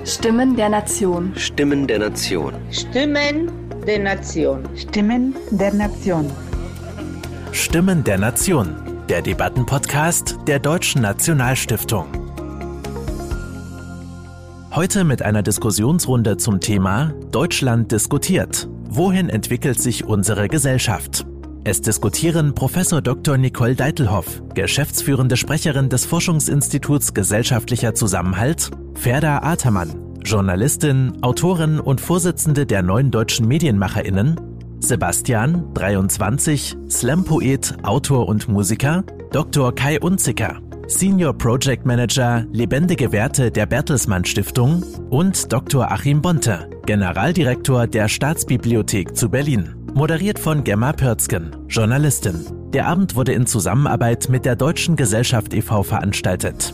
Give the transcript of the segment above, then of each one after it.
Stimmen der Nation. Stimmen der Nation. Stimmen der Nation. Stimmen der Nation. Stimmen der Nation, der Debattenpodcast der Deutschen Nationalstiftung. Heute mit einer Diskussionsrunde zum Thema Deutschland diskutiert. Wohin entwickelt sich unsere Gesellschaft? Es diskutieren Prof. Dr. Nicole Deitelhoff, geschäftsführende Sprecherin des Forschungsinstituts Gesellschaftlicher Zusammenhalt, Ferda Ataman, Journalistin, Autorin und Vorsitzende der Neuen Deutschen MedienmacherInnen, Sebastian, 23, Slam-Poet, Autor und Musiker, Dr. Kai Unziker, Senior Project Manager Lebendige Werte der Bertelsmann Stiftung und Dr. Achim Bonte, Generaldirektor der Staatsbibliothek zu Berlin. Moderiert von Gemma Pörzgen, Journalistin. Der Abend wurde in Zusammenarbeit mit der Deutschen Gesellschaft e.V. veranstaltet.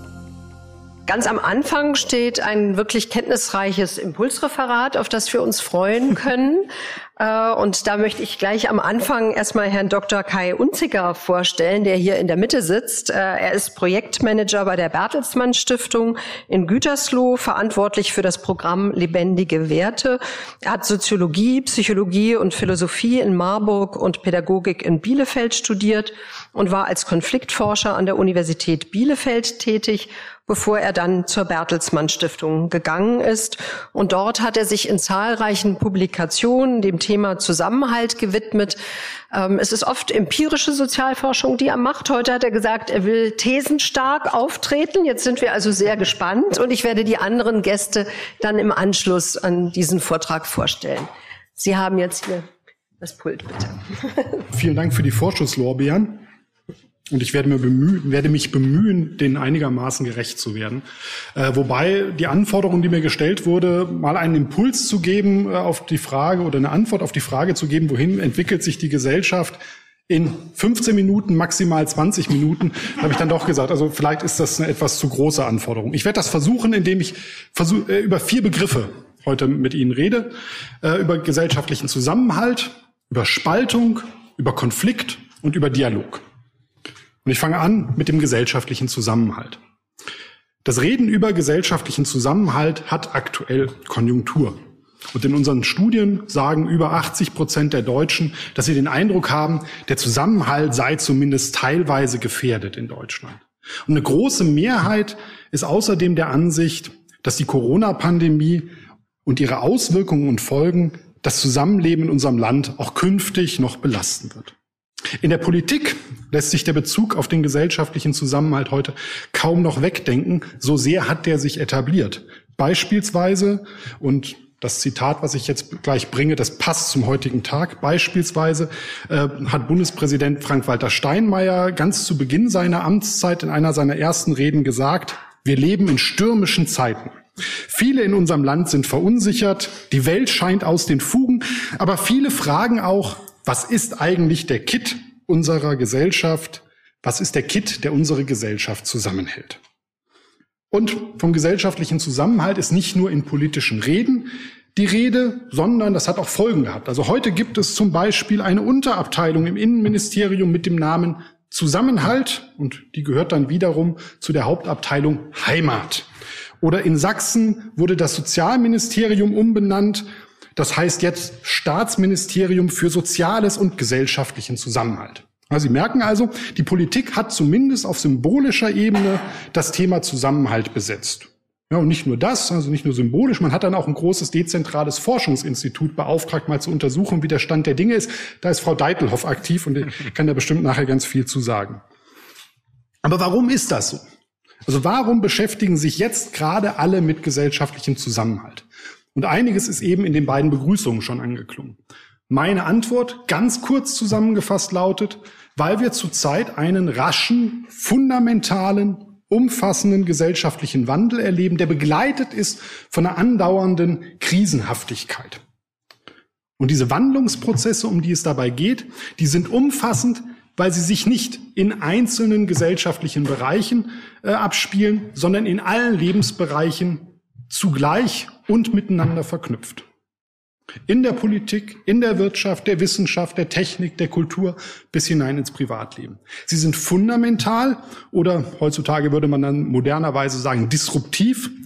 Ganz am Anfang steht ein wirklich kenntnisreiches Impulsreferat, auf das wir uns freuen können. Und da möchte ich gleich am Anfang erstmal Herrn Dr. Kai Unziker vorstellen, der hier in der Mitte sitzt. Er ist Projektmanager bei der Bertelsmann Stiftung in Gütersloh, verantwortlich für das Programm Lebendige Werte. Er hat Soziologie, Psychologie und Philosophie in Marburg und Pädagogik in Bielefeld studiert und war als Konfliktforscher an der Universität Bielefeld tätig, bevor er dann zur Bertelsmann Stiftung gegangen ist. Und dort hat er sich in zahlreichen Publikationen dem Thema Zusammenhalt gewidmet. Es ist oft empirische Sozialforschung, die er macht. Heute hat er gesagt, er will thesenstark auftreten. Jetzt sind wir also sehr gespannt und ich werde die anderen Gäste dann im Anschluss an diesen Vortrag vorstellen. Sie haben jetzt hier das Pult, bitte. Vielen Dank für die Vorschusslorbeeren. Und ich werde mich bemühen, denen einigermaßen gerecht zu werden. Wobei die Anforderung, die mir gestellt wurde, mal einen Impuls zu geben auf die Frage oder eine Antwort auf die Frage zu geben, wohin entwickelt sich die Gesellschaft in 15 Minuten, maximal 20 Minuten, habe ich dann doch gesagt, also vielleicht ist das eine etwas zu große Anforderung. Ich werde das versuchen, indem ich über 4 Begriffe heute mit Ihnen rede. Über gesellschaftlichen Zusammenhalt, über Spaltung, über Konflikt und über Dialog. Und ich fange an mit dem gesellschaftlichen Zusammenhalt. Das Reden über gesellschaftlichen Zusammenhalt hat aktuell Konjunktur. Und in unseren Studien sagen über 80% der Deutschen, dass sie den Eindruck haben, der Zusammenhalt sei zumindest teilweise gefährdet in Deutschland. Und eine große Mehrheit ist außerdem der Ansicht, dass die Corona-Pandemie und ihre Auswirkungen und Folgen das Zusammenleben in unserem Land auch künftig noch belasten wird. In der Politik lässt sich der Bezug auf den gesellschaftlichen Zusammenhalt heute kaum noch wegdenken, so sehr hat der sich etabliert. Beispielsweise, und das Zitat, was ich jetzt gleich bringe, das passt zum heutigen Tag, beispielsweise hat Bundespräsident Frank-Walter Steinmeier ganz zu Beginn seiner Amtszeit in einer seiner ersten Reden gesagt, wir leben in stürmischen Zeiten. Viele in unserem Land sind verunsichert, die Welt scheint aus den Fugen, aber viele fragen auch, was ist eigentlich der Kitt unserer Gesellschaft? Was ist der Kitt, der unsere Gesellschaft zusammenhält? Und vom gesellschaftlichen Zusammenhalt ist nicht nur in politischen Reden die Rede, sondern das hat auch Folgen gehabt. Also heute gibt es zum Beispiel eine Unterabteilung im Innenministerium mit dem Namen Zusammenhalt und die gehört dann wiederum zu der Hauptabteilung Heimat. Oder in Sachsen wurde das Sozialministerium umbenannt. Das heißt jetzt Staatsministerium für Soziales und gesellschaftlichen Zusammenhalt. Also Sie merken also, die Politik hat zumindest auf symbolischer Ebene das Thema Zusammenhalt besetzt. Ja, und nicht nur das, also nicht nur symbolisch, man hat dann auch ein großes dezentrales Forschungsinstitut beauftragt, mal zu untersuchen, wie der Stand der Dinge ist. Da ist Frau Deitelhoff aktiv und ich kann da bestimmt nachher ganz viel zu sagen. Aber warum ist das so? Also warum beschäftigen sich jetzt gerade alle mit gesellschaftlichem Zusammenhalt? Und einiges ist eben in den beiden Begrüßungen schon angeklungen. Meine Antwort, ganz kurz zusammengefasst, lautet, weil wir zurzeit einen raschen, fundamentalen, umfassenden gesellschaftlichen Wandel erleben, der begleitet ist von einer andauernden Krisenhaftigkeit. Und diese Wandlungsprozesse, um die es dabei geht, die sind umfassend, weil sie sich nicht in einzelnen gesellschaftlichen Bereichen abspielen, sondern in allen Lebensbereichen zugleich und miteinander verknüpft. In der Politik, in der Wirtschaft, der Wissenschaft, der Technik, der Kultur bis hinein ins Privatleben. Sie sind fundamental oder heutzutage würde man dann modernerweise sagen disruptiv,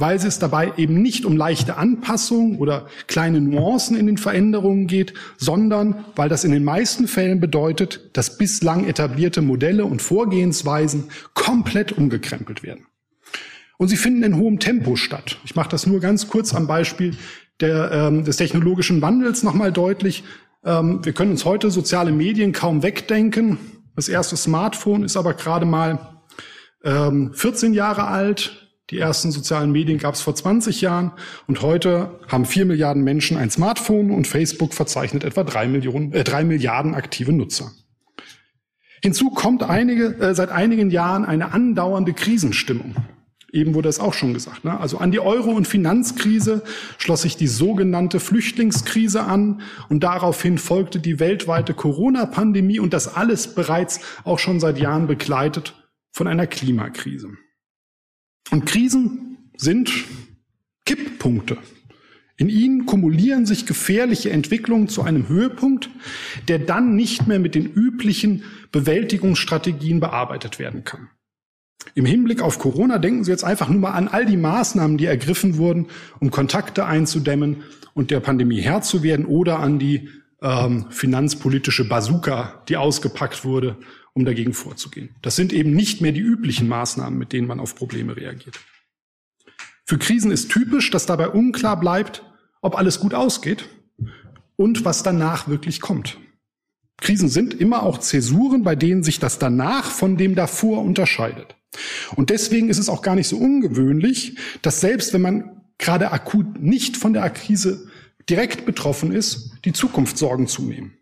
weil es dabei eben nicht um leichte Anpassungen oder kleine Nuancen in den Veränderungen geht, sondern weil das in den meisten Fällen bedeutet, dass bislang etablierte Modelle und Vorgehensweisen komplett umgekrempelt werden. Und sie finden in hohem Tempo statt. Ich mache das nur ganz kurz am Beispiel des technologischen Wandels nochmal deutlich. Wir können uns heute soziale Medien kaum wegdenken. Das erste Smartphone ist aber gerade mal 14 Jahre alt. Die ersten sozialen Medien gab es vor 20 Jahren und heute haben 4 Milliarden Menschen ein Smartphone und Facebook verzeichnet etwa 3 Milliarden aktive Nutzer. Hinzu kommt seit einigen Jahren eine andauernde Krisenstimmung. Eben wurde es auch schon gesagt, ne? Also an die Euro- und Finanzkrise schloss sich die sogenannte Flüchtlingskrise an und daraufhin folgte die weltweite Corona-Pandemie und das alles bereits auch schon seit Jahren begleitet von einer Klimakrise. Und Krisen sind Kipppunkte. In ihnen kumulieren sich gefährliche Entwicklungen zu einem Höhepunkt, der dann nicht mehr mit den üblichen Bewältigungsstrategien bearbeitet werden kann. Im Hinblick auf Corona denken Sie jetzt einfach nur mal an all die Maßnahmen, die ergriffen wurden, um Kontakte einzudämmen und der Pandemie Herr zu werden, oder an die finanzpolitische Bazooka, die ausgepackt wurde, um dagegen vorzugehen. Das sind eben nicht mehr die üblichen Maßnahmen, mit denen man auf Probleme reagiert. Für Krisen ist typisch, dass dabei unklar bleibt, ob alles gut ausgeht und was danach wirklich kommt. Krisen sind immer auch Zäsuren, bei denen sich das danach von dem davor unterscheidet. Und deswegen ist es auch gar nicht so ungewöhnlich, dass selbst wenn man gerade akut nicht von der Krise direkt betroffen ist, die Zukunftssorgen zunehmen.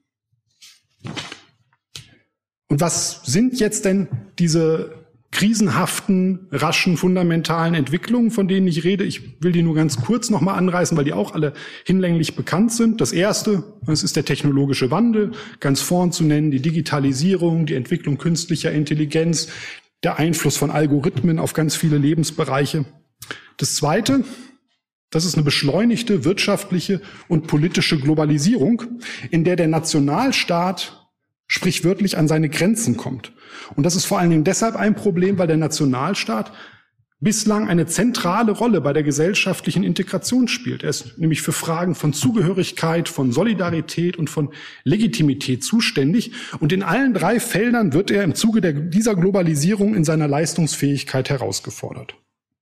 Und was sind jetzt denn diese krisenhaften, raschen, fundamentalen Entwicklungen, von denen ich rede? Ich will die nur ganz kurz nochmal anreißen, weil die auch alle hinlänglich bekannt sind. Das erste, das ist der technologische Wandel, ganz vorn zu nennen, die Digitalisierung, die Entwicklung künstlicher Intelligenz, der Einfluss von Algorithmen auf ganz viele Lebensbereiche. Das zweite, das ist eine beschleunigte wirtschaftliche und politische Globalisierung, in der der Nationalstaat sprichwörtlich an seine Grenzen kommt. Und das ist vor allen Dingen deshalb ein Problem, weil der Nationalstaat bislang eine zentrale Rolle bei der gesellschaftlichen Integration spielt. Er ist nämlich für Fragen von Zugehörigkeit, von Solidarität und von Legitimität zuständig. Und in allen 3 Feldern wird er im Zuge dieser Globalisierung in seiner Leistungsfähigkeit herausgefordert.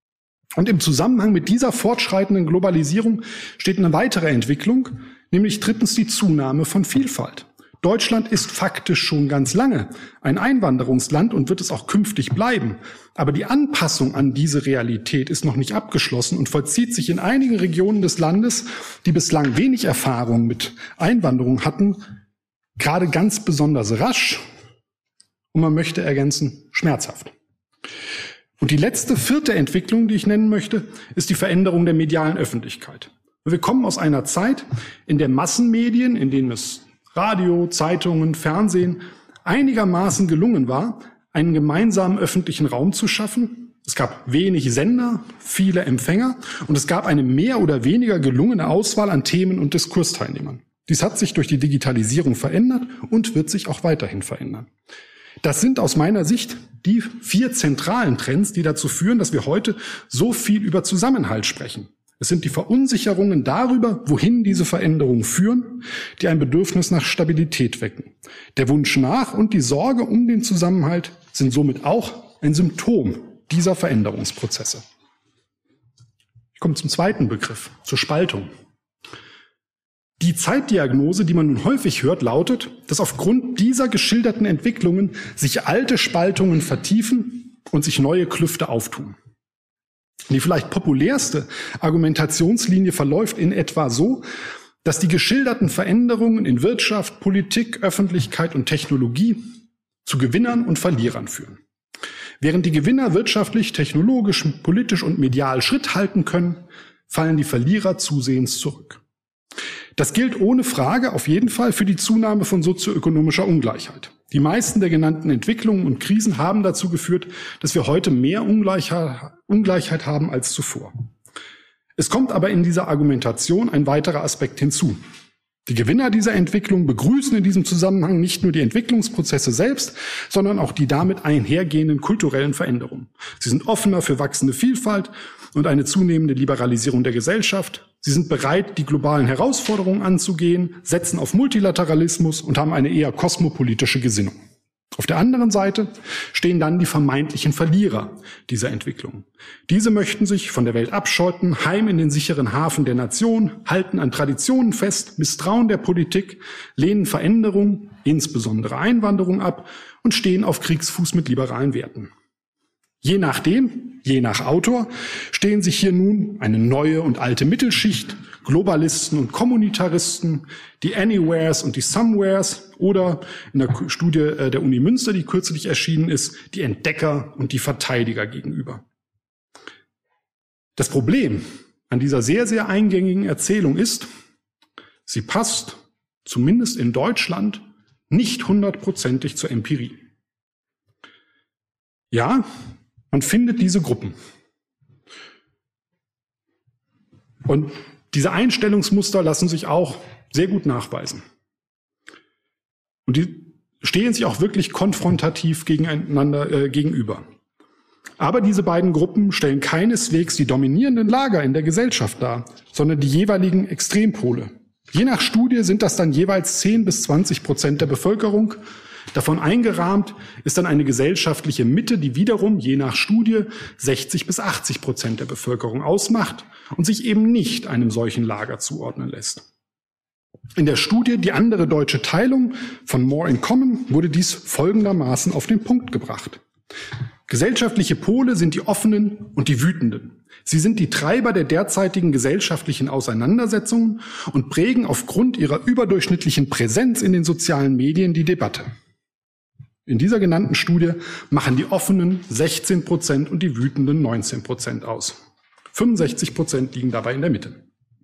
Und im Zusammenhang mit dieser fortschreitenden Globalisierung steht eine weitere Entwicklung, nämlich drittens die Zunahme von Vielfalt. Deutschland ist faktisch schon ganz lange ein Einwanderungsland und wird es auch künftig bleiben. Aber die Anpassung an diese Realität ist noch nicht abgeschlossen und vollzieht sich in einigen Regionen des Landes, die bislang wenig Erfahrung mit Einwanderung hatten, gerade ganz besonders rasch und man möchte ergänzen, schmerzhaft. Und die letzte, 4. Entwicklung, die ich nennen möchte, ist die Veränderung der medialen Öffentlichkeit. Wir kommen aus einer Zeit, in der Massenmedien, in denen es Radio, Zeitungen, Fernsehen einigermaßen gelungen war, einen gemeinsamen öffentlichen Raum zu schaffen. Es gab wenig Sender, viele Empfänger und es gab eine mehr oder weniger gelungene Auswahl an Themen und Diskursteilnehmern. Dies hat sich durch die Digitalisierung verändert und wird sich auch weiterhin verändern. Das sind aus meiner Sicht die 4 zentralen Trends, die dazu führen, dass wir heute so viel über Zusammenhalt sprechen. Es sind die Verunsicherungen darüber, wohin diese Veränderungen führen, die ein Bedürfnis nach Stabilität wecken. Der Wunsch nach und die Sorge um den Zusammenhalt sind somit auch ein Symptom dieser Veränderungsprozesse. Ich komme zum zweiten Begriff, zur Spaltung. Die Zeitdiagnose, die man nun häufig hört, lautet, dass aufgrund dieser geschilderten Entwicklungen sich alte Spaltungen vertiefen und sich neue Klüfte auftun. Die vielleicht populärste Argumentationslinie verläuft in etwa so, dass die geschilderten Veränderungen in Wirtschaft, Politik, Öffentlichkeit und Technologie zu Gewinnern und Verlierern führen. Während die Gewinner wirtschaftlich, technologisch, politisch und medial Schritt halten können, fallen die Verlierer zusehends zurück. Das gilt ohne Frage auf jeden Fall für die Zunahme von sozioökonomischer Ungleichheit. Die meisten der genannten Entwicklungen und Krisen haben dazu geführt, dass wir heute mehr Ungleichheit haben als zuvor. Es kommt aber in dieser Argumentation ein weiterer Aspekt hinzu. Die Gewinner dieser Entwicklung begrüßen in diesem Zusammenhang nicht nur die Entwicklungsprozesse selbst, sondern auch die damit einhergehenden kulturellen Veränderungen. Sie sind offener für wachsende Vielfalt und eine zunehmende Liberalisierung der Gesellschaft. Sie sind bereit, die globalen Herausforderungen anzugehen, setzen auf Multilateralismus und haben eine eher kosmopolitische Gesinnung. Auf der anderen Seite stehen dann die vermeintlichen Verlierer dieser Entwicklung. Diese möchten sich von der Welt abschotten, heim in den sicheren Hafen der Nation, halten an Traditionen fest, misstrauen der Politik, lehnen Veränderung, insbesondere Einwanderung ab und stehen auf Kriegsfuß mit liberalen Werten. Je nachdem, je nach Autor, stehen sich hier nun eine neue und alte Mittelschicht, Globalisten und Kommunitaristen, die Anywheres und die Somewheres oder in der Studie der Uni Münster, die kürzlich erschienen ist, die Entdecker und die Verteidiger gegenüber. Das Problem an dieser sehr, sehr eingängigen Erzählung ist, sie passt, zumindest in Deutschland, nicht 100%ig zur Empirie. Ja, man findet diese Gruppen. Und diese Einstellungsmuster lassen sich auch sehr gut nachweisen. Und die stehen sich auch wirklich konfrontativ gegeneinander gegenüber. Aber diese beiden Gruppen stellen keineswegs die dominierenden Lager in der Gesellschaft dar, sondern die jeweiligen Extrempole. Je nach Studie sind das dann jeweils 10-20% der Bevölkerung. Davon eingerahmt ist dann eine gesellschaftliche Mitte, die wiederum je nach Studie 60-80% der Bevölkerung ausmacht und sich eben nicht einem solchen Lager zuordnen lässt. In der Studie Die andere deutsche Teilung von More in Common wurde dies folgendermaßen auf den Punkt gebracht. Gesellschaftliche Pole sind die Offenen und die Wütenden. Sie sind die Treiber der derzeitigen gesellschaftlichen Auseinandersetzungen und prägen aufgrund ihrer überdurchschnittlichen Präsenz in den sozialen Medien die Debatte. In dieser genannten Studie machen die Offenen 16% und die Wütenden 19% aus. 65% liegen dabei in der Mitte.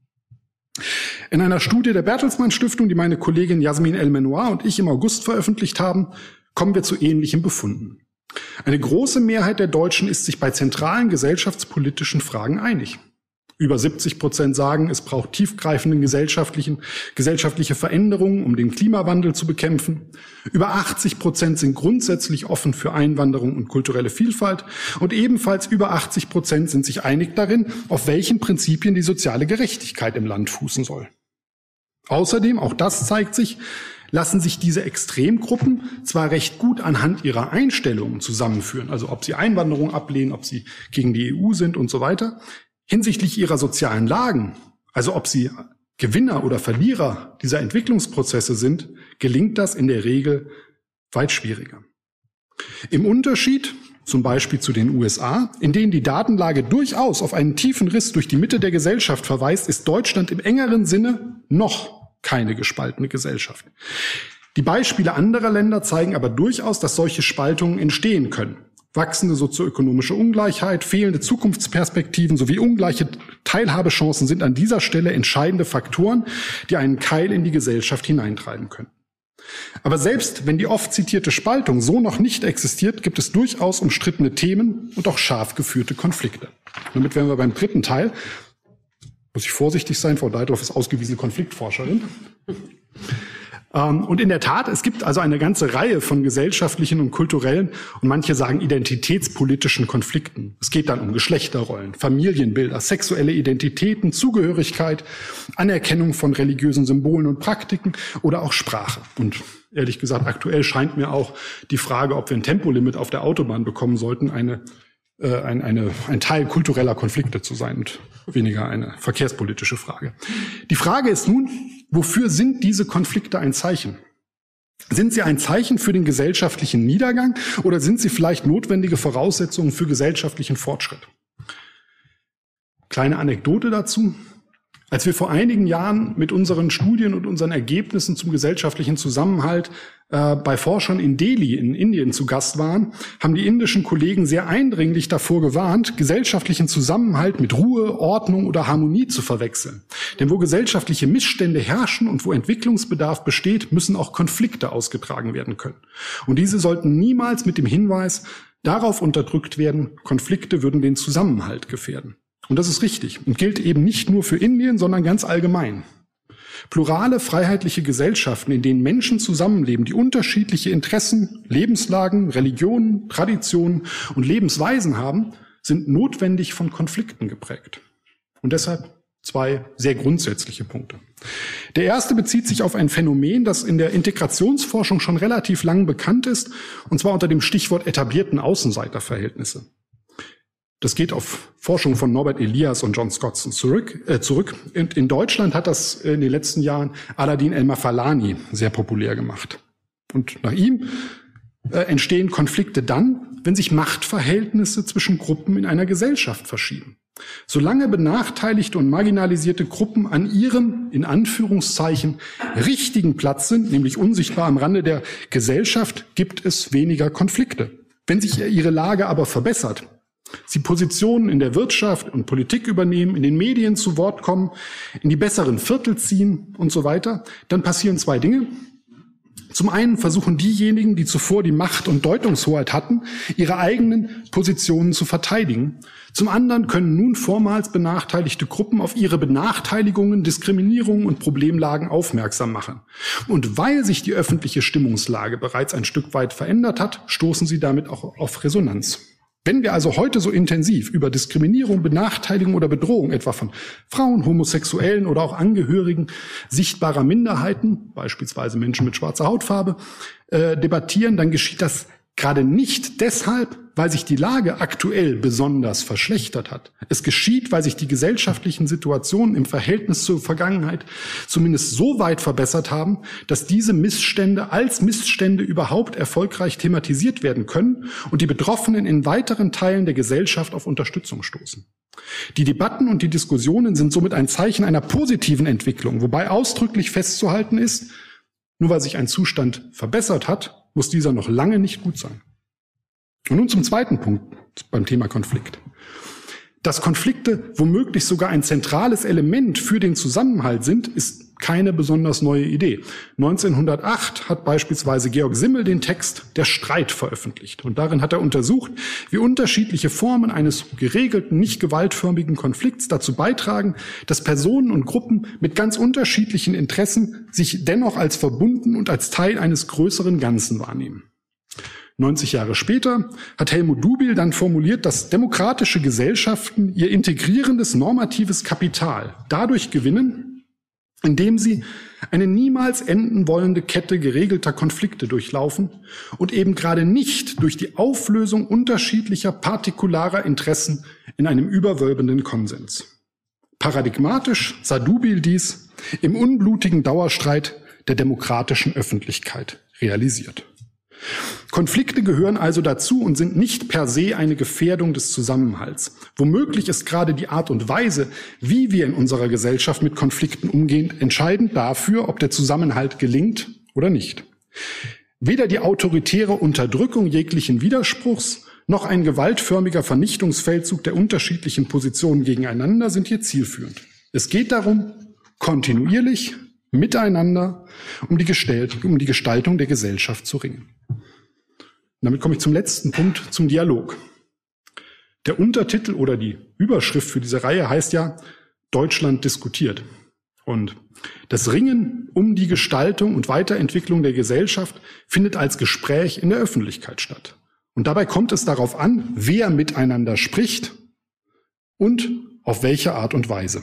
In einer Studie der Bertelsmann Stiftung, die meine Kollegin Jasmin El-Menoir und ich im August veröffentlicht haben, kommen wir zu ähnlichen Befunden. Eine große Mehrheit der Deutschen ist sich bei zentralen gesellschaftspolitischen Fragen einig. Über 70% sagen, es braucht tiefgreifende gesellschaftliche Veränderungen, um den Klimawandel zu bekämpfen. Über 80% sind grundsätzlich offen für Einwanderung und kulturelle Vielfalt. Und ebenfalls über 80% sind sich einig darin, auf welchen Prinzipien die soziale Gerechtigkeit im Land fußen soll. Außerdem, auch das zeigt sich, lassen sich diese Extremgruppen zwar recht gut anhand ihrer Einstellungen zusammenführen, also ob sie Einwanderung ablehnen, ob sie gegen die EU sind und so weiter. Hinsichtlich ihrer sozialen Lagen, also ob sie Gewinner oder Verlierer dieser Entwicklungsprozesse sind, gelingt das in der Regel weit schwieriger. Im Unterschied zum Beispiel zu den USA, in denen die Datenlage durchaus auf einen tiefen Riss durch die Mitte der Gesellschaft verweist, ist Deutschland im engeren Sinne noch keine gespaltene Gesellschaft. Die Beispiele anderer Länder zeigen aber durchaus, dass solche Spaltungen entstehen können. Wachsende sozioökonomische Ungleichheit, fehlende Zukunftsperspektiven sowie ungleiche Teilhabechancen sind an dieser Stelle entscheidende Faktoren, die einen Keil in die Gesellschaft hineintreiben können. Aber selbst wenn die oft zitierte Spaltung so noch nicht existiert, gibt es durchaus umstrittene Themen und auch scharf geführte Konflikte. Damit wären wir beim dritten Teil. Muss ich vorsichtig sein, Frau Deitloff ist ausgewiesene Konfliktforscherin. Und in der Tat, es gibt also eine ganze Reihe von gesellschaftlichen und kulturellen und manche sagen identitätspolitischen Konflikten. Es geht dann um Geschlechterrollen, Familienbilder, sexuelle Identitäten, Zugehörigkeit, Anerkennung von religiösen Symbolen und Praktiken oder auch Sprache. Und ehrlich gesagt, aktuell scheint mir auch die Frage, ob wir ein Tempolimit auf der Autobahn bekommen sollten, ein Teil kultureller Konflikte zu sein und weniger eine verkehrspolitische Frage. Die Frage ist nun, wofür sind diese Konflikte ein Zeichen? Sind sie ein Zeichen für den gesellschaftlichen Niedergang oder sind sie vielleicht notwendige Voraussetzungen für gesellschaftlichen Fortschritt? Kleine Anekdote dazu. Als wir vor einigen Jahren mit unseren Studien und unseren Ergebnissen zum gesellschaftlichen Zusammenhalt bei Forschern in Delhi in Indien zu Gast waren, haben die indischen Kollegen sehr eindringlich davor gewarnt, gesellschaftlichen Zusammenhalt mit Ruhe, Ordnung oder Harmonie zu verwechseln. Denn wo gesellschaftliche Missstände herrschen und wo Entwicklungsbedarf besteht, müssen auch Konflikte ausgetragen werden können. Und diese sollten niemals mit dem Hinweis darauf unterdrückt werden, Konflikte würden den Zusammenhalt gefährden. Und das ist richtig und gilt eben nicht nur für Indien, sondern ganz allgemein. Plurale, freiheitliche Gesellschaften, in denen Menschen zusammenleben, die unterschiedliche Interessen, Lebenslagen, Religionen, Traditionen und Lebensweisen haben, sind notwendig von Konflikten geprägt. Und deshalb 2 sehr grundsätzliche Punkte. Der erste bezieht sich auf ein Phänomen, das in der Integrationsforschung schon relativ lang bekannt ist, und zwar unter dem Stichwort etablierten Außenseiterverhältnisse. Das geht auf Forschung von Norbert Elias und John Scotson zurück. In Deutschland hat das in den letzten Jahren Aladin El-Mafalani sehr populär gemacht. Und nach ihm entstehen Konflikte dann, wenn sich Machtverhältnisse zwischen Gruppen in einer Gesellschaft verschieben. Solange benachteiligte und marginalisierte Gruppen an ihrem, in Anführungszeichen, richtigen Platz sind, nämlich unsichtbar am Rande der Gesellschaft, gibt es weniger Konflikte. Wenn sich ihre Lage aber verbessert, sie Positionen in der Wirtschaft und Politik übernehmen, in den Medien zu Wort kommen, in die besseren Viertel ziehen und so weiter, dann passieren 2 Dinge. Zum einen versuchen diejenigen, die zuvor die Macht und Deutungshoheit hatten, ihre eigenen Positionen zu verteidigen. Zum anderen können nun vormals benachteiligte Gruppen auf ihre Benachteiligungen, Diskriminierungen und Problemlagen aufmerksam machen. Und weil sich die öffentliche Stimmungslage bereits ein Stück weit verändert hat, stoßen sie damit auch auf Resonanz. Wenn wir also heute so intensiv über Diskriminierung, Benachteiligung oder Bedrohung etwa von Frauen, Homosexuellen oder auch Angehörigen sichtbarer Minderheiten, beispielsweise Menschen mit schwarzer Hautfarbe, debattieren, dann geschieht das gerade nicht deshalb, weil sich die Lage aktuell besonders verschlechtert hat. Es geschieht, weil sich die gesellschaftlichen Situationen im Verhältnis zur Vergangenheit zumindest so weit verbessert haben, dass diese Missstände als Missstände überhaupt erfolgreich thematisiert werden können und die Betroffenen in weiteren Teilen der Gesellschaft auf Unterstützung stoßen. Die Debatten und die Diskussionen sind somit ein Zeichen einer positiven Entwicklung, wobei ausdrücklich festzuhalten ist, nur weil sich ein Zustand verbessert hat, muss dieser noch lange nicht gut sein. Und nun zum zweiten Punkt beim Thema Konflikt. Dass Konflikte womöglich sogar ein zentrales Element für den Zusammenhalt sind, ist keine besonders neue Idee. 1908 hat beispielsweise Georg Simmel den Text Der Streit veröffentlicht. Und darin hat er untersucht, wie unterschiedliche Formen eines geregelten, nicht gewaltförmigen Konflikts dazu beitragen, dass Personen und Gruppen mit ganz unterschiedlichen Interessen sich dennoch als verbunden und als Teil eines größeren Ganzen wahrnehmen. 90 Jahre später hat Helmut Dubil dann formuliert, dass demokratische Gesellschaften ihr integrierendes normatives Kapital dadurch gewinnen, indem sie eine niemals enden wollende Kette geregelter Konflikte durchlaufen und eben gerade nicht durch die Auflösung unterschiedlicher partikularer Interessen in einem überwölbenden Konsens. Paradigmatisch sah Dubil dies im unblutigen Dauerstreit der demokratischen Öffentlichkeit realisiert. Konflikte gehören also dazu und sind nicht per se eine Gefährdung des Zusammenhalts. Womöglich ist gerade die Art und Weise, wie wir in unserer Gesellschaft mit Konflikten umgehen, entscheidend dafür, ob der Zusammenhalt gelingt oder nicht. Weder die autoritäre Unterdrückung jeglichen Widerspruchs noch ein gewaltförmiger Vernichtungsfeldzug der unterschiedlichen Positionen gegeneinander sind hier zielführend. Es geht darum, kontinuierlich miteinander um die Gestaltung der Gesellschaft zu ringen. Und damit komme ich zum letzten Punkt, zum Dialog. Der Untertitel oder die Überschrift für diese Reihe heißt ja Deutschland diskutiert. Und das Ringen um die Gestaltung und Weiterentwicklung der Gesellschaft findet als Gespräch in der Öffentlichkeit statt. Und dabei kommt es darauf an, wer miteinander spricht und auf welche Art und Weise.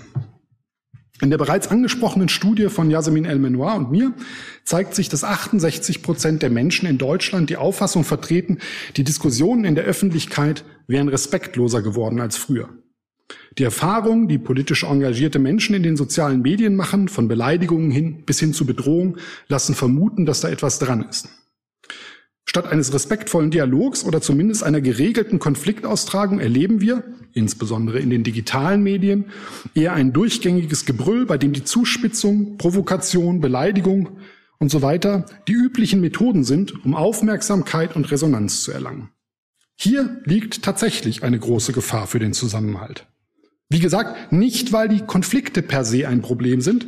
In der bereits angesprochenen Studie von Yasemin El-Menoir und mir zeigt sich, dass 68% der Menschen in Deutschland die Auffassung vertreten, die Diskussionen in der Öffentlichkeit wären respektloser geworden als früher. Die Erfahrungen, die politisch engagierte Menschen in den sozialen Medien machen, von Beleidigungen bis hin zu Bedrohung, lassen vermuten, dass da etwas dran ist. Statt eines respektvollen Dialogs oder zumindest einer geregelten Konfliktaustragung erleben wir, insbesondere in den digitalen Medien, eher ein durchgängiges Gebrüll, bei dem die Zuspitzung, Provokation, Beleidigung und so weiter die üblichen Methoden sind, um Aufmerksamkeit und Resonanz zu erlangen. Hier liegt tatsächlich eine große Gefahr für den Zusammenhalt. Wie gesagt, nicht weil die Konflikte per se ein Problem sind,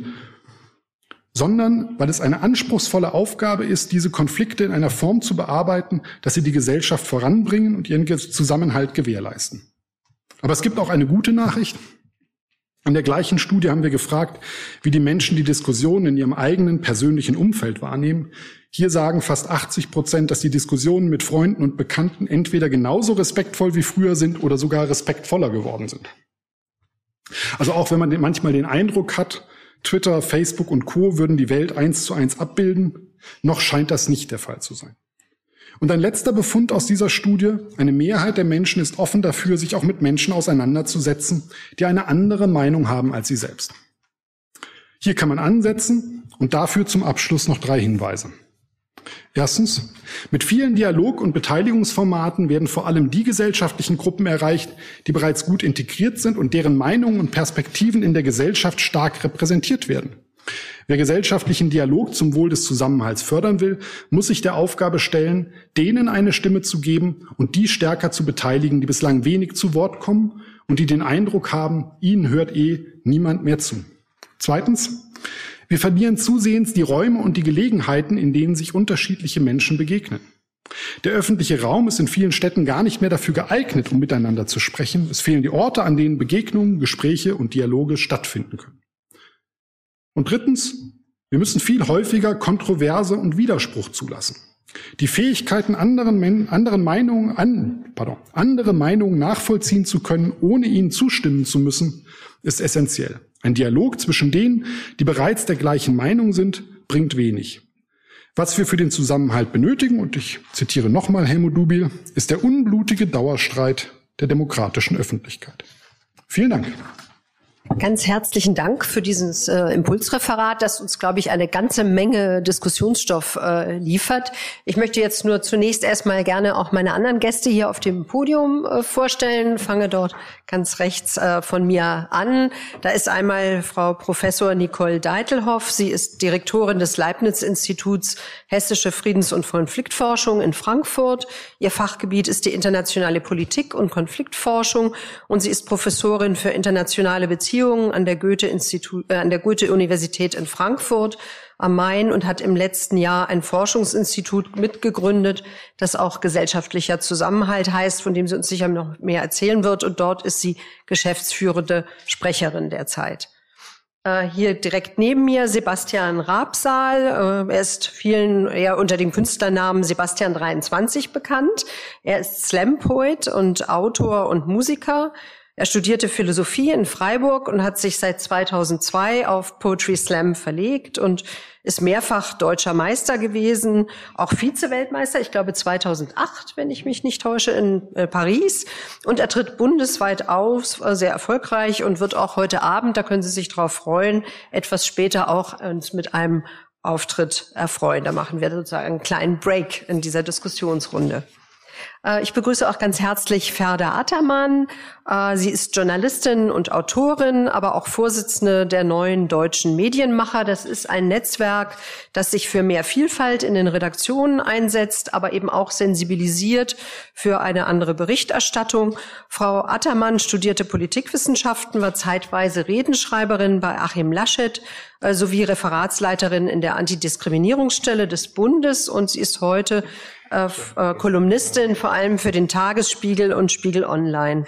sondern weil es eine anspruchsvolle Aufgabe ist, diese Konflikte in einer Form zu bearbeiten, dass sie die Gesellschaft voranbringen und ihren Zusammenhalt gewährleisten. Aber es gibt auch eine gute Nachricht. In der gleichen Studie haben wir gefragt, wie die Menschen die Diskussionen in ihrem eigenen persönlichen Umfeld wahrnehmen. Hier sagen fast 80%, dass die Diskussionen mit Freunden und Bekannten entweder genauso respektvoll wie früher sind oder sogar respektvoller geworden sind. Also auch wenn man manchmal den Eindruck hat, Twitter, Facebook und Co. würden die Welt 1:1 abbilden, noch scheint das nicht der Fall zu sein. Und ein letzter Befund aus dieser Studie: Eine Mehrheit der Menschen ist offen dafür, sich auch mit Menschen auseinanderzusetzen, die eine andere Meinung haben als sie selbst. Hier kann man ansetzen und dafür zum Abschluss noch 3 Hinweise. Erstens: Mit vielen Dialog- und Beteiligungsformaten werden vor allem die gesellschaftlichen Gruppen erreicht, die bereits gut integriert sind und deren Meinungen und Perspektiven in der Gesellschaft stark repräsentiert werden. Wer gesellschaftlichen Dialog zum Wohl des Zusammenhalts fördern will, muss sich der Aufgabe stellen, denen eine Stimme zu geben und die stärker zu beteiligen, die bislang wenig zu Wort kommen und die den Eindruck haben, ihnen hört niemand mehr zu. Zweitens: Wir verlieren zusehends die Räume und die Gelegenheiten, in denen sich unterschiedliche Menschen begegnen. Der öffentliche Raum ist in vielen Städten gar nicht mehr dafür geeignet, um miteinander zu sprechen. Es fehlen die Orte, an denen Begegnungen, Gespräche und Dialoge stattfinden können. Und drittens: Wir müssen viel häufiger Kontroverse und Widerspruch zulassen. Die Fähigkeiten, andere Meinungen nachvollziehen zu können, ohne ihnen zustimmen zu müssen, ist essentiell. Ein Dialog zwischen denen, die bereits der gleichen Meinung sind, bringt wenig. Was wir für den Zusammenhalt benötigen, und ich zitiere nochmal Helmut Dubil, ist der unblutige Dauerstreit der demokratischen Öffentlichkeit. Vielen Dank. Ganz herzlichen Dank für dieses Impulsreferat, das uns, glaube ich, eine ganze Menge Diskussionsstoff liefert. Ich möchte jetzt nur zunächst erstmal gerne auch meine anderen Gäste hier auf dem Podium vorstellen. Fange dort ganz rechts von mir an. Da ist einmal Frau Professor Nicole Deitelhoff. Sie ist Direktorin des Leibniz-Instituts Hessische Friedens- und Konfliktforschung in Frankfurt. Ihr Fachgebiet ist die internationale Politik und Konfliktforschung und sie ist Professorin für internationale Beziehungen an der Goethe-Universität in Frankfurt am Main und hat im letzten Jahr ein Forschungsinstitut mitgegründet, das auch gesellschaftlicher Zusammenhalt heißt, von dem sie uns sicher noch mehr erzählen wird. Und dort ist sie geschäftsführende Sprecherin derzeit. Hier direkt neben mir Sebastian Rabsaal. Er ist vielen eher unter dem Künstlernamen Sebastian 23 bekannt. Er ist Slam-Poet und Autor und Musiker. Er studierte Philosophie in Freiburg und hat sich seit 2002 auf Poetry Slam verlegt und ist mehrfach deutscher Meister gewesen, auch Vize-Weltmeister, ich glaube 2008, wenn ich mich nicht täusche, in Paris. Und er tritt bundesweit auf, sehr erfolgreich und wird auch heute Abend, da können Sie sich drauf freuen, etwas später auch uns mit einem Auftritt erfreuen. Da machen wir sozusagen einen kleinen Break in dieser Diskussionsrunde. Ich begrüße auch ganz herzlich Ferda Ataman. Sie ist Journalistin und Autorin, aber auch Vorsitzende der Neuen Deutschen Medienmacher. Das ist ein Netzwerk, das sich für mehr Vielfalt in den Redaktionen einsetzt, aber eben auch sensibilisiert für eine andere Berichterstattung. Frau Ataman studierte Politikwissenschaften, war zeitweise Redenschreiberin bei Achim Laschet sowie Referatsleiterin in der Antidiskriminierungsstelle des Bundes und sie ist heute Kolumnistin, vor allem für den Tagesspiegel und Spiegel Online.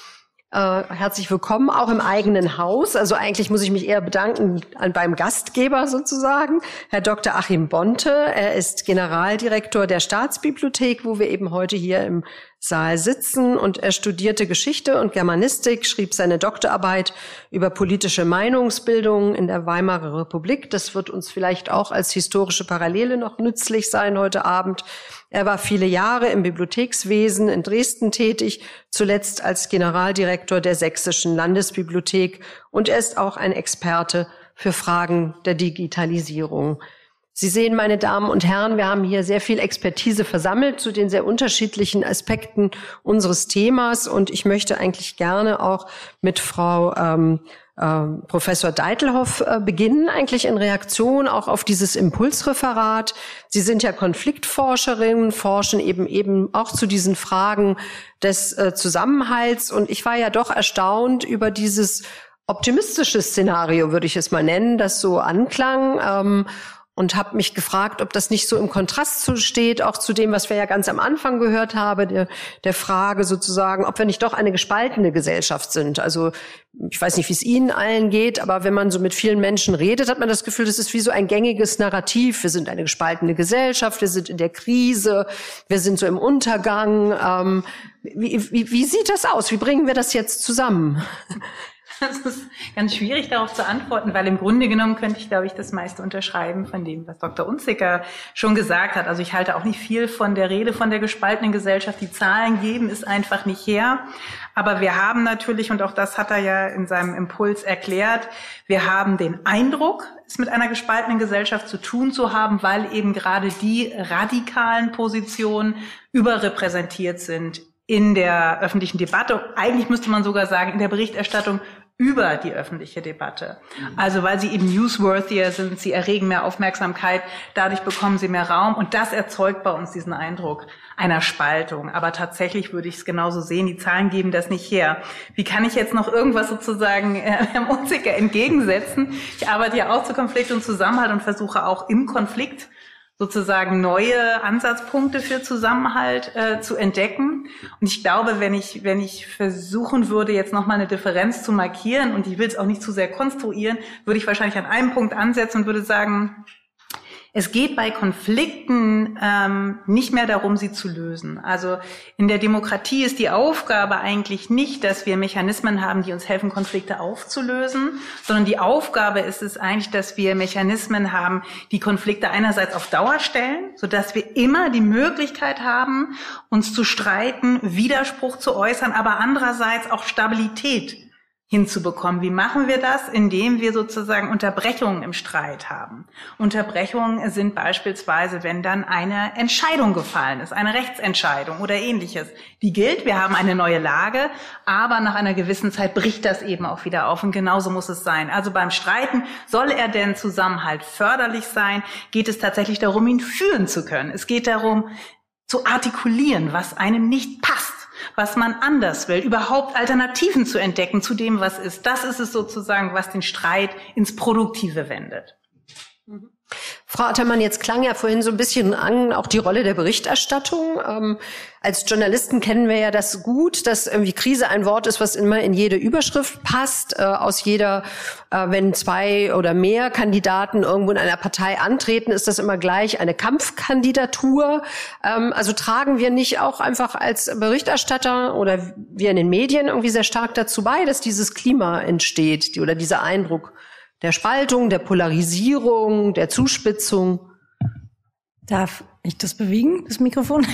Herzlich willkommen, auch im eigenen Haus. Also eigentlich muss ich mich eher bedanken beim Gastgeber sozusagen, Herr Dr. Achim Bonte. Er ist Generaldirektor der Staatsbibliothek, wo wir eben heute hier im Saal sitzen. Und er studierte Geschichte und Germanistik, schrieb seine Doktorarbeit über politische Meinungsbildung in der Weimarer Republik. Das wird uns vielleicht auch als historische Parallele noch nützlich sein heute Abend. Er war viele Jahre im Bibliothekswesen in Dresden tätig, zuletzt als Generaldirektor der Sächsischen Landesbibliothek. Und er ist auch ein Experte für Fragen der Digitalisierung. Sie sehen, meine Damen und Herren, wir haben hier sehr viel Expertise versammelt zu den sehr unterschiedlichen Aspekten unseres Themas. Und ich möchte eigentlich gerne auch mit Frau Professor Deitelhoff beginnen, eigentlich in Reaktion auch auf dieses Impulsreferat. Sie sind ja Konfliktforscherin, forschen eben auch zu diesen Fragen des Zusammenhalts. Und ich war ja doch erstaunt über dieses optimistische Szenario, würde ich es mal nennen, das so anklang. und habe mich gefragt, ob das nicht so im Kontrast steht, auch zu dem, was wir ja ganz am Anfang gehört haben, der Frage sozusagen, ob wir nicht doch eine gespaltene Gesellschaft sind. Also ich weiß nicht, wie es Ihnen allen geht, aber wenn man so mit vielen Menschen redet, hat man das Gefühl, das ist wie so ein gängiges Narrativ. Wir sind eine gespaltene Gesellschaft, wir sind in der Krise, wir sind so im Untergang. Wie sieht das aus? Wie bringen wir das jetzt zusammen? Das ist ganz schwierig, darauf zu antworten, weil im Grunde genommen könnte ich, glaube ich, das meiste unterschreiben von dem, was Dr. Unzicker schon gesagt hat. Also ich halte auch nicht viel von der Rede von der gespaltenen Gesellschaft. Die Zahlen geben es einfach nicht her. Aber wir haben natürlich, und auch das hat er ja in seinem Impuls erklärt, wir haben den Eindruck, es mit einer gespaltenen Gesellschaft zu tun zu haben, weil eben gerade die radikalen Positionen überrepräsentiert sind in der öffentlichen Debatte. Eigentlich müsste man sogar sagen, in der Berichterstattung über die öffentliche Debatte. Also weil sie eben newsworthier sind, sie erregen mehr Aufmerksamkeit, dadurch bekommen sie mehr Raum und das erzeugt bei uns diesen Eindruck einer Spaltung. Aber tatsächlich würde ich es genauso sehen, die Zahlen geben das nicht her. Wie kann ich jetzt noch irgendwas sozusagen Herrn Unzicker entgegensetzen? Ich arbeite ja auch zu Konflikt und Zusammenhalt und versuche auch im Konflikt sozusagen neue Ansatzpunkte für Zusammenhalt zu entdecken. Und ich glaube, wenn ich versuchen würde, jetzt nochmal eine Differenz zu markieren, und ich will es auch nicht zu sehr konstruieren, würde ich wahrscheinlich an einem Punkt ansetzen und würde sagen, es geht bei Konflikten nicht mehr darum, sie zu lösen. Also in der Demokratie ist die Aufgabe eigentlich nicht, dass wir Mechanismen haben, die uns helfen, Konflikte aufzulösen, sondern die Aufgabe ist es eigentlich, dass wir Mechanismen haben, die Konflikte einerseits auf Dauer stellen, sodass wir immer die Möglichkeit haben, uns zu streiten, Widerspruch zu äußern, aber andererseits auch Stabilität hinzubekommen. Wie machen wir das? Indem wir sozusagen Unterbrechungen im Streit haben. Unterbrechungen sind beispielsweise, wenn dann eine Entscheidung gefallen ist, eine Rechtsentscheidung oder ähnliches. Die gilt, wir haben eine neue Lage, aber nach einer gewissen Zeit bricht das eben auch wieder auf und genauso muss es sein. Also beim Streiten, soll er denn Zusammenhalt förderlich sein, geht es tatsächlich darum, ihn führen zu können. Es geht darum, zu artikulieren, was einem nicht passt, was man anders will, überhaupt Alternativen zu entdecken zu dem, was ist. Das ist es sozusagen, was den Streit ins Produktive wendet. Frau Attermann, jetzt klang ja vorhin so ein bisschen an, auch die Rolle der Berichterstattung. Als Journalisten kennen wir ja das gut, dass irgendwie Krise ein Wort ist, was immer in jede Überschrift passt. Aus jeder, wenn 2 oder mehr Kandidaten irgendwo in einer Partei antreten, ist das immer gleich eine Kampfkandidatur. Also tragen wir nicht auch einfach als Berichterstatter oder wir in den Medien irgendwie sehr stark dazu bei, dass dieses Klima entsteht oder dieser Eindruck der Spaltung, der Polarisierung, der Zuspitzung? Darf ich das bewegen, das Mikrofon?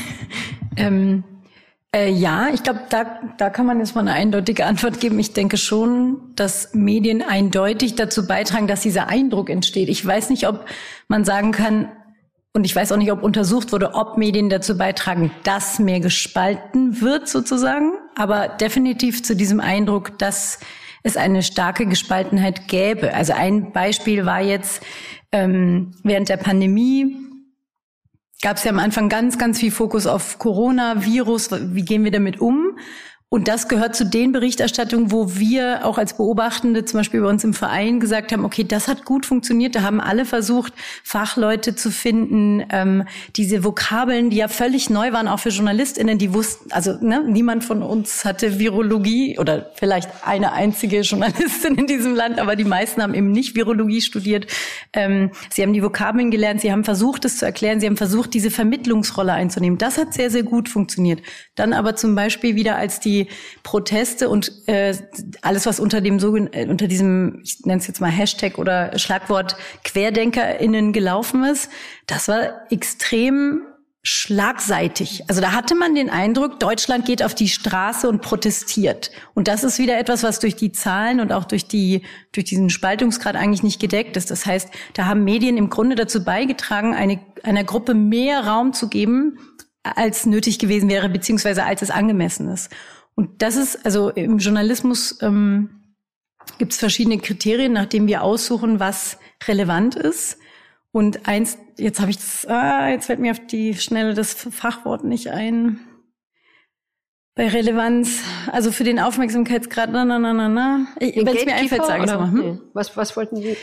Ja, ich glaube, da kann man jetzt mal eine eindeutige Antwort geben. Ich denke schon, dass Medien eindeutig dazu beitragen, dass dieser Eindruck entsteht. Ich weiß nicht, ob man sagen kann, und ich weiß auch nicht, ob untersucht wurde, ob Medien dazu beitragen, dass mehr gespalten wird sozusagen, aber definitiv zu diesem Eindruck, dass es eine starke Gespaltenheit gäbe. Also ein Beispiel war jetzt, während der Pandemie gab es ja am Anfang ganz, ganz viel Fokus auf Coronavirus. Wie gehen wir damit um? Und das gehört zu den Berichterstattungen, wo wir auch als Beobachtende zum Beispiel bei uns im Verein gesagt haben, okay, das hat gut funktioniert. Da haben alle versucht, Fachleute zu finden, diese Vokabeln, die ja völlig neu waren, auch für JournalistInnen, die wussten, also niemand von uns hatte Virologie oder vielleicht eine einzige Journalistin in diesem Land, aber die meisten haben eben nicht Virologie studiert. Sie haben die Vokabeln gelernt, sie haben versucht, es zu erklären, sie haben versucht, diese Vermittlungsrolle einzunehmen. Das hat sehr, sehr gut funktioniert. Dann aber zum Beispiel wieder als die Proteste und alles, was unter diesem, ich nenne es jetzt mal Hashtag oder Schlagwort QuerdenkerInnen gelaufen ist, das war extrem schlagseitig. Also da hatte man den Eindruck, Deutschland geht auf die Straße und protestiert. Und das ist wieder etwas, was durch die Zahlen und auch durch diesen Spaltungsgrad eigentlich nicht gedeckt ist. Das heißt, da haben Medien im Grunde dazu beigetragen, einer Gruppe mehr Raum zu geben, als nötig gewesen wäre, beziehungsweise als es angemessen ist. Und das ist, also im Journalismus gibt es verschiedene Kriterien, nach denen wir aussuchen, was relevant ist. Und jetzt fällt mir auf die Schnelle das Fachwort nicht ein. Bei Relevanz, also für den Aufmerksamkeitsgrad, Wenn es mir einfällt, sage ich es mal. Was wollten Sie?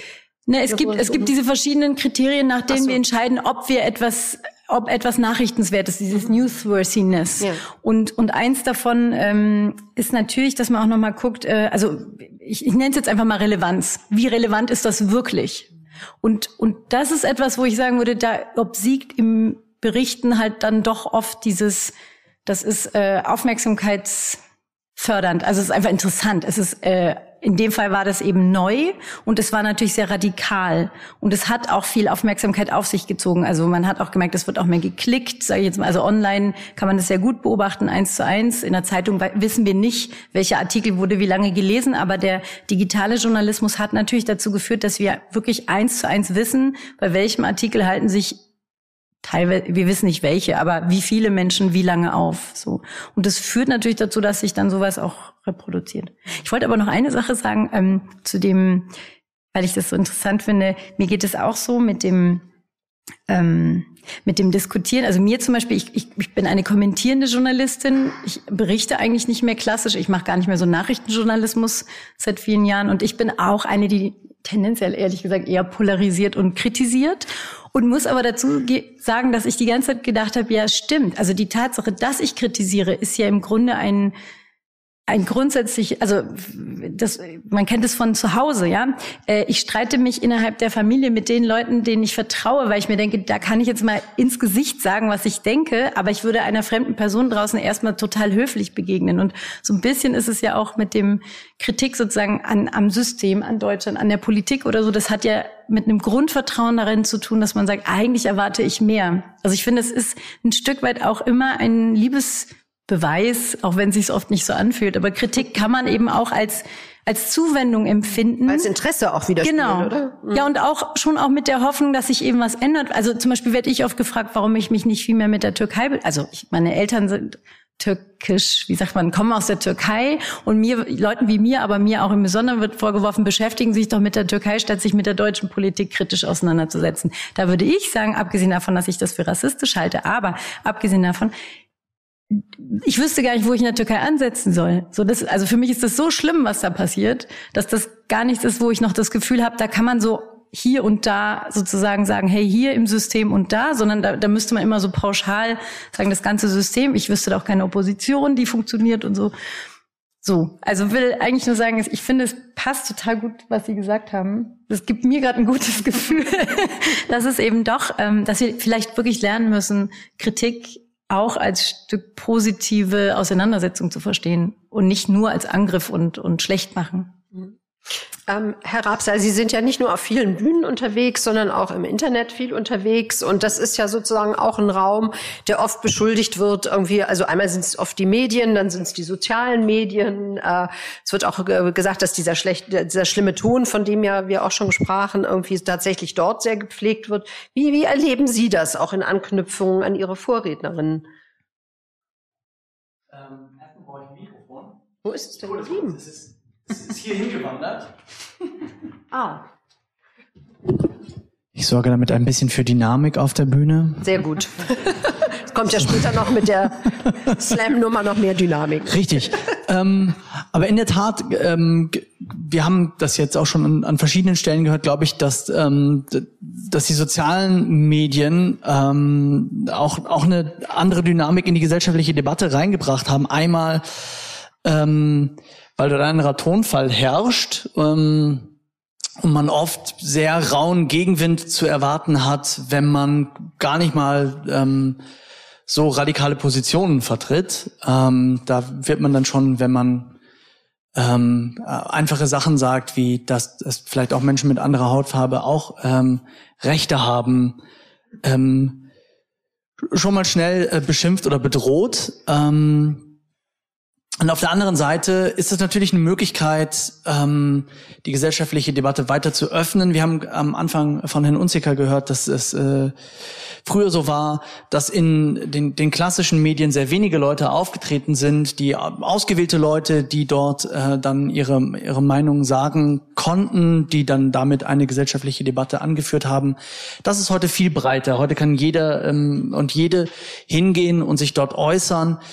Ne, es gibt diese verschiedenen Kriterien, nach denen wir entscheiden, ob etwas Nachrichtenswertes, dieses Newsworthiness. Ja. Und eins davon ist natürlich, dass man auch nochmal guckt, also ich nenne es jetzt einfach mal Relevanz. Wie relevant ist das wirklich? Und das ist etwas, wo ich sagen würde, da obsiegt im Berichten halt dann doch oft das ist aufmerksamkeitsfördernd. Also es ist einfach interessant. Es ist in dem Fall war das eben neu und es war natürlich sehr radikal und es hat auch viel Aufmerksamkeit auf sich gezogen. Also man hat auch gemerkt, es wird auch mehr geklickt, sage ich jetzt mal. Also online kann man das sehr gut beobachten, 1:1. In der Zeitung wissen wir nicht, welcher Artikel wurde wie lange gelesen, aber der digitale Journalismus hat natürlich dazu geführt, dass wir wirklich 1:1 wissen, bei welchem Artikel halten sich teilweise, wir wissen nicht welche, aber wie viele Menschen wie lange auf. So. Und das führt natürlich dazu, dass sich dann sowas auch reproduziert. Ich wollte aber noch eine Sache sagen, zu dem, weil ich das so interessant finde, mir geht es auch so mit dem Diskutieren. Also mir zum Beispiel, ich bin eine kommentierende Journalistin, ich berichte eigentlich nicht mehr klassisch, ich mache gar nicht mehr so Nachrichtenjournalismus seit vielen Jahren und ich bin auch eine, die tendenziell ehrlich gesagt eher polarisiert und kritisiert. Und muss aber dazu sagen, dass ich die ganze Zeit gedacht habe, ja stimmt, also die Tatsache, dass ich kritisiere, ist ja im Grunde ein grundsätzlich, also man kennt es von zu Hause, ja. Ich streite mich innerhalb der Familie mit den Leuten, denen ich vertraue, weil ich mir denke, da kann ich jetzt mal ins Gesicht sagen, was ich denke, aber ich würde einer fremden Person draußen erstmal total höflich begegnen. Und so ein bisschen ist es ja auch mit dem Kritik sozusagen am System, an Deutschland, an der Politik oder so. Das hat ja mit einem Grundvertrauen darin zu tun, dass man sagt, eigentlich erwarte ich mehr. Also ich finde, es ist ein Stück weit auch immer ein Liebesbeweis, auch wenn es sich oft nicht so anfühlt. Aber Kritik kann man eben auch als Zuwendung empfinden. Als Interesse auch widerspiegelt, genau. Oder? Ja, und auch mit der Hoffnung, dass sich eben was ändert. Also zum Beispiel werde ich oft gefragt, warum ich mich nicht viel mehr mit der Türkei... meine Eltern sind türkisch, kommen aus der Türkei und Leuten wie mir, aber mir auch im Besonderen wird vorgeworfen, beschäftigen sich doch mit der Türkei, statt sich mit der deutschen Politik kritisch auseinanderzusetzen. Da würde ich sagen, abgesehen davon, dass ich das für rassistisch halte, aber abgesehen davon, ich wüsste gar nicht, wo ich in der Türkei ansetzen soll. Also für mich ist das so schlimm, was da passiert, dass das gar nichts ist, wo ich noch das Gefühl habe, da kann man so hier und da sozusagen sagen, hey, hier im System und da, sondern da müsste man immer so pauschal sagen, das ganze System. Ich wüsste da auch keine Opposition, die funktioniert und so. So, also will eigentlich nur sagen, ich finde, es passt total gut, was Sie gesagt haben. Das gibt mir gerade ein gutes Gefühl, dass es eben doch, dass wir vielleicht wirklich lernen müssen, Kritik auch als Stück positive Auseinandersetzung zu verstehen und nicht nur als Angriff und schlecht machen. Herr Rabsal, Sie sind ja nicht nur auf vielen Bühnen unterwegs, sondern auch im Internet viel unterwegs. Und das ist ja sozusagen auch ein Raum, der oft beschuldigt wird, irgendwie, also einmal sind es oft die Medien, dann sind es die sozialen Medien. Es wird auch gesagt, dass dieser schlimme Ton, von dem ja wir auch schon sprachen, irgendwie tatsächlich dort sehr gepflegt wird. Wie erleben Sie das auch in Anknüpfung an Ihre Vorrednerinnen? Erstmal brauche ich ein Mikrofon. Wo ist es denn geblieben? Es ist hier hingewandert. Ich sorge damit ein bisschen für Dynamik auf der Bühne. Sehr gut. Es kommt ja später noch mit der Slam-Nummer noch mehr Dynamik. Richtig. Aber in der Tat, wir haben das jetzt auch schon an verschiedenen Stellen gehört, glaube ich, dass die sozialen Medien auch eine andere Dynamik in die gesellschaftliche Debatte reingebracht haben. Einmal weil dort ein anderer Tonfall herrscht und man oft sehr rauen Gegenwind zu erwarten hat, wenn man gar nicht mal so radikale Positionen vertritt. Da wird man dann schon, wenn man einfache Sachen sagt, wie dass vielleicht auch Menschen mit anderer Hautfarbe auch Rechte haben, schon mal schnell beschimpft oder bedroht. Und auf der anderen Seite ist es natürlich eine Möglichkeit, die gesellschaftliche Debatte weiter zu öffnen. Wir haben am Anfang von Herrn Unziker gehört, dass es früher so war, dass in den klassischen Medien sehr wenige Leute aufgetreten sind, die ausgewählte Leute, die dort dann ihre Meinung sagen konnten, die dann damit eine gesellschaftliche Debatte angeführt haben. Das ist heute viel breiter. Heute kann jeder und jede hingehen und sich dort äußern.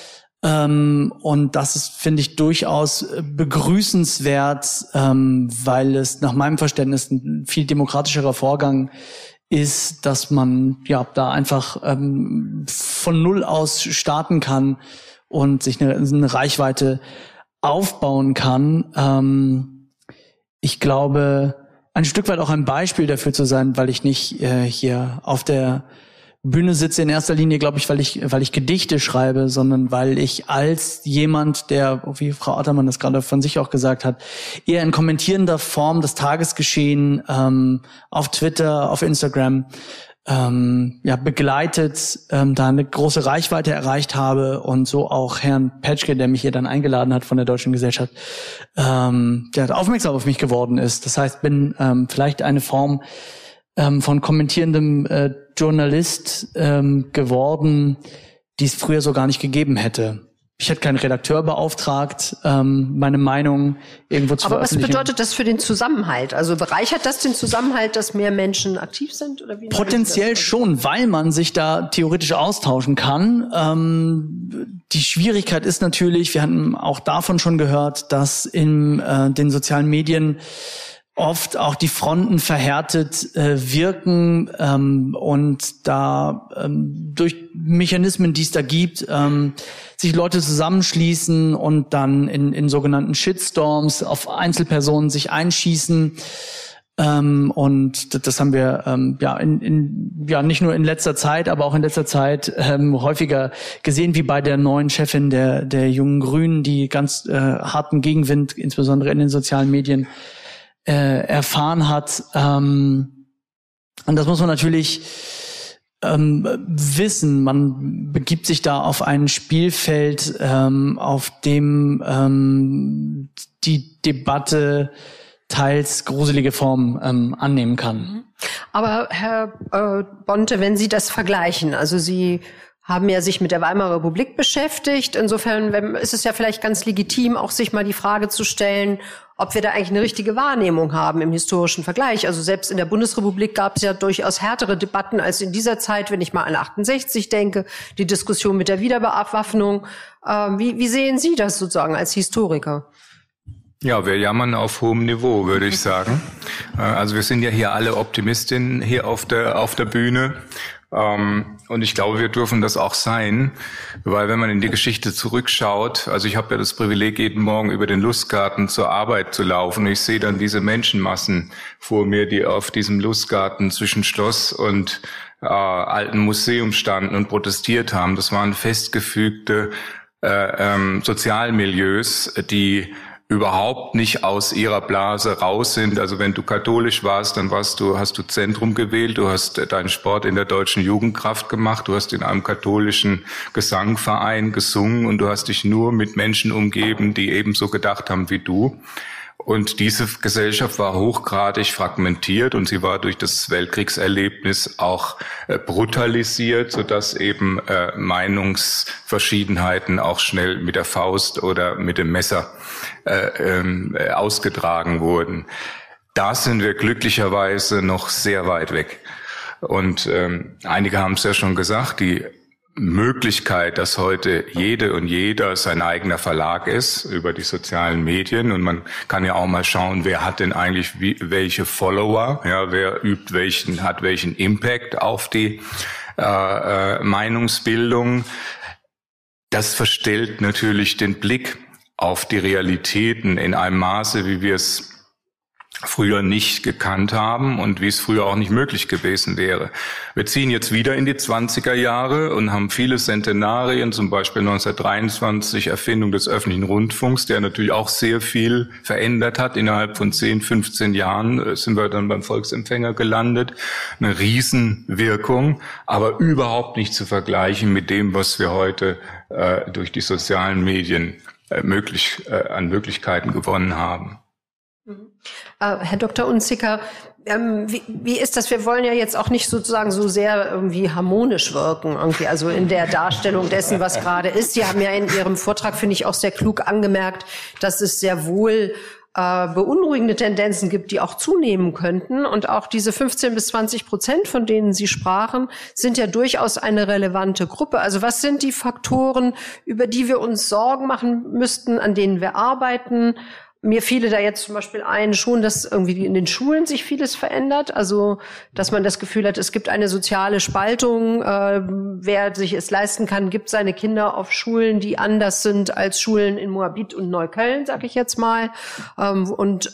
Und das ist, finde ich, durchaus begrüßenswert, weil es nach meinem Verständnis ein viel demokratischerer Vorgang ist, dass man ja da einfach von Null aus starten kann und sich eine Reichweite aufbauen kann. Ich glaube, ein Stück weit auch ein Beispiel dafür zu sein, weil ich nicht hier auf der Bühne sitze in erster Linie, glaube ich, weil ich Gedichte schreibe, sondern weil ich als jemand, der, wie Frau Attermann das gerade von sich auch gesagt hat, eher in kommentierender Form das Tagesgeschehen auf Twitter, auf Instagram begleitet, da eine große Reichweite erreicht habe und so auch Herrn Petschke, der mich hier dann eingeladen hat von der Deutschen Gesellschaft, der aufmerksam auf mich geworden ist. Das heißt, bin vielleicht eine Form von kommentierendem Journalist geworden, die es früher so gar nicht gegeben hätte. Ich hätte keinen Redakteur beauftragt, meine Meinung irgendwo zu veröffentlichen. Aber was bedeutet das für den Zusammenhalt? Also bereichert das den Zusammenhalt, dass mehr Menschen aktiv sind? Oder wie? Potenziell schon, weil man sich da theoretisch austauschen kann. Die Schwierigkeit ist natürlich, wir hatten auch davon schon gehört, dass in den sozialen Medien oft auch die Fronten verhärtet wirken und da durch Mechanismen, die es da gibt, sich Leute zusammenschließen und dann in sogenannten Shitstorms auf Einzelpersonen sich einschießen. Und das haben wir nicht nur in letzter Zeit, aber auch in letzter Zeit häufiger gesehen, wie bei der neuen Chefin der Jungen Grünen, die ganz harten Gegenwind, insbesondere in den sozialen Medien, erfahren hat. Und das muss man natürlich wissen. Man begibt sich da auf ein Spielfeld, auf dem die Debatte teils gruselige Formen annehmen kann. Aber Herr Bonte, wenn Sie das vergleichen, also Sie haben ja sich mit der Weimarer Republik beschäftigt. Insofern ist es ja vielleicht ganz legitim, auch sich mal die Frage zu stellen, ob wir da eigentlich eine richtige Wahrnehmung haben im historischen Vergleich. Also selbst in der Bundesrepublik gab es ja durchaus härtere Debatten als in dieser Zeit, wenn ich mal an 68 denke, die Diskussion mit der Wiederbewaffnung. Wie sehen Sie das sozusagen als Historiker? Ja, wir jammern auf hohem Niveau, würde ich sagen. Also wir sind ja hier alle Optimistinnen hier auf der Bühne. Und ich glaube, wir dürfen das auch sein, weil wenn man in die Geschichte zurückschaut, also ich habe ja das Privileg, jeden Morgen über den Lustgarten zur Arbeit zu laufen und ich sehe dann diese Menschenmassen vor mir, die auf diesem Lustgarten zwischen Schloss und alten Museum standen und protestiert haben. Das waren festgefügte Sozialmilieus, die überhaupt nicht aus ihrer Blase raus sind. Also wenn du katholisch warst, dann hast du Zentrum gewählt, du hast deinen Sport in der Deutschen Jugendkraft gemacht, du hast in einem katholischen Gesangverein gesungen und du hast dich nur mit Menschen umgeben, die ebenso gedacht haben wie du. Und diese Gesellschaft war hochgradig fragmentiert und sie war durch das Weltkriegserlebnis auch brutalisiert, sodass eben Meinungsverschiedenheiten auch schnell mit der Faust oder mit dem Messer ausgetragen wurden. Da sind wir glücklicherweise noch sehr weit weg. Und einige haben es ja schon gesagt, die Möglichkeit, dass heute jede und jeder sein eigener Verlag ist über die sozialen Medien und man kann ja auch mal schauen, wer hat denn eigentlich welche Follower, ja, wer hat welchen Impact auf die Meinungsbildung. Das verstellt natürlich den Blick auf die Realitäten in einem Maße, wie wir es früher nicht gekannt haben und wie es früher auch nicht möglich gewesen wäre. Wir ziehen jetzt wieder in die 20er Jahre und haben viele Centenarien, zum Beispiel 1923 Erfindung des öffentlichen Rundfunks, der natürlich auch sehr viel verändert hat. Innerhalb von 10, 15 Jahren sind wir dann beim Volksempfänger gelandet. Eine Riesenwirkung, aber überhaupt nicht zu vergleichen mit dem, was wir heute durch die sozialen Medien an Möglichkeiten gewonnen haben. Herr Dr. Unziker, wie ist das? Wir wollen ja jetzt auch nicht sozusagen so sehr irgendwie harmonisch wirken, irgendwie, also in der Darstellung dessen, was gerade ist. Sie haben ja in Ihrem Vortrag, finde ich, auch sehr klug angemerkt, dass es sehr wohl beunruhigende Tendenzen gibt, die auch zunehmen könnten. Und auch diese 15-20%, von denen Sie sprachen, sind ja durchaus eine relevante Gruppe. Also was sind die Faktoren, über die wir uns Sorgen machen müssten, an denen wir arbeiten? Mir fiele da jetzt zum Beispiel ein, schon, dass irgendwie in den Schulen sich vieles verändert. Also, dass man das Gefühl hat, es gibt eine soziale Spaltung. Wer sich es leisten kann, gibt seine Kinder auf Schulen, die anders sind als Schulen in Moabit und Neukölln, sag ich jetzt mal. Also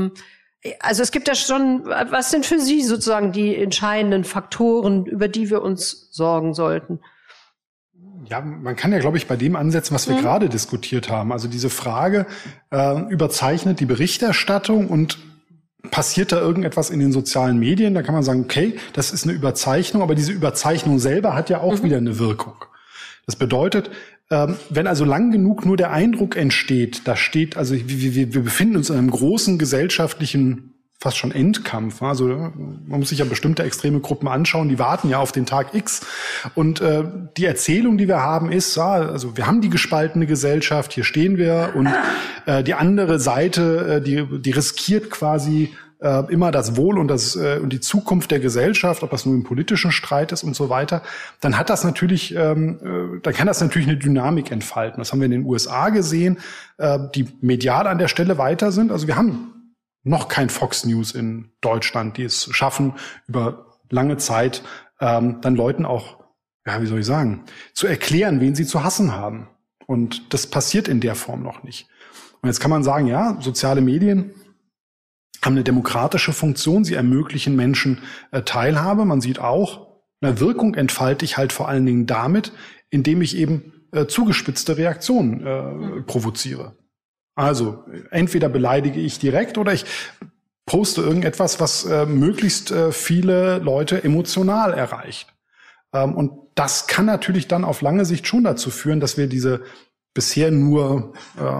es gibt da schon, was sind für Sie sozusagen die entscheidenden Faktoren, über die wir uns sorgen sollten? Ja, man kann ja, glaube ich, bei dem ansetzen, was wir gerade diskutiert haben. Also diese Frage, überzeichnet die Berichterstattung und passiert da irgendetwas in den sozialen Medien? Da kann man sagen, okay, das ist eine Überzeichnung, aber diese Überzeichnung selber hat ja auch wieder eine Wirkung. Das bedeutet, wenn also lang genug nur der Eindruck entsteht, da steht, also wir befinden uns in einem großen gesellschaftlichen fast schon Endkampf. Also man muss sich ja bestimmte extreme Gruppen anschauen, die warten ja auf den Tag X. Und die Erzählung, die wir haben, ist, also wir haben die gespaltene Gesellschaft, hier stehen wir und die andere Seite, die riskiert quasi immer das Wohl und die Zukunft der Gesellschaft, ob das nur im politischen Streit ist und so weiter, dann hat das natürlich, dann kann das natürlich eine Dynamik entfalten. Das haben wir in den USA gesehen, die medial an der Stelle weiter sind. Also wir haben noch kein Fox News in Deutschland, die es schaffen, über lange Zeit dann Leuten auch, ja, wie soll ich sagen, zu erklären, wen sie zu hassen haben. Und das passiert in der Form noch nicht. Und jetzt kann man sagen, ja, soziale Medien haben eine demokratische Funktion, sie ermöglichen Menschen Teilhabe. Man sieht auch, eine Wirkung entfalte ich halt vor allen Dingen damit, indem ich eben zugespitzte Reaktionen provoziere. Also entweder beleidige ich direkt oder ich poste irgendetwas, was möglichst viele Leute emotional erreicht. Und das kann natürlich dann auf lange Sicht schon dazu führen, dass wir diese bisher nur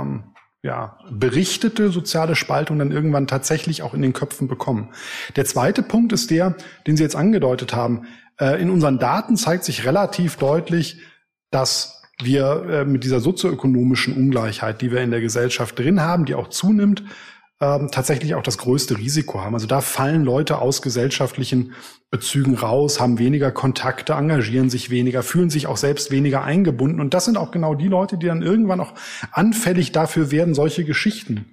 berichtete soziale Spaltung dann irgendwann tatsächlich auch in den Köpfen bekommen. Der zweite Punkt ist der, den Sie jetzt angedeutet haben. In unseren Daten zeigt sich relativ deutlich, dass wir mit dieser sozioökonomischen Ungleichheit, die wir in der Gesellschaft drin haben, die auch zunimmt, tatsächlich auch das größte Risiko haben. Also da fallen Leute aus gesellschaftlichen Bezügen raus, haben weniger Kontakte, engagieren sich weniger, fühlen sich auch selbst weniger eingebunden. Und das sind auch genau die Leute, die dann irgendwann auch anfällig dafür werden, solche Geschichten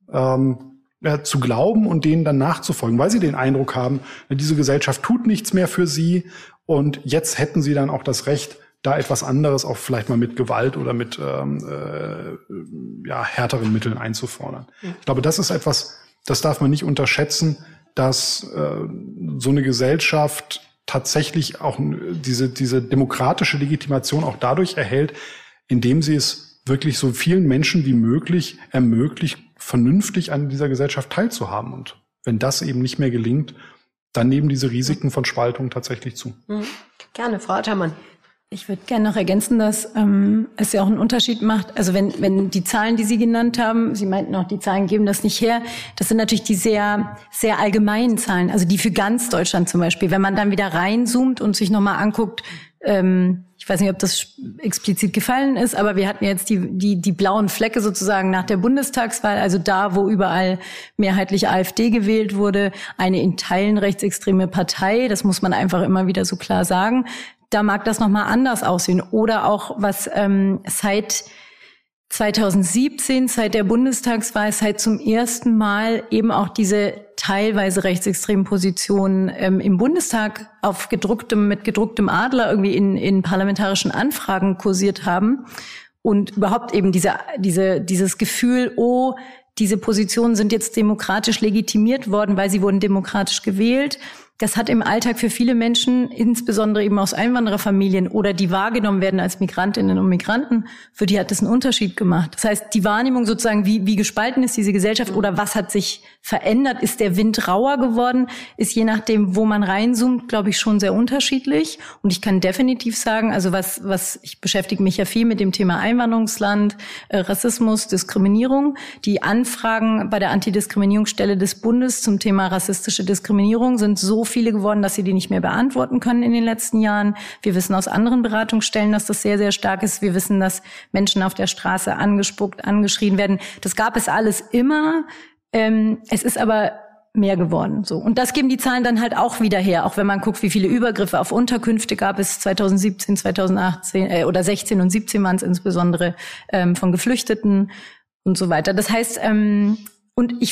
zu glauben und denen dann nachzufolgen, weil sie den Eindruck haben, diese Gesellschaft tut nichts mehr für sie und jetzt hätten sie dann auch das Recht, da etwas anderes auch vielleicht mal mit Gewalt oder mit härteren Mitteln einzufordern. Ich glaube, das ist etwas, das darf man nicht unterschätzen, dass so eine Gesellschaft tatsächlich auch diese demokratische Legitimation auch dadurch erhält, indem sie es wirklich so vielen Menschen wie möglich ermöglicht, vernünftig an dieser Gesellschaft teilzuhaben. Und wenn das eben nicht mehr gelingt, dann nehmen diese Risiken von Spaltung tatsächlich zu. Gerne, Frau Attermann. Ich würde gerne noch ergänzen, dass es ja auch einen Unterschied macht. Also wenn die Zahlen, die Sie genannt haben, Sie meinten auch, die Zahlen geben das nicht her, das sind natürlich die sehr, sehr allgemeinen Zahlen, also die für ganz Deutschland zum Beispiel. Wenn man dann wieder reinzoomt und sich nochmal anguckt, ich weiß nicht, ob das explizit gefallen ist, aber wir hatten jetzt die blauen Flecke sozusagen nach der Bundestagswahl, also da, wo überall mehrheitlich AfD gewählt wurde, eine in Teilen rechtsextreme Partei, das muss man einfach immer wieder so klar sagen. Da mag das nochmal anders aussehen. Oder auch was seit 2017, seit der Bundestagswahl, seit zum ersten Mal eben auch diese teilweise rechtsextremen Positionen im Bundestag mit gedrucktem Adler irgendwie in parlamentarischen Anfragen kursiert haben. Und überhaupt eben dieses Gefühl, diese Positionen sind jetzt demokratisch legitimiert worden, weil sie wurden demokratisch gewählt. Das hat im Alltag für viele Menschen, insbesondere eben aus Einwandererfamilien oder die wahrgenommen werden als Migrantinnen und Migranten, für die hat das einen Unterschied gemacht. Das heißt, die Wahrnehmung sozusagen, wie gespalten ist diese Gesellschaft oder was hat sich verändert, ist der Wind rauer geworden, ist je nachdem, wo man reinzoomt, glaube ich, schon sehr unterschiedlich. Und ich kann definitiv sagen, also ich beschäftige mich ja viel mit dem Thema Einwanderungsland, Rassismus, Diskriminierung. Die Anfragen bei der Antidiskriminierungsstelle des Bundes zum Thema rassistische Diskriminierung sind so viele geworden, dass sie die nicht mehr beantworten können in den letzten Jahren. Wir wissen aus anderen Beratungsstellen, dass das sehr, sehr stark ist. Wir wissen, dass Menschen auf der Straße angespuckt, angeschrien werden. Das gab es alles immer. Es ist aber mehr geworden, so. Und das geben die Zahlen dann halt auch wieder her, auch wenn man guckt, wie viele Übergriffe auf Unterkünfte gab es 2017, 2018 oder 16 und 17 waren es insbesondere von Geflüchteten und so weiter. Das heißt, und ich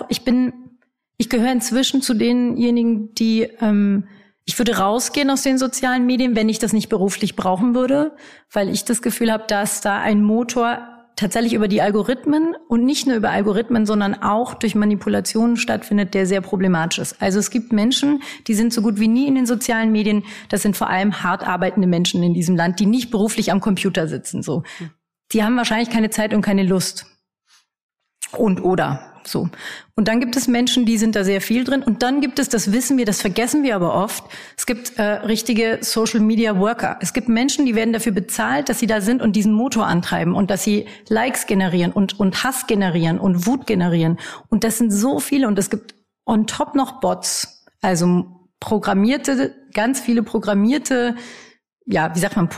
gehöre inzwischen zu denjenigen, die ich würde rausgehen aus den sozialen Medien, wenn ich das nicht beruflich brauchen würde, weil ich das Gefühl habe, dass da ein Motor tatsächlich über die Algorithmen und nicht nur über Algorithmen, sondern auch durch Manipulationen stattfindet, der sehr problematisch ist. Also es gibt Menschen, die sind so gut wie nie in den sozialen Medien. Das sind vor allem hart arbeitende Menschen in diesem Land, die nicht beruflich am Computer sitzen. So, die haben wahrscheinlich keine Zeit und keine Lust. Oder so. Und dann gibt es Menschen, die sind da sehr viel drin. Und dann gibt es, das wissen wir, das vergessen wir aber oft, es gibt richtige Social Media Worker. Es gibt Menschen, die werden dafür bezahlt, dass sie da sind und diesen Motor antreiben und dass sie Likes generieren und Hass generieren und Wut generieren. Und das sind so viele. Und es gibt on top noch Bots, also ganz viele programmierte, ja, wie sagt man,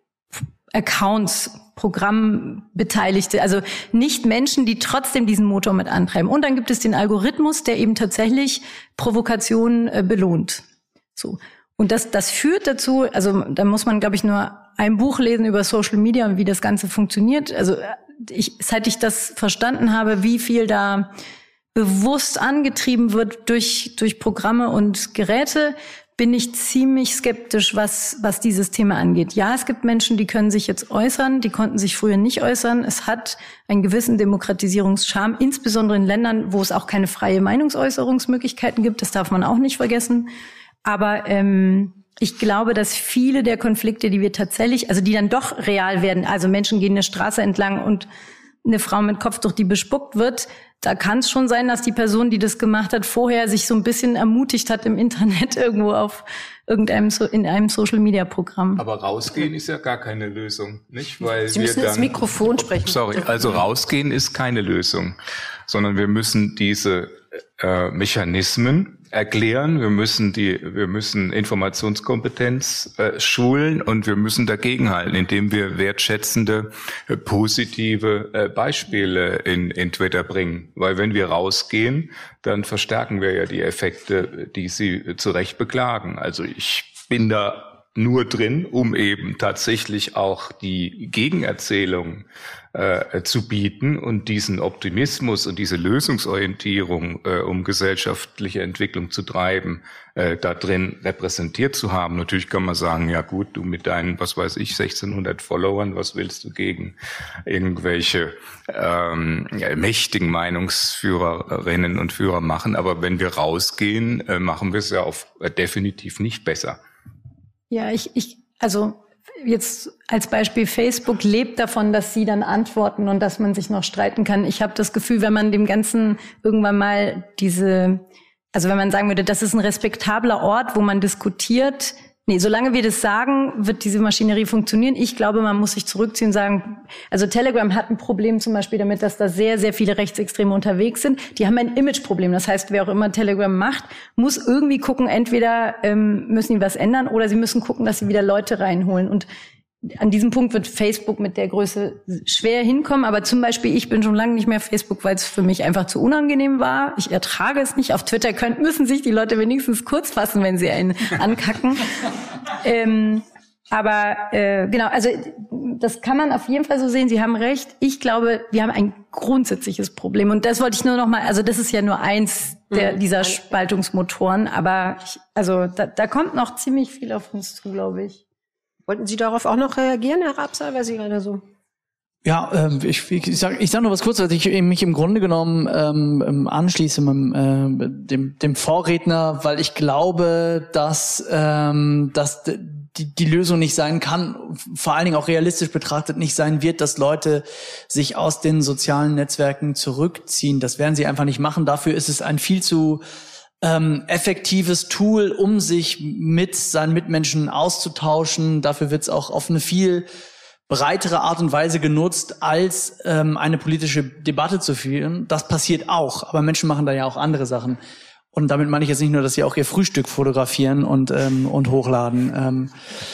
Accounts, Programmbeteiligte, also nicht Menschen, die trotzdem diesen Motor mit antreiben. Und dann gibt es den Algorithmus, der eben tatsächlich Provokationen belohnt. So. Und das führt dazu, also da muss man, glaube ich, nur ein Buch lesen über Social Media und wie das Ganze funktioniert. Also seit ich das verstanden habe, wie viel da bewusst angetrieben wird durch Programme und Geräte, bin ich ziemlich skeptisch, was dieses Thema angeht. Ja, es gibt Menschen, die können sich jetzt äußern, die konnten sich früher nicht äußern. Es hat einen gewissen Demokratisierungscharme, insbesondere in Ländern, wo es auch keine freie Meinungsäußerungsmöglichkeiten gibt. Das darf man auch nicht vergessen. Aber ich glaube, dass viele der Konflikte, die wir tatsächlich, also die dann doch real werden, also Menschen gehen eine Straße entlang und eine Frau mit Kopftuch, die bespuckt wird, da kann es schon sein, dass die Person, die das gemacht hat, vorher sich so ein bisschen ermutigt hat im Internet irgendwo in einem Social-Media-Programm. Aber rausgehen ist ja gar keine Lösung, nicht? Weil Sie müssen ins Mikrofon sprechen. Sorry, also rausgehen ist keine Lösung, sondern wir müssen diese Mechanismen erklären, wir müssen Informationskompetenz schulen und wir müssen dagegenhalten, indem wir wertschätzende, positive Beispiele in Twitter bringen. Weil wenn wir rausgehen, dann verstärken wir ja die Effekte, die Sie zu Recht beklagen. Also ich bin da nur drin, um eben tatsächlich auch die Gegenerzählung zu bieten und diesen Optimismus und diese Lösungsorientierung, um gesellschaftliche Entwicklung zu treiben, da drin repräsentiert zu haben. Natürlich kann man sagen, ja gut, du mit deinen, 1600 Followern, was willst du gegen irgendwelche mächtigen Meinungsführerinnen und Führer machen? Aber wenn wir rausgehen, machen wir es ja definitiv nicht besser. Ja, also jetzt als Beispiel Facebook lebt davon, dass sie dann antworten und dass man sich noch streiten kann. Ich habe das Gefühl, wenn man dem Ganzen irgendwann mal also wenn man sagen würde, das ist ein respektabler Ort, wo man diskutiert. Nee, solange wir das sagen, wird diese Maschinerie funktionieren. Ich glaube, man muss sich zurückziehen und sagen, also Telegram hat ein Problem zum Beispiel damit, dass da sehr, sehr viele Rechtsextreme unterwegs sind. Die haben ein Imageproblem. Das heißt, wer auch immer Telegram macht, muss irgendwie gucken, entweder müssen die was ändern oder sie müssen gucken, dass sie wieder Leute reinholen. Und an diesem Punkt wird Facebook mit der Größe schwer hinkommen. Aber zum Beispiel, ich bin schon lange nicht mehr Facebook, weil es für mich einfach zu unangenehm war. Ich ertrage es nicht. Auf Twitter müssen sich die Leute wenigstens kurz fassen, wenn sie einen ankacken. Genau, also das kann man auf jeden Fall so sehen. Sie haben recht. Ich glaube, wir haben ein grundsätzliches Problem. Und das wollte ich nur noch mal, also das ist ja nur eins dieser Spaltungsmotoren. Aber da kommt noch ziemlich viel auf uns zu, glaube ich. Wollten Sie darauf auch noch reagieren, Herr Rabsal, weil Sie gerade so... Ja, ich sag nur was kurz, dass ich mich im Grunde genommen anschließe dem Vorredner, weil ich glaube, dass die Lösung nicht sein kann, vor allen Dingen auch realistisch betrachtet nicht sein wird, dass Leute sich aus den sozialen Netzwerken zurückziehen. Das werden sie einfach nicht machen. Dafür ist es ein viel zu effektives Tool, um sich mit seinen Mitmenschen auszutauschen. Dafür wird es auch auf eine viel breitere Art und Weise genutzt, als eine politische Debatte zu führen. Das passiert auch, aber Menschen machen da ja auch andere Sachen. Und damit meine ich jetzt nicht nur, dass sie auch ihr Frühstück fotografieren und hochladen.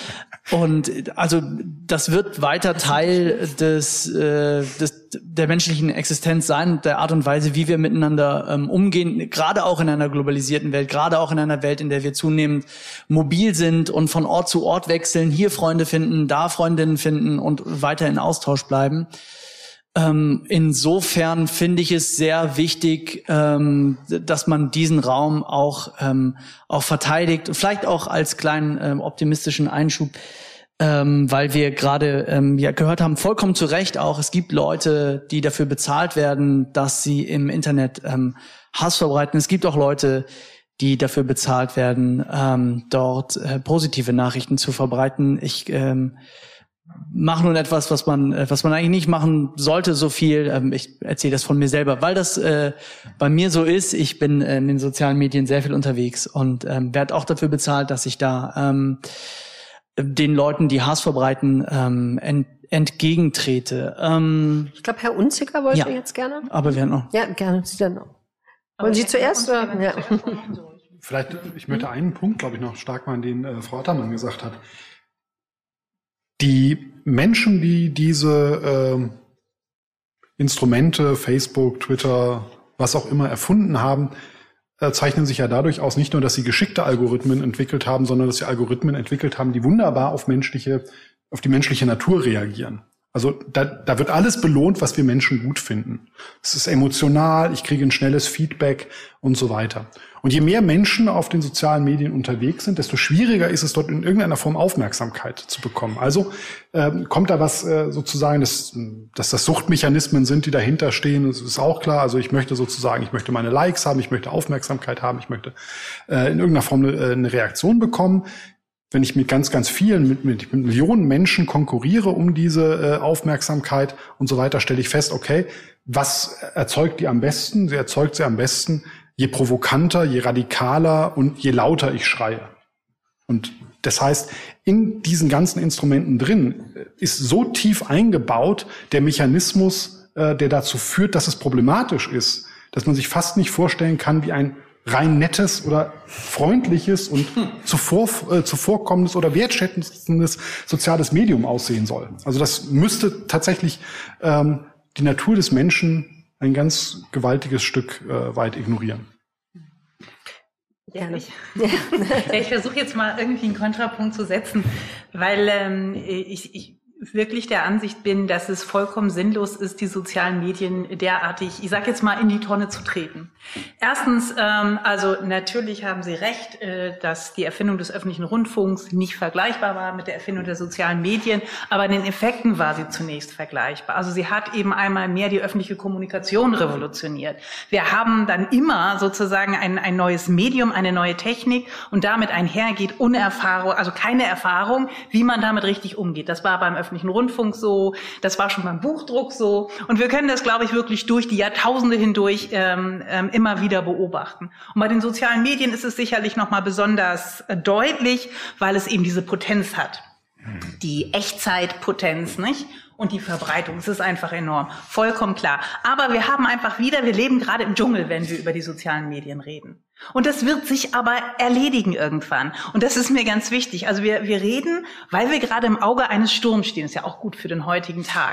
Und also das wird weiter Teil der menschlichen Existenz sein, der Art und Weise, wie wir miteinander umgehen, gerade auch in einer globalisierten Welt, gerade auch in einer Welt, in der wir zunehmend mobil sind und von Ort zu Ort wechseln, hier Freunde finden, da Freundinnen finden und weiter in Austausch bleiben. Insofern finde ich es sehr wichtig, dass man diesen Raum auch verteidigt, vielleicht auch als kleinen optimistischen Einschub, weil wir gerade gehört haben, vollkommen zu Recht auch, es gibt Leute, die dafür bezahlt werden, dass sie im Internet Hass verbreiten. Es gibt auch Leute, die dafür bezahlt werden, dort positive Nachrichten zu verbreiten. Ich mache nun etwas, was man eigentlich nicht machen sollte, so viel. Ich erzähle das von mir selber, weil das bei mir so ist. Ich bin in den sozialen Medien sehr viel unterwegs und werde auch dafür bezahlt, dass ich da den Leuten, die Hass verbreiten, entgegentrete. Ich glaube, Herr Unziker wollte jetzt gerne. Aber wir noch. Ja, gerne. Sie dann noch. Wollen Sie zuerst? Ja. Vielleicht, ich möchte einen Punkt, glaube ich, noch stark machen, den Frau Attermann gesagt hat. Die Menschen, die diese Instrumente, Facebook, Twitter, was auch immer erfunden haben, zeichnen sich ja dadurch aus, nicht nur, dass sie geschickte Algorithmen entwickelt haben, sondern dass sie Algorithmen entwickelt haben, die wunderbar auf die menschliche Natur reagieren. Also da wird alles belohnt, was wir Menschen gut finden. Es ist emotional, ich kriege ein schnelles Feedback und so weiter. Und je mehr Menschen auf den sozialen Medien unterwegs sind, desto schwieriger ist es, dort in irgendeiner Form Aufmerksamkeit zu bekommen. Also kommt da was sozusagen, dass das Suchtmechanismen sind, die dahinter stehen. Das ist auch klar. Also ich möchte meine Likes haben, ich möchte Aufmerksamkeit haben, ich möchte in irgendeiner Form eine Reaktion bekommen. Wenn ich mit ganz, ganz vielen, mit Millionen Menschen konkurriere um diese Aufmerksamkeit und so weiter, stelle ich fest, okay, was erzeugt die am besten? Sie erzeugt sie am besten, je provokanter, je radikaler und je lauter ich schreie. Und das heißt, in diesen ganzen Instrumenten drin ist so tief eingebaut der Mechanismus, der dazu führt, dass es problematisch ist, dass man sich fast nicht vorstellen kann, wie ein rein nettes oder freundliches und zuvorkommendes oder wertschätzendes soziales Medium aussehen soll. Also das müsste tatsächlich die Natur des Menschen ein ganz gewaltiges Stück weit ignorieren. Gerne. Ich versuche jetzt mal irgendwie einen Kontrapunkt zu setzen, weil ich wirklich der Ansicht bin, dass es vollkommen sinnlos ist, die sozialen Medien derartig, ich sage jetzt mal, in die Tonne zu treten. Erstens, also natürlich haben Sie recht, dass die Erfindung des öffentlichen Rundfunks nicht vergleichbar war mit der Erfindung der sozialen Medien, aber in den Effekten war sie zunächst vergleichbar. Also sie hat eben einmal mehr die öffentliche Kommunikation revolutioniert. Wir haben dann immer sozusagen ein neues Medium, eine neue Technik und damit einhergeht Unerfahrung, also keine Erfahrung, wie man damit richtig umgeht. Das war beim öffentlichen Rundfunk so, das war schon beim Buchdruck so und wir können das, glaube ich, wirklich durch die Jahrtausende hindurch immer wieder beobachten. Und bei den sozialen Medien ist es sicherlich noch mal besonders deutlich, weil es eben diese Potenz hat. Die Echtzeitpotenz, nicht? Und die Verbreitung, es ist einfach enorm. Vollkommen klar. Aber wir leben gerade im Dschungel, wenn wir über die sozialen Medien reden. Und das wird sich aber erledigen irgendwann. Und das ist mir ganz wichtig. Also wir reden, weil wir gerade im Auge eines Sturms stehen. Ist ja auch gut für den heutigen Tag.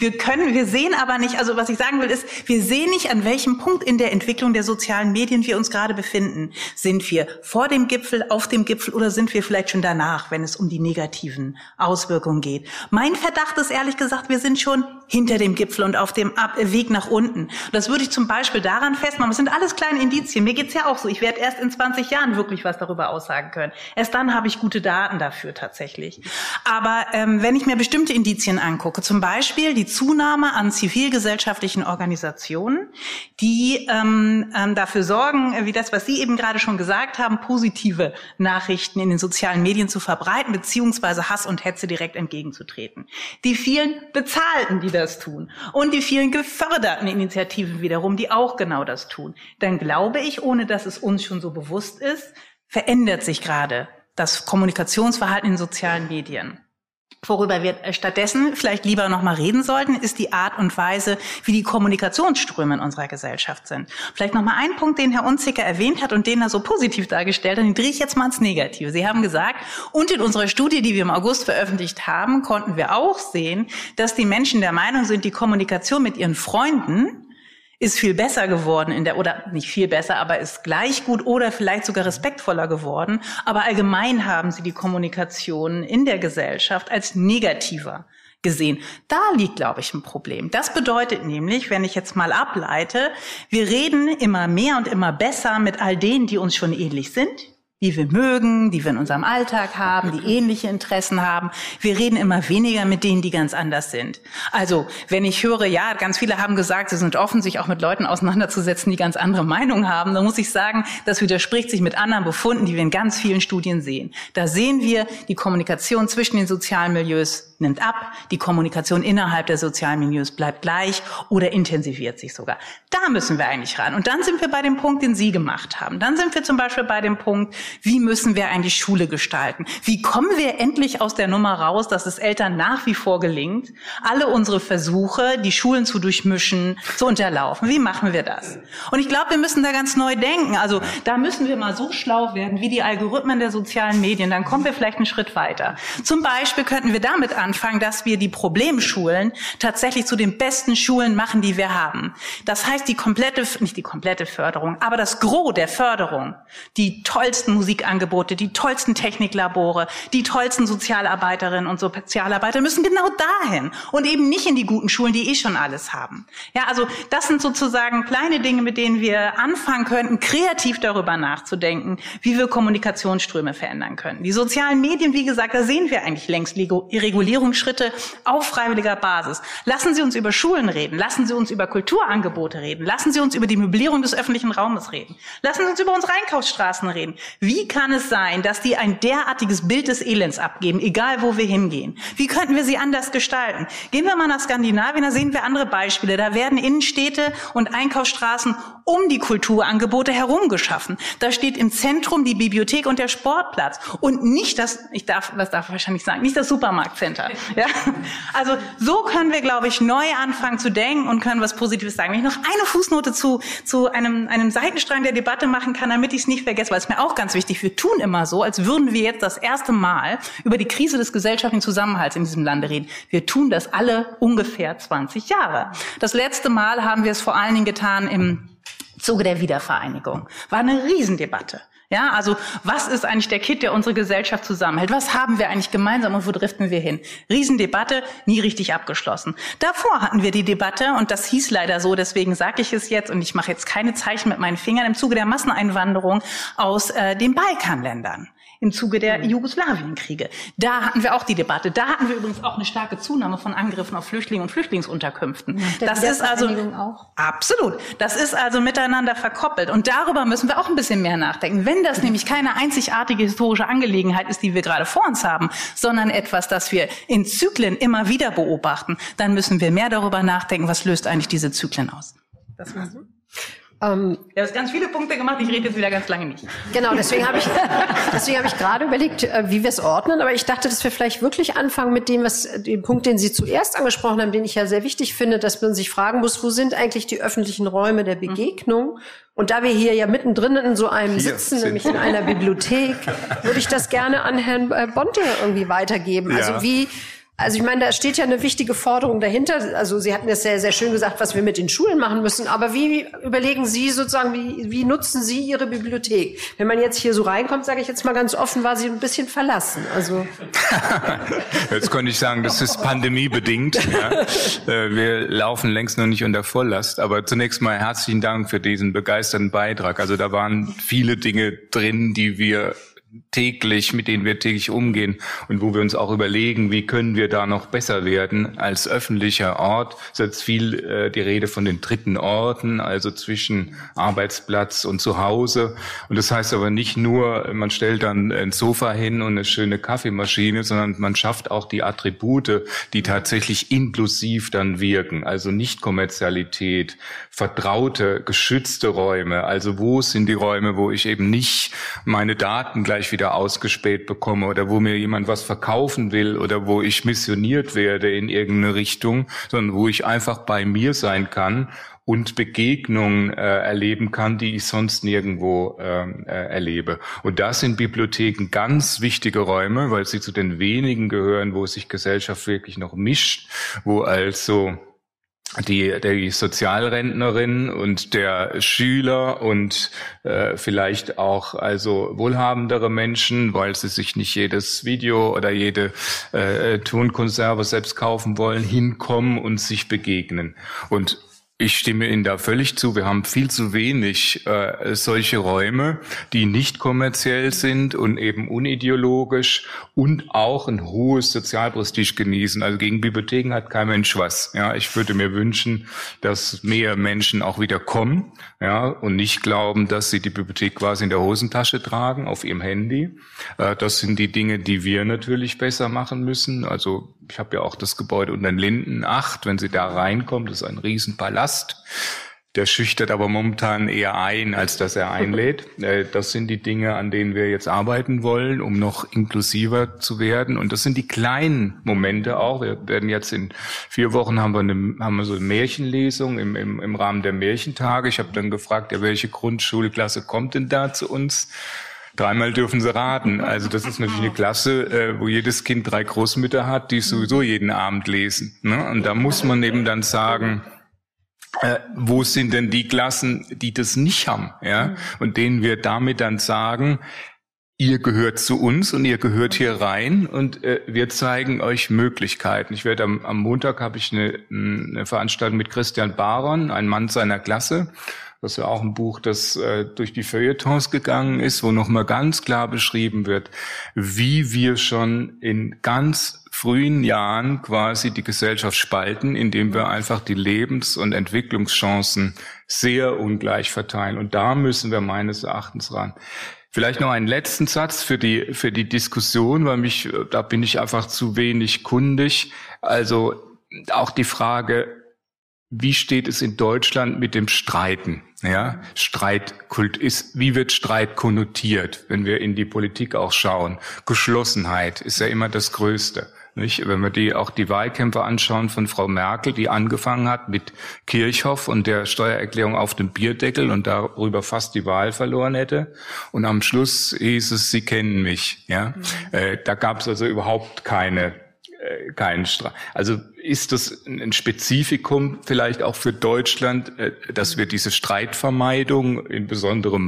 Wir sehen aber nicht, also was ich sagen will ist, wir sehen nicht, an welchem Punkt in der Entwicklung der sozialen Medien wir uns gerade befinden. Sind wir vor dem Gipfel, auf dem Gipfel oder sind wir vielleicht schon danach, wenn es um die negativen Auswirkungen geht? Mein Verdacht ist ehrlich gesagt, wir sind schon hinter dem Gipfel und auf dem Weg nach unten. Das würde ich zum Beispiel daran festmachen. Das sind alles kleine Indizien. Mir geht's ja auch so. Ich werde erst in 20 Jahren wirklich was darüber aussagen können. Erst dann habe ich gute Daten dafür tatsächlich. Aber wenn ich mir bestimmte Indizien angucke, zum Beispiel die Zunahme an zivilgesellschaftlichen Organisationen, die dafür sorgen, wie das, was Sie eben gerade schon gesagt haben, positive Nachrichten in den sozialen Medien zu verbreiten, beziehungsweise Hass und Hetze direkt entgegenzutreten. Die vielen Bezahlten, die das tun und die vielen geförderten Initiativen wiederum, die auch genau das tun. Dann glaube ich, ohne dass es uns schon so bewusst ist, verändert sich gerade das Kommunikationsverhalten in sozialen Medien. Worüber wir stattdessen vielleicht lieber noch mal reden sollten, ist die Art und Weise, wie die Kommunikationsströme in unserer Gesellschaft sind. Vielleicht noch mal ein Punkt, den Herr Unzicker erwähnt hat und den er so positiv dargestellt hat, den drehe ich jetzt mal ins Negative. Sie haben gesagt, und in unserer Studie, die wir im August veröffentlicht haben, konnten wir auch sehen, dass die Menschen der Meinung sind, die Kommunikation mit ihren Freunden ist viel besser geworden oder nicht viel besser, aber ist gleich gut oder vielleicht sogar respektvoller geworden. Aber allgemein haben sie die Kommunikation in der Gesellschaft als negativer gesehen. Da liegt, glaube ich, ein Problem. Das bedeutet nämlich, wenn ich jetzt mal ableite, wir reden immer mehr und immer besser mit all denen, die uns schon ähnlich sind, die wir mögen, die wir in unserem Alltag haben, die ähnliche Interessen haben. Wir reden immer weniger mit denen, die ganz anders sind. Also, wenn ich höre, ja, ganz viele haben gesagt, sie sind offen, sich auch mit Leuten auseinanderzusetzen, die ganz andere Meinungen haben, dann muss ich sagen, das widerspricht sich mit anderen Befunden, die wir in ganz vielen Studien sehen. Da sehen wir, die Kommunikation zwischen den sozialen Milieus nimmt ab, die Kommunikation innerhalb der sozialen Milieus bleibt gleich oder intensiviert sich sogar. Da müssen wir eigentlich ran. Und dann sind wir bei dem Punkt, den Sie gemacht haben. Dann sind wir zum Beispiel bei dem Punkt, wie müssen wir eigentlich Schule gestalten? Wie kommen wir endlich aus der Nummer raus, dass es Eltern nach wie vor gelingt, alle unsere Versuche, die Schulen zu durchmischen, zu unterlaufen? Wie machen wir das? Und ich glaube, wir müssen da ganz neu denken. Also da müssen wir mal so schlau werden wie die Algorithmen der sozialen Medien. Dann kommen wir vielleicht einen Schritt weiter. Zum Beispiel könnten wir damit anfangen, dass wir die Problemschulen tatsächlich zu den besten Schulen machen, die wir haben. Das heißt, nicht die komplette Förderung, aber das Gros der Förderung, die tollsten Musikangebote, die tollsten Techniklabore, die tollsten Sozialarbeiterinnen und Sozialarbeiter müssen genau dahin und eben nicht in die guten Schulen, die eh schon alles haben. Ja, also das sind sozusagen kleine Dinge, mit denen wir anfangen könnten, kreativ darüber nachzudenken, wie wir Kommunikationsströme verändern können. Die sozialen Medien, wie gesagt, da sehen wir eigentlich längst Regulierungsschritte auf freiwilliger Basis. Lassen Sie uns über Schulen reden, lassen Sie uns über Kulturangebote reden, lassen Sie uns über die Möblierung des öffentlichen Raumes reden, lassen Sie uns über unsere Einkaufsstraßen reden. Wie kann es sein, dass die ein derartiges Bild des Elends abgeben, egal wo wir hingehen? Wie könnten wir sie anders gestalten? Gehen wir mal nach Skandinavien, da sehen wir andere Beispiele. Da werden Innenstädte und Einkaufsstraßen um die Kulturangebote herum geschaffen. Da steht im Zentrum die Bibliothek und der Sportplatz und nicht das darf wahrscheinlich sagen, nicht das Supermarktcenter. Ja? Also so können wir, glaube ich, neu anfangen zu denken und können was Positives sagen. Wenn ich noch eine Fußnote zu einem Seitenstrang der Debatte machen kann, damit ich es nicht vergesse, weil es mir auch ganz wichtig, wir tun immer so, als würden wir jetzt das erste Mal über die Krise des gesellschaftlichen Zusammenhalts in diesem Lande reden. Wir tun das alle ungefähr 20 Jahre. Das letzte Mal haben wir es vor allen Dingen getan im Zuge der Wiedervereinigung. War eine Riesendebatte. Ja, also was ist eigentlich der Kitt, der unsere Gesellschaft zusammenhält? Was haben wir eigentlich gemeinsam und wo driften wir hin? Riesendebatte, nie richtig abgeschlossen. Davor hatten wir die Debatte, und das hieß leider so, deswegen sage ich es jetzt, und ich mache jetzt keine Zeichen mit meinen Fingern, im Zuge der Masseneinwanderung aus den Balkanländern. Im Zuge der Jugoslawienkriege. Da hatten wir auch die Debatte. Da hatten wir übrigens auch eine starke Zunahme von Angriffen auf Flüchtlinge und Flüchtlingsunterkünften. Das ist also auch. Absolut. Das ist also miteinander verkoppelt. Und darüber müssen wir auch ein bisschen mehr nachdenken. Wenn das nämlich keine einzigartige historische Angelegenheit ist, die wir gerade vor uns haben, sondern etwas, das wir in Zyklen immer wieder beobachten, dann müssen wir mehr darüber nachdenken, was löst eigentlich diese Zyklen aus. Das war's. Du hast ganz viele Punkte gemacht, ich rede jetzt wieder ganz lange nicht. Genau, deswegen habe ich gerade überlegt, wie wir es ordnen, aber ich dachte, dass wir vielleicht wirklich anfangen mit dem Punkt, den Sie zuerst angesprochen haben, den ich ja sehr wichtig finde, dass man sich fragen muss, wo sind eigentlich die öffentlichen Räume der Begegnung? Und da wir hier ja mittendrin in so einem sitzen, nämlich in einer Bibliothek, würde ich das gerne an Herrn Bonte irgendwie weitergeben. Ja. Also ich meine, da steht ja eine wichtige Forderung dahinter. Also Sie hatten das sehr, sehr schön gesagt, was wir mit den Schulen machen müssen. Aber wie überlegen Sie sozusagen, wie nutzen Sie Ihre Bibliothek? Wenn man jetzt hier so reinkommt, sage ich jetzt mal ganz offen, war sie ein bisschen verlassen. Also jetzt könnte ich sagen, das ist pandemiebedingt. Ja. Wir laufen längst noch nicht unter Volllast. Aber zunächst mal herzlichen Dank für diesen begeisternden Beitrag. Also da waren viele Dinge drin, mit denen wir täglich umgehen und wo wir uns auch überlegen, wie können wir da noch besser werden als öffentlicher Ort. Es ist jetzt viel die Rede von den dritten Orten, also zwischen Arbeitsplatz und Zuhause. Und das heißt aber nicht nur, man stellt dann ein Sofa hin und eine schöne Kaffeemaschine, sondern man schafft auch die Attribute, die tatsächlich inklusiv dann wirken. Also Nicht-Kommerzialität, vertraute, geschützte Räume. Also wo sind die Räume, wo ich eben nicht meine Daten gleich gleich wieder ausgespäht bekomme oder wo mir jemand was verkaufen will oder wo ich missioniert werde in irgendeine Richtung, sondern wo ich einfach bei mir sein kann und Begegnungen erleben kann, die ich sonst nirgendwo erlebe. Und das sind Bibliotheken ganz wichtige Räume, weil sie zu den wenigen gehören, wo sich Gesellschaft wirklich noch mischt, wo also die Sozialrentnerin und der Schüler und vielleicht auch also wohlhabendere Menschen, weil sie sich nicht jedes Video oder jede Tonkonserve selbst kaufen wollen, hinkommen und sich begegnen. Und ich stimme Ihnen da völlig zu. Wir haben viel zu wenig solche Räume, die nicht kommerziell sind und eben unideologisch und auch ein hohes Sozialprestige genießen. Also gegen Bibliotheken hat kein Mensch was. Ja, ich würde mir wünschen, dass mehr Menschen auch wieder kommen, ja, und nicht glauben, dass sie die Bibliothek quasi in der Hosentasche tragen, auf ihrem Handy. Das sind die Dinge, die wir natürlich besser machen müssen. Also ich habe ja auch das Gebäude unter den Linden 8. Wenn Sie da reinkommen, das ist ein Riesenpalast. Der schüchtert aber momentan eher ein, als dass er einlädt. Das sind die Dinge, an denen wir jetzt arbeiten wollen, um noch inklusiver zu werden. Und das sind die kleinen Momente auch. Wir werden jetzt in 4 Wochen haben wir so eine Märchenlesung im Rahmen der Märchentage. Ich habe dann gefragt, ja, welche Grundschulklasse kommt denn da zu uns? 3-mal dürfen sie raten. Also das ist natürlich eine Klasse, wo jedes Kind 3 Großmütter hat, die sowieso jeden Abend lesen. Ne? Und da muss man eben dann sagen, wo sind denn die Klassen, die das nicht haben? Ja? Und denen wir damit dann sagen, ihr gehört zu uns und ihr gehört hier rein und wir zeigen euch Möglichkeiten. Ich werde am Montag habe ich eine Veranstaltung mit Christian Baron, ein Mann seiner Klasse. Das ist ja auch ein Buch, das durch die Feuilletons gegangen ist, wo nochmal ganz klar beschrieben wird, wie wir schon in ganz frühen Jahren quasi die Gesellschaft spalten, indem wir einfach die Lebens- und Entwicklungschancen sehr ungleich verteilen. Und da müssen wir meines Erachtens ran. Vielleicht noch einen letzten Satz für die Diskussion, weil da bin ich einfach zu wenig kundig. Also auch die Frage, wie steht es in Deutschland mit dem Streiten? Ja, Streitkult wie wird Streit konnotiert, wenn wir in die Politik auch schauen? Geschlossenheit ist ja immer das Größte, nicht? Wenn wir auch die Wahlkämpfe anschauen von Frau Merkel, die angefangen hat mit Kirchhoff und der Steuererklärung auf dem Bierdeckel und darüber fast die Wahl verloren hätte. Und am Schluss hieß es, Sie kennen mich, ja. Da gab es also überhaupt keinen Streit. Also ist das ein Spezifikum vielleicht auch für Deutschland, dass wir diese Streitvermeidung in besonderem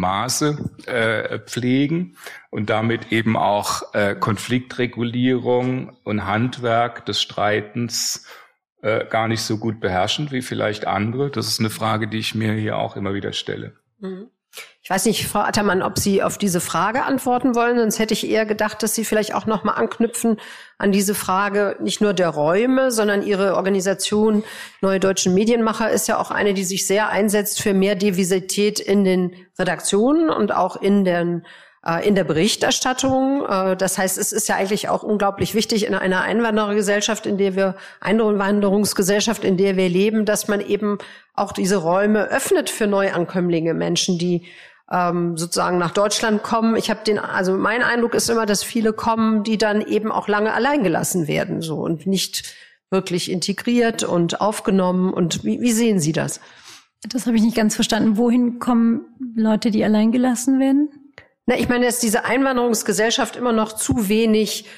Maße pflegen und damit eben auch Konfliktregulierung und Handwerk des Streitens gar nicht so gut beherrschen wie vielleicht andere? Das ist eine Frage, die ich mir hier auch immer wieder stelle. Ich weiß nicht, Frau Attermann, ob Sie auf diese Frage antworten wollen, sonst hätte ich eher gedacht, dass Sie vielleicht auch noch mal anknüpfen an diese Frage nicht nur der Räume, sondern Ihre Organisation Neue Deutsche Medienmacher ist ja auch eine, die sich sehr einsetzt für mehr Diversität in den Redaktionen und auch in der Berichterstattung. Das heißt, es ist ja eigentlich auch unglaublich wichtig in einer Einwanderergesellschaft, Einwanderungsgesellschaft, in der wir leben, dass man eben auch diese Räume öffnet für Neuankömmlinge, Menschen, die sozusagen nach Deutschland kommen. Also mein Eindruck ist immer, dass viele kommen, die dann eben auch lange allein gelassen werden, so, und nicht wirklich integriert und aufgenommen. Und wie sehen Sie das? Das habe ich nicht ganz verstanden. Wohin kommen Leute, die allein gelassen werden? Na, ich meine, dass diese Einwanderungsgesellschaft immer noch zu wenig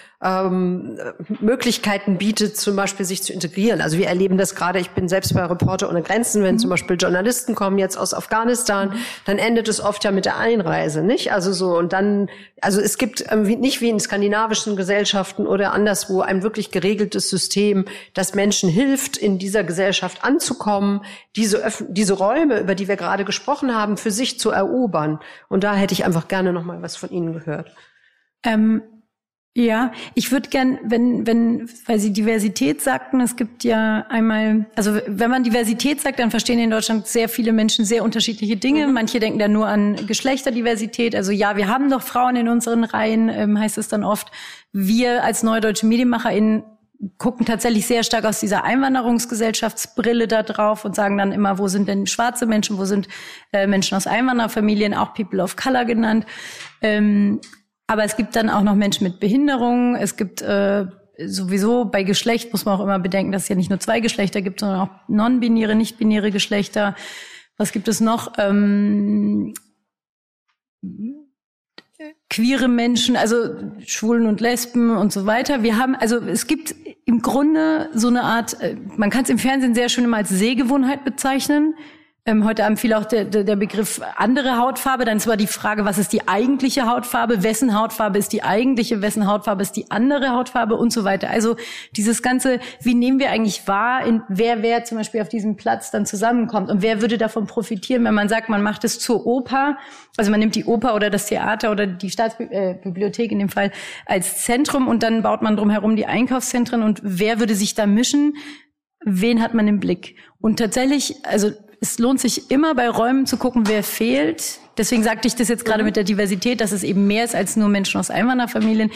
Möglichkeiten bietet, zum Beispiel sich zu integrieren. Also wir erleben das gerade, ich bin selbst bei Reporter ohne Grenzen, wenn zum Beispiel Journalisten kommen jetzt aus Afghanistan, dann endet es oft ja mit der Einreise, nicht? Also so, und dann, also es gibt nicht wie in skandinavischen Gesellschaften oder anderswo ein wirklich geregeltes System, das Menschen hilft, in dieser Gesellschaft anzukommen, diese Räume, über die wir gerade gesprochen haben, für sich zu erobern. Und da hätte ich einfach gerne noch mal was von Ihnen gehört. Ja, ich würde gern, weil Sie Diversität sagten, es gibt ja einmal, also wenn man Diversität sagt, dann verstehen in Deutschland sehr viele Menschen sehr unterschiedliche Dinge. Manche denken da nur an Geschlechterdiversität. Also ja, wir haben doch Frauen in unseren Reihen, heißt es dann oft. Wir als Neue Deutsche MedienmacherInnen gucken tatsächlich sehr stark aus dieser Einwanderungsgesellschaftsbrille da drauf und sagen dann immer, wo sind denn schwarze Menschen, wo sind Menschen aus Einwanderfamilien, auch People of Color genannt. Aber es gibt dann auch noch Menschen mit Behinderung. Es gibt sowieso bei Geschlecht muss man auch immer bedenken, dass es ja nicht nur 2 Geschlechter gibt, sondern auch non-binäre, nicht-binäre Geschlechter. Was gibt es noch? Queere Menschen, also Schwulen und Lesben und so weiter. Es gibt im Grunde so eine Art, man kann es im Fernsehen sehr schön immer als Sehgewohnheit bezeichnen. Heute Abend fiel auch der Begriff andere Hautfarbe. Dann ist aber die Frage, was ist die eigentliche Hautfarbe? Wessen Hautfarbe ist die eigentliche? Wessen Hautfarbe ist die andere Hautfarbe? Und so weiter. Also dieses Ganze, wie nehmen wir eigentlich wahr, wer zum Beispiel auf diesem Platz dann zusammenkommt? Und wer würde davon profitieren, wenn man sagt, man macht es zur Oper? Also man nimmt die Oper oder das Theater oder die Staatsbibliothek in dem Fall als Zentrum und dann baut man drumherum die Einkaufszentren. Und wer würde sich da mischen? Wen hat man im Blick? Und tatsächlich, also es lohnt sich immer bei Räumen zu gucken, wer fehlt. Deswegen sagte ich das jetzt gerade mit der Diversität, dass es eben mehr ist als nur Menschen aus Einwanderfamilien.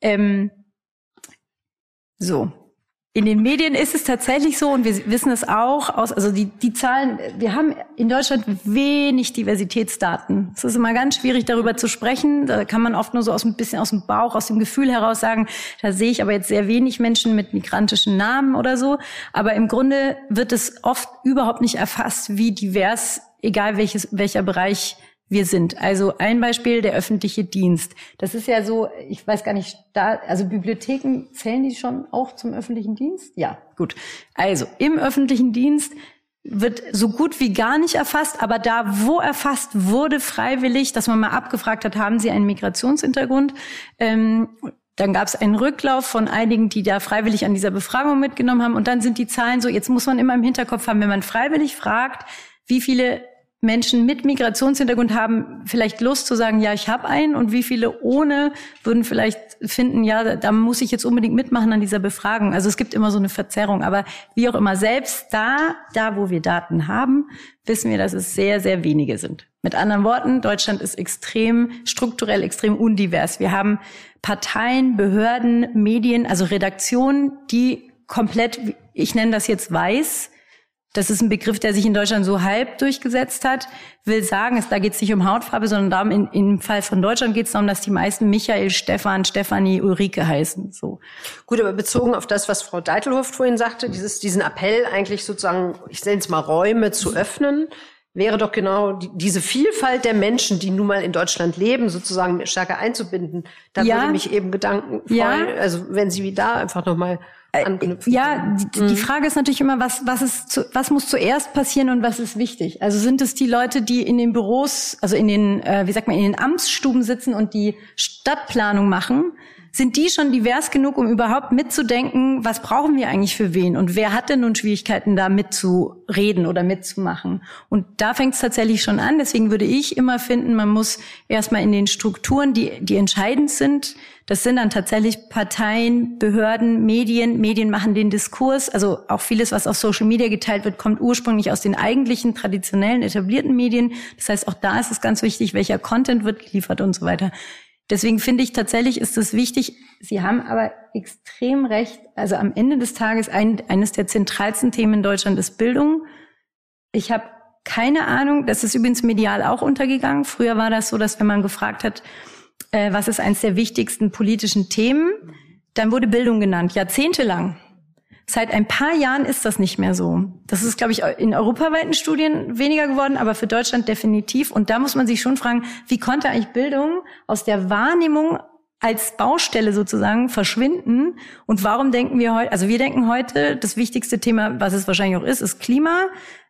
In den Medien ist es tatsächlich so, und wir wissen es auch also die Zahlen, wir haben in Deutschland wenig Diversitätsdaten. Es ist immer ganz schwierig, darüber zu sprechen. Da kann man oft nur so ein bisschen aus dem Bauch, aus dem Gefühl heraus sagen, da sehe ich aber jetzt sehr wenig Menschen mit migrantischen Namen oder so. Aber im Grunde wird es oft überhaupt nicht erfasst, wie divers, egal welcher Bereich wir sind. Also ein Beispiel, der öffentliche Dienst. Das ist ja so, ich weiß gar nicht, also Bibliotheken, zählen die schon auch zum öffentlichen Dienst? Ja, gut. Also im öffentlichen Dienst wird so gut wie gar nicht erfasst, aber da, wo erfasst wurde, freiwillig, dass man mal abgefragt hat, haben Sie einen Migrationshintergrund? Dann gab es einen Rücklauf von einigen, die da freiwillig an dieser Befragung mitgenommen haben. Und dann sind die Zahlen so, jetzt muss man immer im Hinterkopf haben, wenn man freiwillig fragt, wie viele Menschen mit Migrationshintergrund haben vielleicht Lust zu sagen, ja, ich habe einen, und wie viele ohne würden vielleicht finden, ja, da muss ich jetzt unbedingt mitmachen an dieser Befragung. Also es gibt immer so eine Verzerrung. Aber wie auch immer, selbst da, wo wir Daten haben, wissen wir, dass es sehr, sehr wenige sind. Mit anderen Worten, Deutschland ist strukturell extrem undivers. Wir haben Parteien, Behörden, Medien, also Redaktionen, die komplett, ich nenne das jetzt weiß. Das ist ein Begriff, der sich in Deutschland so halb durchgesetzt hat. Will sagen, da geht es nicht um Hautfarbe, sondern darum, im Fall von Deutschland geht es darum, dass die meisten Michael, Stefan, Stefanie, Ulrike heißen. So. Gut, aber bezogen auf das, was Frau Deitelhoff vorhin sagte, diesen Appell eigentlich sozusagen, ich nenne es mal Räume zu öffnen, wäre doch genau diese Vielfalt der Menschen, die nun mal in Deutschland leben, sozusagen stärker einzubinden. Da würde mich eben Gedanken freuen, also wenn Sie da einfach nochmal anknüpfen. Ja, die Frage ist natürlich immer, was muss zuerst passieren und was ist wichtig? Also sind es die Leute, die in den Büros, also in den, in den Amtsstuben sitzen und die Stadtplanung machen? Sind die schon divers genug, um überhaupt mitzudenken, was brauchen wir eigentlich für wen? Und wer hat denn nun Schwierigkeiten, da mitzureden oder mitzumachen? Und da fängt es tatsächlich schon an. Deswegen würde ich immer finden, man muss erstmal in den Strukturen, die entscheidend sind. Das sind dann tatsächlich Parteien, Behörden, Medien. Medien machen den Diskurs. Also auch vieles, was auf Social Media geteilt wird, kommt ursprünglich aus den eigentlichen, traditionellen, etablierten Medien. Das heißt, auch da ist es ganz wichtig, welcher Content wird geliefert und so weiter. Deswegen finde ich tatsächlich, ist es wichtig. Sie haben aber extrem recht. Also am Ende des Tages eines der zentralsten Themen in Deutschland ist Bildung. Ich habe keine Ahnung, das ist übrigens medial auch untergegangen. Früher war das so, dass wenn man gefragt hat, was ist eines der wichtigsten politischen Themen, dann wurde Bildung genannt, jahrzehntelang. Seit ein paar Jahren ist das nicht mehr so. Das ist, glaube ich, in europaweiten Studien weniger geworden, aber für Deutschland definitiv. Und da muss man sich schon fragen, wie konnte eigentlich Bildung aus der Wahrnehmung als Baustelle sozusagen verschwinden? Und warum denken wir heute, also wir denken heute, das wichtigste Thema, was es wahrscheinlich auch ist Klima,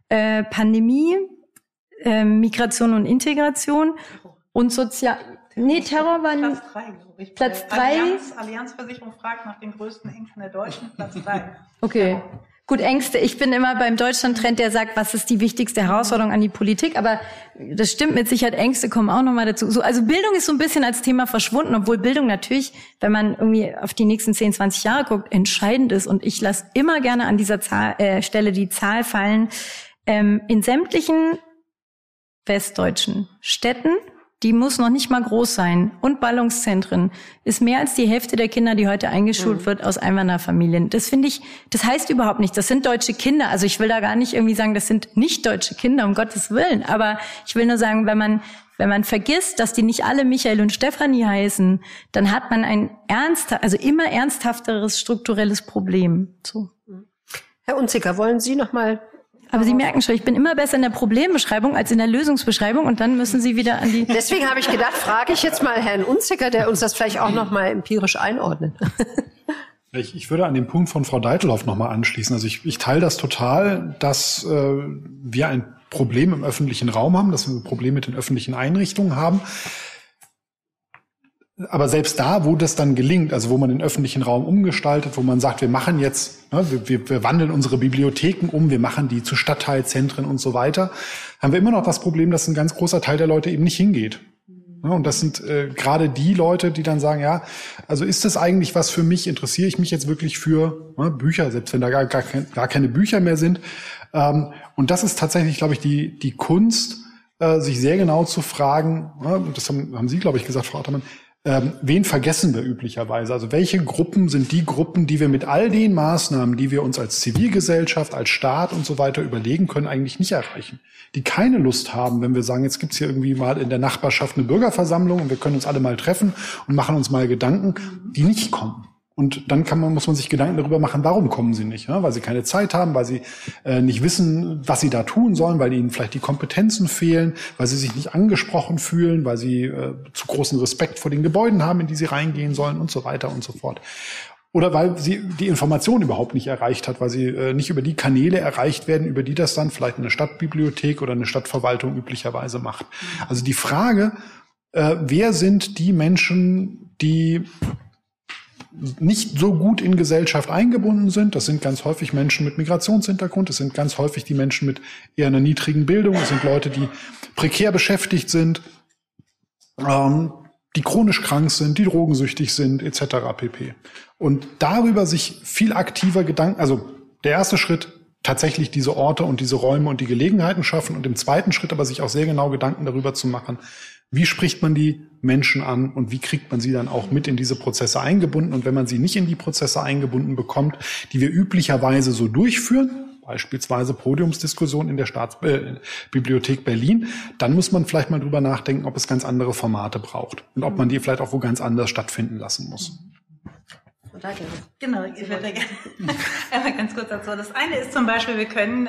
Pandemie, Migration und Integration und Terror war Platz 3. Allianzversicherung fragt nach den größten Ängsten der Deutschen, Platz 3. Okay. Gut, Ängste. Ich bin immer beim Deutschland-Trend, der sagt, was ist die wichtigste Herausforderung an die Politik? Aber das stimmt mit Sicherheit. Ängste kommen auch nochmal dazu. Also Bildung ist so ein bisschen als Thema verschwunden, obwohl Bildung natürlich, wenn man irgendwie auf die nächsten 10, 20 Jahre guckt, entscheidend ist. Und ich lasse immer gerne an dieser Stelle die Zahl fallen. In sämtlichen westdeutschen Städten, die muss noch nicht mal groß sein. Und Ballungszentren ist mehr als die Hälfte der Kinder, die heute eingeschult wird, aus Einwanderfamilien. Das finde ich, das heißt überhaupt nicht, das sind deutsche Kinder. Also ich will da gar nicht irgendwie sagen, das sind nicht deutsche Kinder, um Gottes Willen. Aber ich will nur sagen, wenn man vergisst, dass die nicht alle Michael und Stefanie heißen, dann hat man ein immer ernsthafteres strukturelles Problem. So. Herr Unziker, wollen Sie noch mal? Aber Sie merken schon, ich bin immer besser in der Problembeschreibung als in der Lösungsbeschreibung und dann müssen Sie wieder an die... Deswegen habe ich gedacht, frage ich jetzt mal Herrn Unziker, der uns das vielleicht auch noch mal empirisch einordnet. Ich würde an den Punkt von Frau Deitelhoff noch mal anschließen. Also ich teile das total, dass wir ein Problem im öffentlichen Raum haben, dass wir ein Problem mit den öffentlichen Einrichtungen haben. Aber selbst da, wo das dann gelingt, also wo man den öffentlichen Raum umgestaltet, wo man sagt, wir machen jetzt, wir wandeln unsere Bibliotheken um, wir machen die zu Stadtteilzentren und so weiter, haben wir immer noch das Problem, dass ein ganz großer Teil der Leute eben nicht hingeht. Und das sind gerade die Leute, die dann sagen, ja, also ist das eigentlich was für mich? Interessiere ich mich jetzt wirklich für Bücher, selbst wenn da gar keine Bücher mehr sind? Und das ist tatsächlich, glaube ich, die Kunst, sich sehr genau zu fragen, und das haben Sie, glaube ich, gesagt, Frau Attermann, wen vergessen wir üblicherweise? Also welche Gruppen sind die Gruppen, die wir mit all den Maßnahmen, die wir uns als Zivilgesellschaft, als Staat und so weiter überlegen können, eigentlich nicht erreichen? Die keine Lust haben, wenn wir sagen, jetzt gibt's hier irgendwie mal in der Nachbarschaft eine Bürgerversammlung und wir können uns alle mal treffen und machen uns mal Gedanken, die nicht kommen. Und dann muss man sich Gedanken darüber machen, warum kommen sie nicht? Ja? Weil sie keine Zeit haben, weil sie nicht wissen, was sie da tun sollen, weil ihnen vielleicht die Kompetenzen fehlen, weil sie sich nicht angesprochen fühlen, weil sie zu großen Respekt vor den Gebäuden haben, in die sie reingehen sollen und so weiter und so fort. Oder weil sie die Information überhaupt nicht erreicht hat, weil sie nicht über die Kanäle erreicht werden, über die das dann vielleicht eine Stadtbibliothek oder eine Stadtverwaltung üblicherweise macht. Also die Frage, wer sind die Menschen, die nicht so gut in Gesellschaft eingebunden sind. Das sind ganz häufig Menschen mit Migrationshintergrund. Das sind ganz häufig die Menschen mit eher einer niedrigen Bildung. Das sind Leute, die prekär beschäftigt sind, die chronisch krank sind, die drogensüchtig sind, etc. pp. Und darüber sich viel aktiver Gedanken, also der erste Schritt, tatsächlich diese Orte und diese Räume und die Gelegenheiten schaffen und im zweiten Schritt aber sich auch sehr genau Gedanken darüber zu machen, wie spricht man die Menschen an und wie kriegt man sie dann auch mit in diese Prozesse eingebunden? Und wenn man sie nicht in die Prozesse eingebunden bekommt, die wir üblicherweise so durchführen, beispielsweise Podiumsdiskussion in der Staatsbibliothek Berlin, dann muss man vielleicht mal drüber nachdenken, ob es ganz andere Formate braucht und ob man die vielleicht auch wo ganz anders stattfinden lassen muss. Genau, ich würde gerne einmal ganz kurz dazu. Das eine ist zum Beispiel, wir können,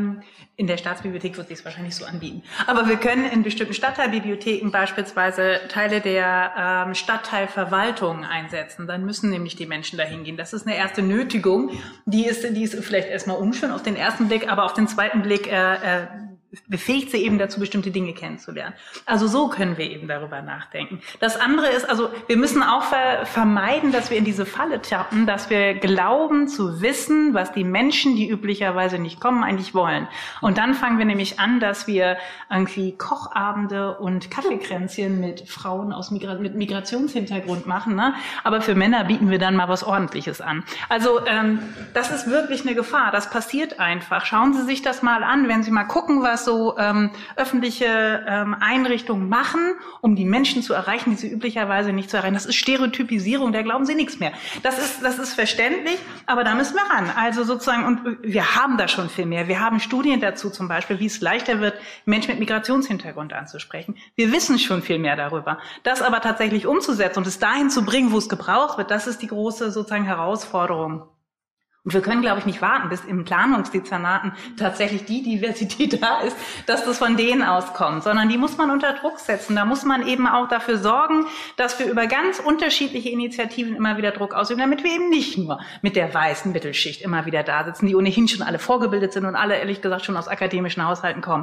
in der Staatsbibliothek wird sich es wahrscheinlich so anbieten, aber wir können in bestimmten Stadtteilbibliotheken beispielsweise Teile der Stadtteilverwaltung einsetzen. Dann müssen nämlich die Menschen dahin gehen. Das ist eine erste Nötigung. Die ist vielleicht erstmal unschön auf den ersten Blick, aber auf den zweiten Blick befähigt sie eben dazu, bestimmte Dinge kennenzulernen. Also so können wir eben darüber nachdenken. Das andere ist, also wir müssen auch vermeiden, dass wir in diese Falle tappen, dass wir glauben zu wissen, was die Menschen, die üblicherweise nicht kommen, eigentlich wollen. Und dann fangen wir nämlich an, dass wir irgendwie Kochabende und Kaffeekränzchen mit Frauen mit Migrationshintergrund machen, ne? Aber für Männer bieten wir dann mal was Ordentliches an. Also das ist wirklich eine Gefahr. Das passiert einfach. Schauen Sie sich das mal an, wenn Sie mal gucken, was so öffentliche Einrichtungen machen, um die Menschen zu erreichen, die sie üblicherweise nicht zu erreichen. Das ist Stereotypisierung, da glauben sie nichts mehr. Das ist verständlich, aber da müssen wir ran. Also sozusagen, und wir haben da schon viel mehr. Wir haben Studien dazu zum Beispiel, wie es leichter wird, Menschen mit Migrationshintergrund anzusprechen. Wir wissen schon viel mehr darüber. Das aber tatsächlich umzusetzen und es dahin zu bringen, wo es gebraucht wird, das ist die große sozusagen Herausforderung. Und wir können, glaube ich, nicht warten, bis im Planungsdezernaten tatsächlich die Diversität da ist, dass das von denen auskommt, sondern die muss man unter Druck setzen. Da muss man eben auch dafür sorgen, dass wir über ganz unterschiedliche Initiativen immer wieder Druck ausüben, damit wir eben nicht nur mit der weißen Mittelschicht immer wieder da sitzen, die ohnehin schon alle vorgebildet sind und alle, ehrlich gesagt, schon aus akademischen Haushalten kommen.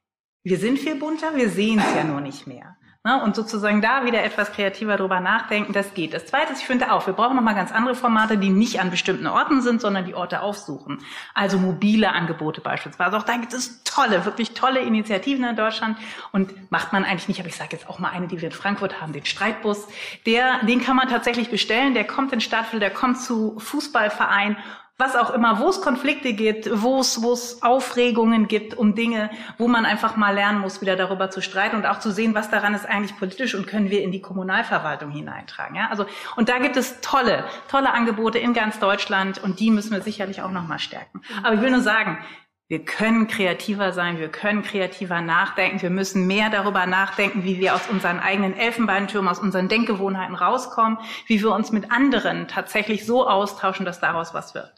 Wir sind viel bunter, wir sehen es ja nur nicht mehr. Und sozusagen da wieder etwas kreativer drüber nachdenken, das geht. Das Zweite ist, ich finde auch, wir brauchen nochmal ganz andere Formate, die nicht an bestimmten Orten sind, sondern die Orte aufsuchen. Also mobile Angebote beispielsweise. Auch da gibt es tolle, wirklich tolle Initiativen in Deutschland und macht man eigentlich nicht, aber ich sage jetzt auch mal eine, die wir in Frankfurt haben, den Streitbus. Den kann man tatsächlich bestellen, der kommt in Stadtviertel, der kommt zu Fußballvereinen. was auch immer, wo es Konflikte gibt, wo es Aufregungen gibt um Dinge, wo man einfach mal lernen muss, wieder darüber zu streiten und auch zu sehen, was daran ist eigentlich politisch und können wir in die Kommunalverwaltung hineintragen. Ja, also und da gibt es tolle Angebote in ganz Deutschland und die müssen wir sicherlich auch noch mal stärken. Aber ich will nur sagen, wir können kreativer sein, wir können kreativer nachdenken, wir müssen mehr darüber nachdenken, wie wir aus unseren eigenen Elfenbeintürmen, aus unseren Denkgewohnheiten rauskommen, wie wir uns mit anderen tatsächlich so austauschen, dass daraus was wird.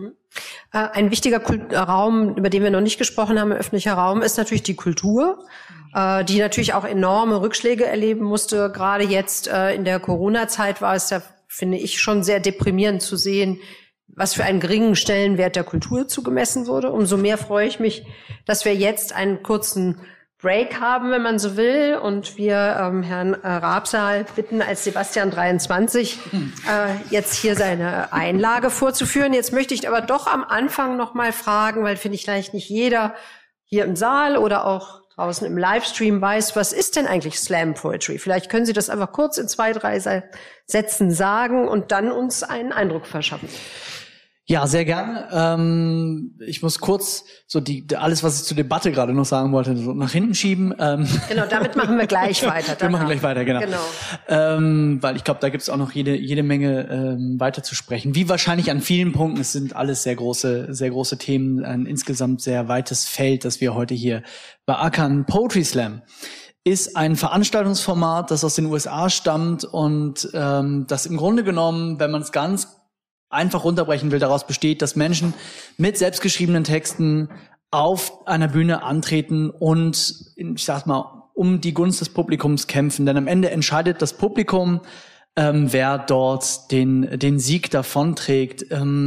Ein wichtiger Raum, über den wir noch nicht gesprochen haben, öffentlicher Raum, ist natürlich die Kultur, die natürlich auch enorme Rückschläge erleben musste. Gerade jetzt in der Corona-Zeit war es ja, finde ich, schon sehr deprimierend zu sehen, was für einen geringen Stellenwert der Kultur zugemessen wurde. Umso mehr freue ich mich, dass wir jetzt einen kurzen Break haben, wenn man so will, und wir Herrn Rabsal bitten, als Sebastian 23 jetzt hier seine Einlage vorzuführen. Jetzt möchte ich aber doch am Anfang noch mal fragen, weil finde ich vielleicht nicht jeder hier im Saal oder auch draußen im Livestream weiß, was ist denn eigentlich Slam Poetry? Vielleicht können Sie das einfach kurz in 2, 3 Sätzen sagen und dann uns einen Eindruck verschaffen. Ja, sehr gerne. Ich muss kurz so alles, was ich zur Debatte gerade noch sagen wollte, so nach hinten schieben. Genau, damit machen wir gleich weiter. Wir machen gleich weiter, genau. Weil ich glaube, da gibt es auch noch jede Menge weiter zu sprechen. Wie wahrscheinlich an vielen Punkten, es sind alles sehr große Themen, ein insgesamt sehr weites Feld, das wir heute hier beackern. Poetry Slam ist ein Veranstaltungsformat, das aus den USA stammt und das im Grunde genommen, wenn man es ganz einfach runterbrechen will, daraus besteht, dass Menschen mit selbstgeschriebenen Texten auf einer Bühne antreten und, ich sag mal, um die Gunst des Publikums kämpfen. Denn am Ende entscheidet das Publikum, wer dort den Sieg davonträgt.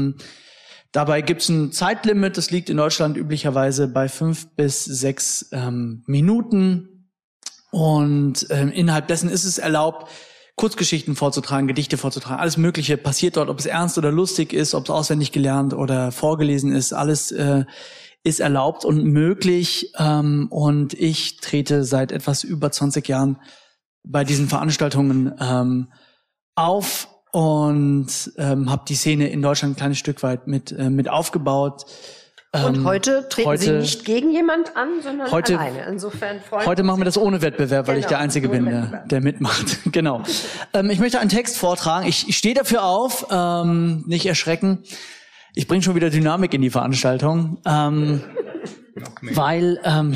Dabei gibt's ein Zeitlimit, das liegt in Deutschland üblicherweise bei 5 bis 6 Minuten. Und innerhalb dessen ist es erlaubt, Kurzgeschichten vorzutragen, Gedichte vorzutragen, alles Mögliche passiert dort, ob es ernst oder lustig ist, ob es auswendig gelernt oder vorgelesen ist, alles ist erlaubt und möglich. Und ich trete seit etwas über 20 Jahren bei diesen Veranstaltungen auf und habe die Szene in Deutschland ein kleines Stück weit mit aufgebaut. Und heute treten Sie nicht gegen jemand an, sondern alleine. Insofern heute machen wir das ohne Wettbewerb, weil ich der Einzige bin, der mitmacht. Genau. Ich möchte einen Text vortragen. Ich stehe dafür auf, nicht erschrecken. Ich bringe schon wieder Dynamik in die Veranstaltung, weil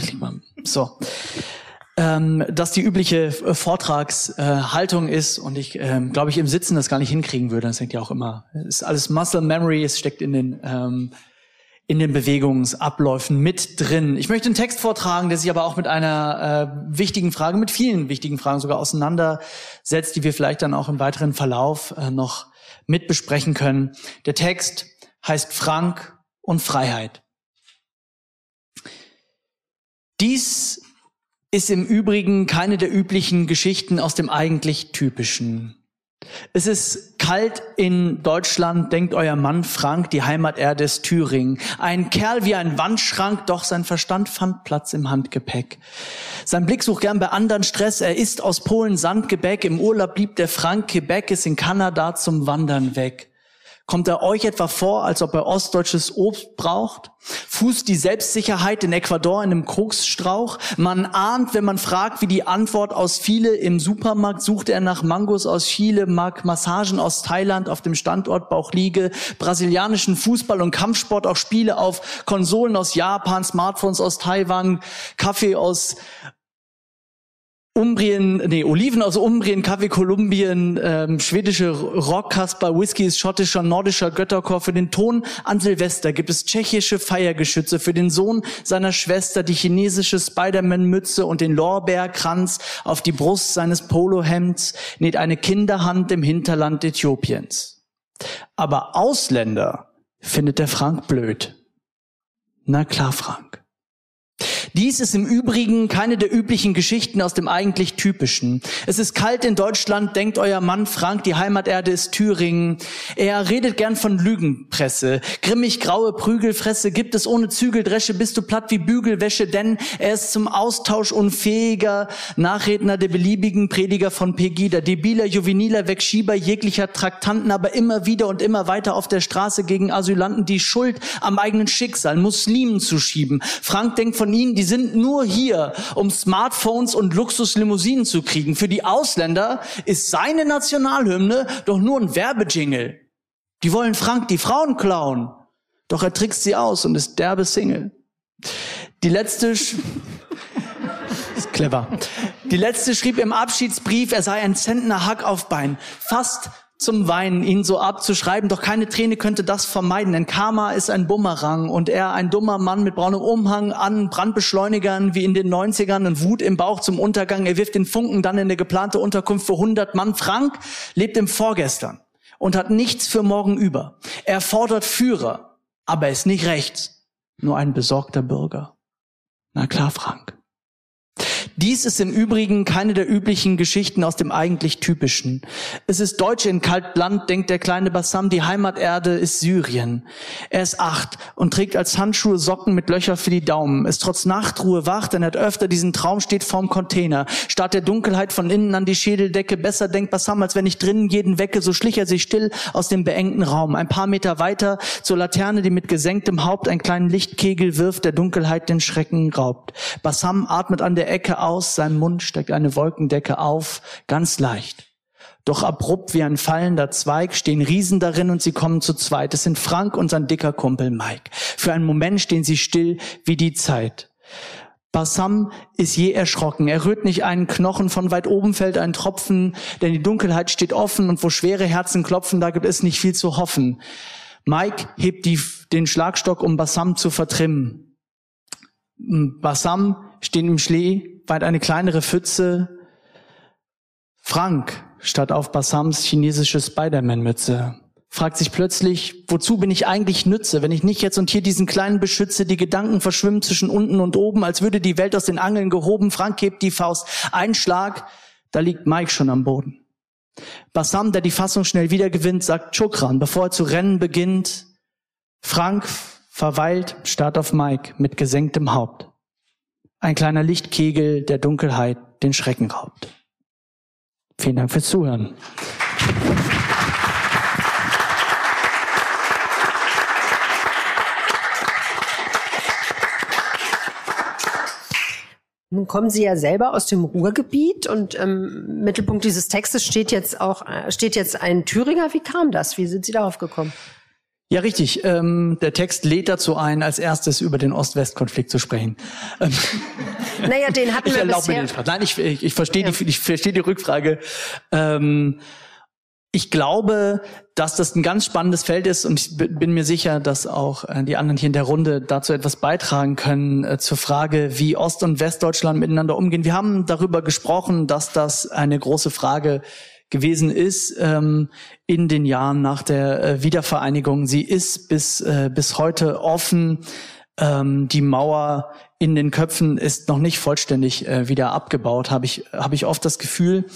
dass die übliche Vortragshaltung ist und ich glaube ich im Sitzen das gar nicht hinkriegen würde. Das denkt ja auch immer. Es ist alles Muscle Memory, es steckt in den Bewegungsabläufen mit drin. Ich möchte einen Text vortragen, der sich aber auch mit einer wichtigen Frage, mit vielen wichtigen Fragen sogar auseinandersetzt, die wir vielleicht dann auch im weiteren Verlauf noch mit besprechen können. Der Text heißt Frank und Freiheit. Dies ist im Übrigen keine der üblichen Geschichten aus dem eigentlich Typischen. Es ist kalt in Deutschland, denkt euer Mann Frank, die Heimaterde ist Thüringen. Ein Kerl wie ein Wandschrank, doch sein Verstand fand Platz im Handgepäck. Sein Blick sucht gern bei anderen Stress, er isst aus Polen Sandgebäck. Im Urlaub blieb der Frank, Quebec ist in Kanada zum Wandern weg. Kommt er euch etwa vor, als ob er ostdeutsches Obst braucht? Fußt die Selbstsicherheit in Ecuador in einem Koksstrauch? Man ahnt, wenn man fragt, wie die Antwort ausfiele. Im Supermarkt sucht er nach Mangos aus Chile, mag Massagen aus Thailand auf dem Standort Bauchliege, brasilianischen Fußball und Kampfsport, auch Spiele auf Konsolen aus Japan, Smartphones aus Taiwan, Kaffee aus Oliven aus Umbrien, Kaffee Kolumbien, schwedische Rockkasper, Whisky ist schottischer, nordischer Götterchor. Für den Ton an Silvester gibt es tschechische Feiergeschütze. Für den Sohn seiner Schwester die chinesische Spider-Man-Mütze und den Lorbeerkranz auf die Brust seines Polohemds näht eine Kinderhand im Hinterland Äthiopiens. Aber Ausländer findet der Frank blöd. Na klar, Frank. Dies ist im Übrigen keine der üblichen Geschichten aus dem eigentlich Typischen. Es ist kalt in Deutschland, denkt euer Mann Frank, die Heimaterde ist Thüringen. Er redet gern von Lügenpresse. Grimmig graue Prügelfresse, gibt es ohne Zügeldresche, bist du platt wie Bügelwäsche, denn er ist zum Austausch unfähiger Nachredner der beliebigen Prediger von Pegida, debiler, juveniler Wegschieber jeglicher Traktanten, aber immer wieder und immer weiter auf der Straße gegen Asylanten die Schuld am eigenen Schicksal, Muslimen zu schieben. Frank denkt von ihnen, die sind nur hier, um Smartphones und Luxuslimousinen zu kriegen. Für die Ausländer ist seine Nationalhymne doch nur ein Werbejingle. Die wollen Frank die Frauen klauen. Doch er trickst sie aus und ist derbe Single. Die letzte ist clever. Die letzte schrieb im Abschiedsbrief, er sei ein Zentner Hack auf Bein. Fast zum Weinen, ihn so abzuschreiben, doch keine Träne könnte das vermeiden, denn Karma ist ein Bumerang und er ein dummer Mann mit braunem Umhang an Brandbeschleunigern wie in den 90ern und Wut im Bauch zum Untergang. Er wirft den Funken dann in eine geplante Unterkunft für 100 Mann. Frank lebt im Vorgestern und hat nichts für morgen über. Er fordert Führer, aber er ist nicht rechts, nur ein besorgter Bürger. Na klar, Frank. Dies ist im Übrigen keine der üblichen Geschichten aus dem eigentlich Typischen. Es ist Deutsch in Kaltland, denkt der kleine Bassam, die Heimaterde ist Syrien. Er ist 8 und trägt als Handschuhe Socken mit Löcher für die Daumen. Ist trotz Nachtruhe wach, denn er hat öfter diesen Traum, steht vorm Container. Starrt der Dunkelheit von innen an die Schädeldecke. Besser denkt Bassam, als wenn ich drinnen jeden wecke. So schlich er sich still aus dem beengten Raum. Ein paar Meter weiter zur Laterne, die mit gesenktem Haupt einen kleinen Lichtkegel wirft, der Dunkelheit den Schrecken raubt. Bassam atmet an der Ecke aus seinem Mund steckt eine Wolkendecke auf, ganz leicht. Doch abrupt wie ein fallender Zweig stehen Riesen darin und sie kommen zu zweit. Es sind Frank und sein dicker Kumpel Mike. Für einen Moment stehen sie still wie die Zeit. Bassam ist je erschrocken. Er rührt nicht einen Knochen, von weit oben fällt ein Tropfen, denn die Dunkelheit steht offen und wo schwere Herzen klopfen, da gibt es nicht viel zu hoffen. Mike hebt den Schlagstock, um Bassam zu vertrimmen. Bassam steht im Schnee, weit eine kleinere Pfütze. Frank, statt auf Bassams chinesische Spider-Man-Mütze, fragt sich plötzlich, wozu bin ich eigentlich nütze, wenn ich nicht jetzt und hier diesen Kleinen beschütze, die Gedanken verschwimmen zwischen unten und oben, als würde die Welt aus den Angeln gehoben. Frank hebt die Faust, ein Schlag, da liegt Mike schon am Boden. Bassam, der die Fassung schnell wiedergewinnt, sagt Shukran, bevor er zu rennen beginnt. Frank verweilt, starrt auf Mike mit gesenktem Haupt. Ein kleiner Lichtkegel der Dunkelheit den Schrecken raubt. Vielen Dank fürs Zuhören. Nun kommen Sie ja selber aus dem Ruhrgebiet und im Mittelpunkt dieses Textes steht jetzt ein Thüringer. Wie kam das? Wie sind Sie darauf gekommen? Ja, richtig. Der Text lädt dazu ein, als erstes über den Ost-West-Konflikt zu sprechen. Naja, den hatten wir bisher. Nein, ich verstehe ich verstehe die Rückfrage. Ich glaube, dass das ein ganz spannendes Feld ist und ich bin mir sicher, dass auch die anderen hier in der Runde dazu etwas beitragen können zur Frage, wie Ost- und Westdeutschland miteinander umgehen. Wir haben darüber gesprochen, dass das eine große Frage gewesen ist in den Jahren nach der Wiedervereinigung. Sie ist bis heute offen. Die Mauer in den Köpfen ist noch nicht vollständig wieder abgebaut, habe ich oft das Gefühl.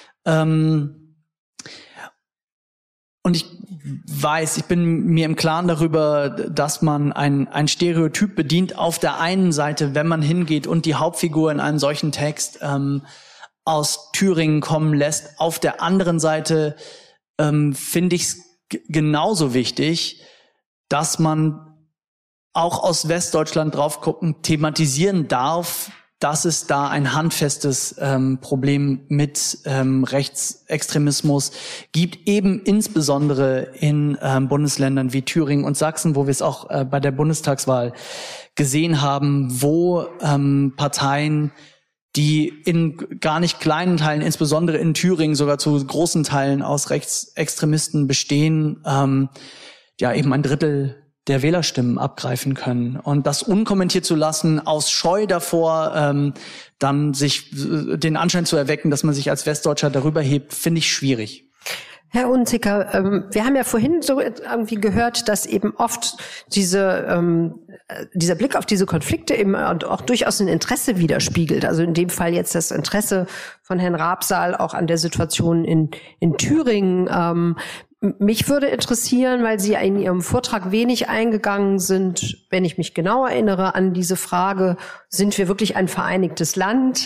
Und ich weiß, ich bin mir im Klaren darüber, dass man ein Stereotyp bedient auf der einen Seite, wenn man hingeht und die Hauptfigur in einem solchen Text aus Thüringen kommen lässt. Auf der anderen Seite finde ich es genauso wichtig, dass man auch aus Westdeutschland drauf gucken, thematisieren darf, dass es da ein handfestes Problem mit Rechtsextremismus gibt, eben insbesondere in Bundesländern wie Thüringen und Sachsen, wo wir es auch bei der Bundestagswahl gesehen haben, wo Parteien, die in gar nicht kleinen Teilen, insbesondere in Thüringen sogar zu großen Teilen aus Rechtsextremisten bestehen, ja eben ein Drittel der Wählerstimmen abgreifen können. Und das unkommentiert zu lassen, aus Scheu davor, dann sich den Anschein zu erwecken, dass man sich als Westdeutscher darüber hebt, finde ich schwierig. Herr Unzicker, wir haben ja vorhin so irgendwie gehört, dass eben oft dieser Blick auf diese Konflikte eben auch durchaus ein Interesse widerspiegelt. Also in dem Fall jetzt das Interesse von Herrn Rabsaal auch an der Situation in Thüringen. Mich würde interessieren, weil Sie in Ihrem Vortrag wenig eingegangen sind, wenn ich mich genau erinnere, an diese Frage, sind wir wirklich ein vereinigtes Land?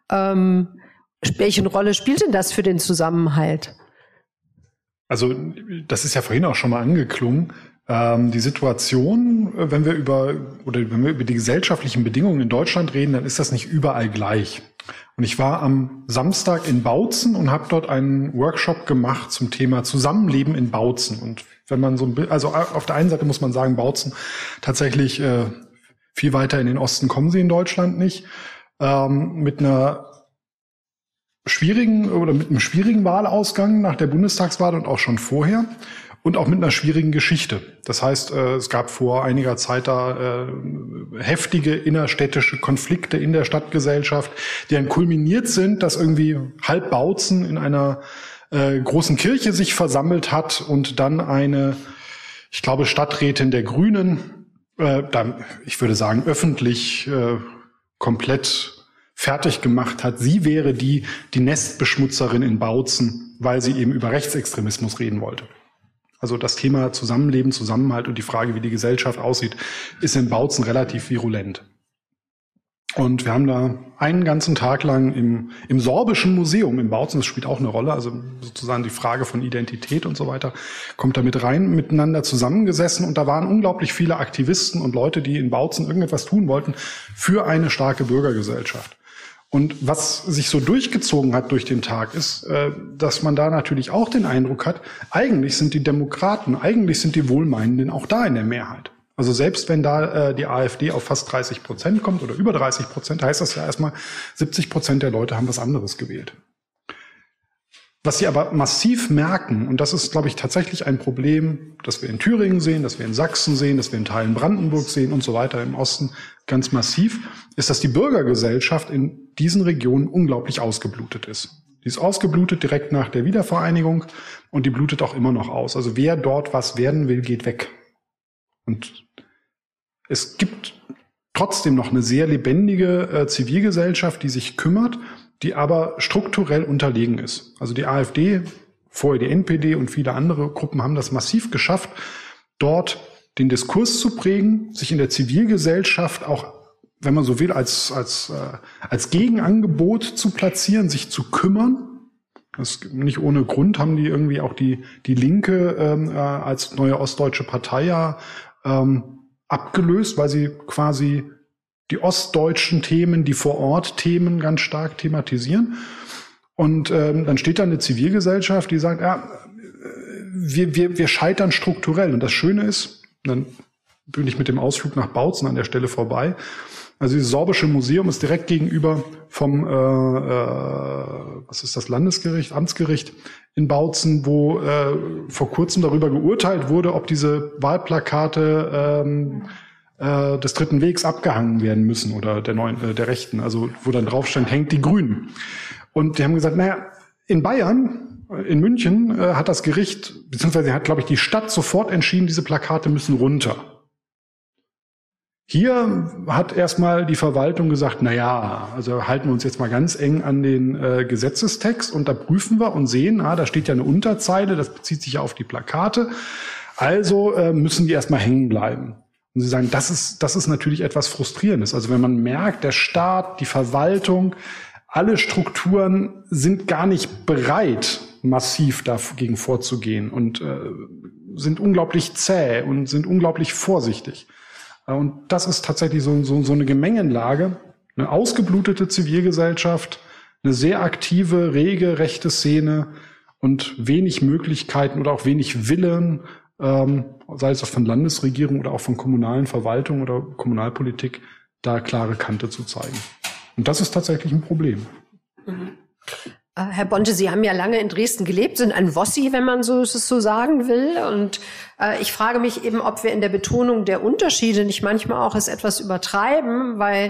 Welche Rolle spielt denn das für den Zusammenhalt? Also das ist ja vorhin auch schon mal angeklungen. Die Situation, wenn wir über die gesellschaftlichen Bedingungen in Deutschland reden, dann ist das nicht überall gleich. Und ich war am Samstag in Bautzen und habe dort einen Workshop gemacht zum Thema Zusammenleben in Bautzen. Und wenn man also auf der einen Seite muss man sagen, Bautzen tatsächlich viel weiter in den Osten kommen sie in Deutschland nicht, mit einem schwierigen Wahlausgang nach der Bundestagswahl und auch schon vorher und auch mit einer schwierigen Geschichte. Das heißt, es gab vor einiger Zeit da heftige innerstädtische Konflikte in der Stadtgesellschaft, die dann kulminiert sind, dass irgendwie halb Bautzen in einer großen Kirche sich versammelt hat und dann eine, ich glaube, Stadträtin der Grünen, ich würde sagen öffentlich komplett fertig gemacht hat. Sie wäre die Nestbeschmutzerin in Bautzen, weil sie eben über Rechtsextremismus reden wollte. Also das Thema Zusammenleben, Zusammenhalt und die Frage, wie die Gesellschaft aussieht, ist in Bautzen relativ virulent. Und wir haben da einen ganzen Tag lang im Sorbischen Museum in Bautzen, das spielt auch eine Rolle, also sozusagen die Frage von Identität und so weiter, kommt da mit rein, miteinander zusammengesessen. Und da waren unglaublich viele Aktivisten und Leute, die in Bautzen irgendetwas tun wollten für eine starke Bürgergesellschaft. Und was sich so durchgezogen hat durch den Tag ist, dass man da natürlich auch den Eindruck hat, eigentlich sind die Demokraten, eigentlich sind die Wohlmeinenden auch da in der Mehrheit. Also selbst wenn da die AfD auf fast 30% kommt oder über 30%, heißt das ja erstmal, 70% der Leute haben was anderes gewählt. Was sie aber massiv merken, und das ist, glaube ich, tatsächlich ein Problem, das wir in Thüringen sehen, das wir in Sachsen sehen, das wir in Teilen Brandenburg sehen und so weiter im Osten ganz massiv, ist, dass die Bürgergesellschaft in diesen Regionen unglaublich ausgeblutet ist. Die ist ausgeblutet direkt nach der Wiedervereinigung und die blutet auch immer noch aus. Also wer dort was werden will, geht weg. Und es gibt trotzdem noch eine sehr lebendige Zivilgesellschaft, die sich kümmert, die aber strukturell unterlegen ist. Also die AfD, vorher die NPD und viele andere Gruppen haben das massiv geschafft, dort den Diskurs zu prägen, sich in der Zivilgesellschaft auch, wenn man so will, als Gegenangebot zu platzieren, sich zu kümmern. Das nicht ohne Grund haben die irgendwie auch die Linke als neue ostdeutsche Partei ja abgelöst, weil sie quasi die ostdeutschen Themen, die Vor-Ort-Themen ganz stark thematisieren. Und dann steht da eine Zivilgesellschaft, die sagt, ja, wir scheitern strukturell. Und das Schöne ist, dann bin ich mit dem Ausflug nach Bautzen an der Stelle vorbei. Also dieses Sorbische Museum ist direkt gegenüber vom, was ist das, Landesgericht, Amtsgericht in Bautzen, wo vor kurzem darüber geurteilt wurde, ob diese Wahlplakate des Dritten Wegs abgehangen werden müssen oder der Rechten, also wo dann drauf stand, hängt die Grünen. Und die haben gesagt, naja, in Bayern, in München hat das Gericht, beziehungsweise hat, glaube ich, die Stadt sofort entschieden, diese Plakate müssen runter. Hier hat erstmal die Verwaltung gesagt, na ja, also halten wir uns jetzt mal ganz eng an den Gesetzestext und da prüfen wir und sehen, da steht ja eine Unterzeile, das bezieht sich ja auf die Plakate, also müssen die erstmal hängen bleiben. Und Sie sagen, das ist natürlich etwas Frustrierendes. Also wenn man merkt, der Staat, die Verwaltung, alle Strukturen sind gar nicht bereit, massiv dagegen vorzugehen und sind unglaublich zäh und sind unglaublich vorsichtig. Und das ist tatsächlich so eine Gemengenlage, eine ausgeblutete Zivilgesellschaft, eine sehr aktive, rege rechte Szene und wenig Möglichkeiten oder auch wenig Willen, sei es auch von Landesregierung oder auch von kommunalen Verwaltungen oder Kommunalpolitik, da klare Kante zu zeigen. Und das ist tatsächlich ein Problem. Mhm. Herr Bonte, Sie haben ja lange in Dresden gelebt, sind ein Wossi, wenn man es so sagen will. Und Ich frage mich eben, ob wir in der Betonung der Unterschiede nicht manchmal auch es etwas übertreiben, weil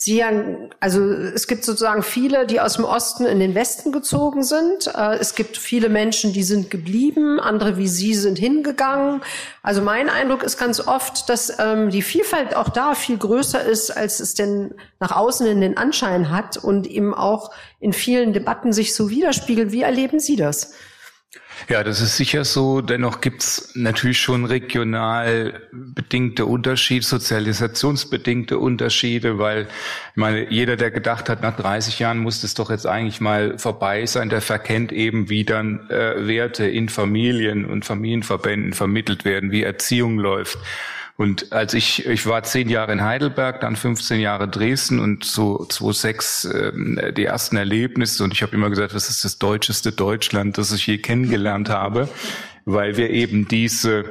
es gibt sozusagen viele, die aus dem Osten in den Westen gezogen sind. Es gibt viele Menschen, die sind geblieben, andere wie Sie sind hingegangen. Also mein Eindruck ist ganz oft, dass die Vielfalt auch da viel größer ist, als es denn nach außen in den Anschein hat und eben auch in vielen Debatten sich so widerspiegelt. Wie erleben Sie das? Ja, das ist sicher so. Dennoch gibt's natürlich schon regional bedingte Unterschiede, sozialisationsbedingte Unterschiede, weil, ich meine, jeder, der gedacht hat, nach 30 Jahren muss das doch jetzt eigentlich mal vorbei sein, der verkennt eben, wie dann Werte in Familien und Familienverbänden vermittelt werden, wie Erziehung läuft. Und als ich war 10 Jahre in Heidelberg, dann 15 Jahre Dresden und so 2006 die ersten Erlebnisse. Und ich habe immer gesagt, das ist das deutscheste Deutschland, das ich je kennengelernt habe, weil wir eben diese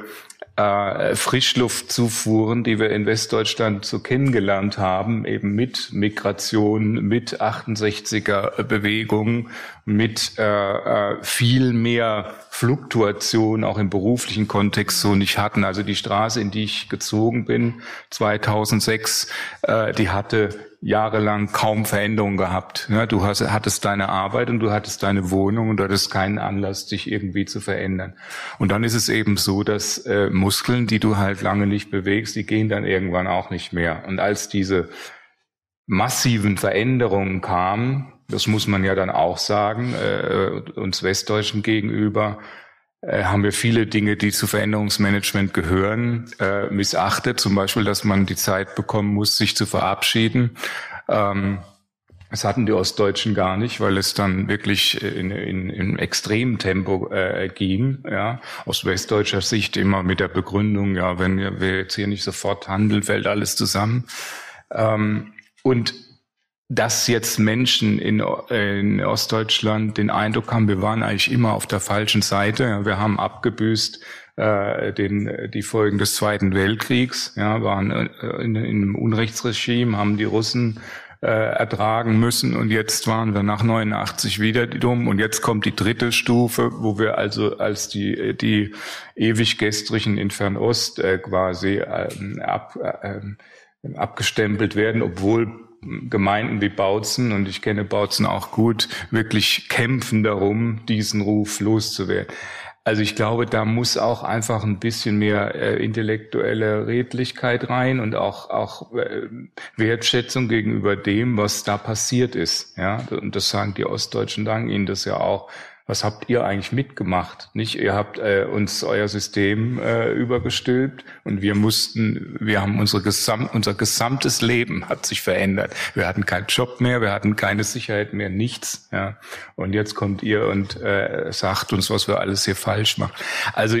Frischluftzufuhren, die wir in Westdeutschland so kennengelernt haben, eben mit Migration, mit 68er Bewegung, mit viel mehr Fluktuation auch im beruflichen Kontext so nicht hatten. Also die Straße, in die ich gezogen bin, 2006, die hatte jahrelang kaum Veränderung gehabt. Ja, du hattest deine Arbeit und du hattest deine Wohnung und du hattest keinen Anlass, dich irgendwie zu verändern. Und dann ist es eben so, dass Muskeln, die du halt lange nicht bewegst, die gehen dann irgendwann auch nicht mehr. Und als diese massiven Veränderungen kamen, das muss man ja dann auch sagen, uns Westdeutschen gegenüber, haben wir viele Dinge, die zu Veränderungsmanagement gehören, missachtet. Zum Beispiel, dass man die Zeit bekommen muss, sich zu verabschieden. Das hatten die Ostdeutschen gar nicht, weil es dann wirklich in extremem Tempo ging. Ja. Aus westdeutscher Sicht immer mit der Begründung, ja, wenn wir jetzt hier nicht sofort handeln, fällt alles zusammen. Und dass jetzt Menschen in Ostdeutschland den Eindruck haben, wir waren eigentlich immer auf der falschen Seite. Wir haben abgebüßt die Folgen des Zweiten Weltkriegs, ja, waren in einem Unrechtsregime, haben die Russen ertragen müssen und jetzt waren wir nach 89 wieder dumm und jetzt kommt die dritte Stufe, wo wir also als die ewig Gestrigen in Fernost quasi abgestempelt werden, obwohl Gemeinden wie Bautzen, und ich kenne Bautzen auch gut, wirklich kämpfen darum, diesen Ruf loszuwerden. Also ich glaube, da muss auch einfach ein bisschen mehr intellektuelle Redlichkeit rein und auch Wertschätzung gegenüber dem, was da passiert ist. Ja, und das sagen die Ostdeutschen, sagen Ihnen das ja auch. Was habt ihr eigentlich mitgemacht? Nicht? Ihr habt uns euer System übergestülpt und wir haben unser gesamtes Leben hat sich verändert. Wir hatten keinen Job mehr, wir hatten keine Sicherheit mehr, nichts. Ja. Und jetzt kommt ihr und sagt uns, was wir alles hier falsch machen. Also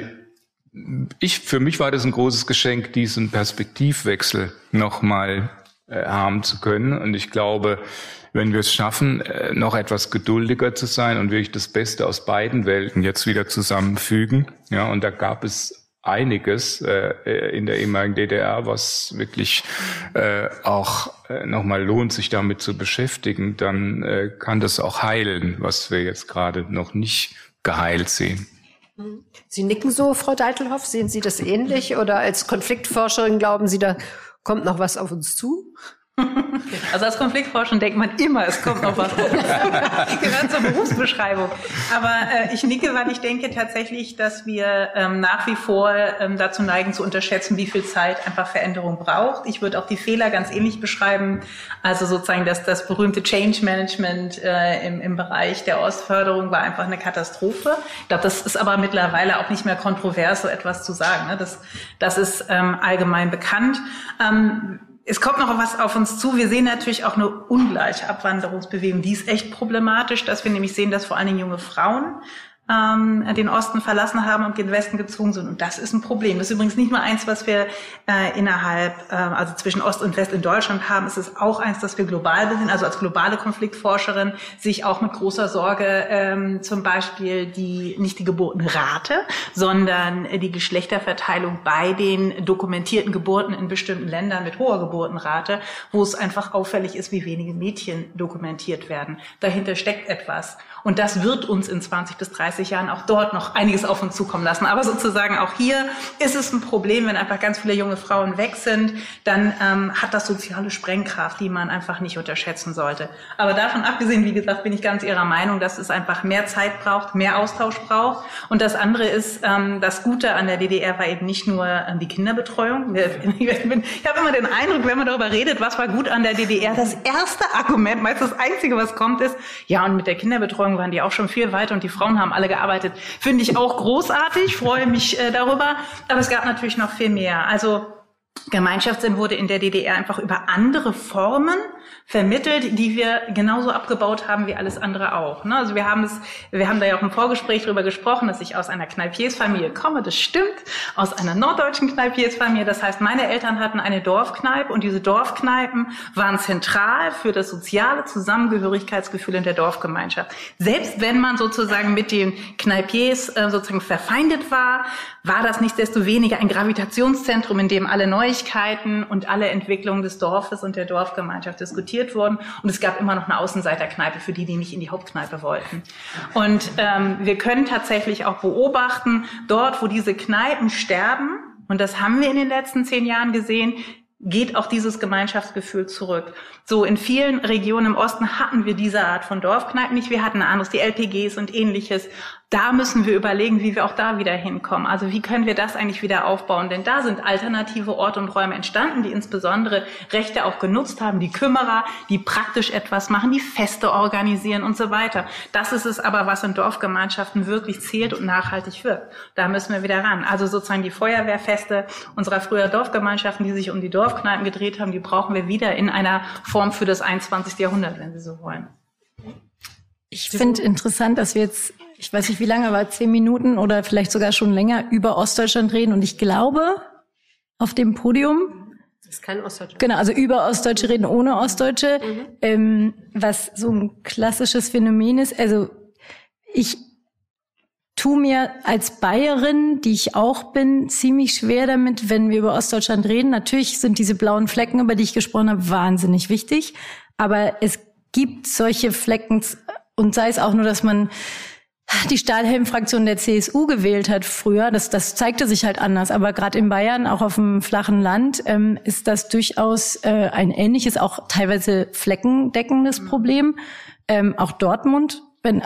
für mich war das ein großes Geschenk, diesen Perspektivwechsel nochmal haben zu können. Und ich glaube, wenn wir es schaffen, noch etwas geduldiger zu sein und wirklich das Beste aus beiden Welten jetzt wieder zusammenfügen, ja, und da gab es einiges in der ehemaligen DDR, was wirklich auch nochmal lohnt, sich damit zu beschäftigen, dann kann das auch heilen, was wir jetzt gerade noch nicht geheilt sehen. Sie nicken so, Frau Deitelhoff, sehen Sie das ähnlich? Oder als Konfliktforscherin glauben Sie, da kommt noch was auf uns zu? Also als Konfliktforscherin denkt man immer, es kommt noch was auf. Gehört zur Berufsbeschreibung. Aber ich nicke, weil ich denke tatsächlich, dass wir nach wie vor dazu neigen zu unterschätzen, wie viel Zeit einfach Veränderung braucht. Ich würde auch die Fehler ganz ähnlich beschreiben. Also sozusagen das berühmte Change Management im Bereich der Ostförderung war einfach eine Katastrophe. Ich glaube, das ist aber mittlerweile auch nicht mehr kontrovers, so etwas zu sagen. Ne? Das ist allgemein bekannt. Es kommt noch was auf uns zu. Wir sehen natürlich auch eine ungleiche Abwanderungsbewegung. Die ist echt problematisch, dass wir nämlich sehen, dass vor allen Dingen junge Frauen den Osten verlassen haben und den Westen gezogen sind. Und das ist ein Problem. Das ist übrigens nicht nur eins, was wir also zwischen Ost und West in Deutschland haben. Es ist auch eins, das wir global sehen. Also als globale Konfliktforscherin sehe ich auch mit großer Sorge zum Beispiel nicht die Geburtenrate, sondern die Geschlechterverteilung bei den dokumentierten Geburten in bestimmten Ländern mit hoher Geburtenrate, wo es einfach auffällig ist, wie wenige Mädchen dokumentiert werden. Dahinter steckt etwas. Und das wird uns in 20 bis 30 30 Jahren auch dort noch einiges auf uns zukommen lassen. Aber sozusagen auch hier ist es ein Problem, wenn einfach ganz viele junge Frauen weg sind, dann hat das soziale Sprengkraft, die man einfach nicht unterschätzen sollte. Aber davon abgesehen, wie gesagt, bin ich ganz Ihrer Meinung, dass es einfach mehr Zeit braucht, mehr Austausch braucht. Und das andere ist, das Gute an der DDR war eben nicht nur die Kinderbetreuung. Ich habe immer den Eindruck, wenn man darüber redet, was war gut an der DDR, das erste Argument, meistens das Einzige, was kommt, ist, ja, und mit der Kinderbetreuung waren die auch schon viel weiter und die Frauen haben alle gearbeitet. Finde ich auch großartig, freue mich darüber. Aber es gab natürlich noch viel mehr. Also Gemeinschaftssinn wurde in der DDR einfach über andere Formen vermittelt, die wir genauso abgebaut haben wie alles andere auch. Also wir haben da ja auch im Vorgespräch darüber gesprochen, dass ich aus einer Kneipiersfamilie komme. Das stimmt, aus einer norddeutschen Kneipiersfamilie. Das heißt, meine Eltern hatten eine Dorfkneipe und diese Dorfkneipen waren zentral für das soziale Zusammengehörigkeitsgefühl in der Dorfgemeinschaft. Selbst wenn man sozusagen mit den Kneipiers sozusagen verfeindet war, war das nichtsdestoweniger ein Gravitationszentrum, in dem alle Neuigkeiten und alle Entwicklungen des Dorfes und der Dorfgemeinschaft diskutiert wurden. Und es gab immer noch eine Außenseiterkneipe für die nicht in die Hauptkneipe wollten. Und wir können tatsächlich auch beobachten, dort, wo diese Kneipen sterben, und das haben wir in den letzten 10 Jahren gesehen, geht auch dieses Gemeinschaftsgefühl zurück. So, in vielen Regionen im Osten hatten wir diese Art von Dorfkneipen nicht. Wir hatten anderes, die LPGs und Ähnliches. Da müssen wir überlegen, wie wir auch da wieder hinkommen. Also wie können wir das eigentlich wieder aufbauen? Denn da sind alternative Orte und Räume entstanden, die insbesondere Rechte auch genutzt haben, die Kümmerer, die praktisch etwas machen, die Feste organisieren und so weiter. Das ist es aber, was in Dorfgemeinschaften wirklich zählt und nachhaltig wirkt. Da müssen wir wieder ran. Also sozusagen die Feuerwehrfeste unserer früher Dorfgemeinschaften, die sich um die Dorfkneipen gedreht haben, die brauchen wir wieder in einer Form für das 21. Jahrhundert, wenn Sie so wollen. Ich finde interessant, dass wir jetzt, ich weiß nicht wie lange, aber 10 Minuten oder vielleicht sogar schon länger über Ostdeutschland reden. Und ich glaube, auf dem Podium, das ist kein Ostdeutscher. Genau, also über Ostdeutsche reden ohne Ostdeutsche, was so ein klassisches Phänomen ist. Also ich tue mir als Bayerin, die ich auch bin, ziemlich schwer damit, wenn wir über Ostdeutschland reden. Natürlich sind diese blauen Flecken, über die ich gesprochen habe, wahnsinnig wichtig. Aber es gibt solche Flecken, und sei es auch nur, dass man die Stahlhelm-Fraktion der CSU gewählt hat früher, das zeigte sich halt anders. Aber gerade in Bayern, auch auf dem flachen Land, ist das durchaus ein ähnliches, auch teilweise fleckendeckendes Problem. Auch Dortmund,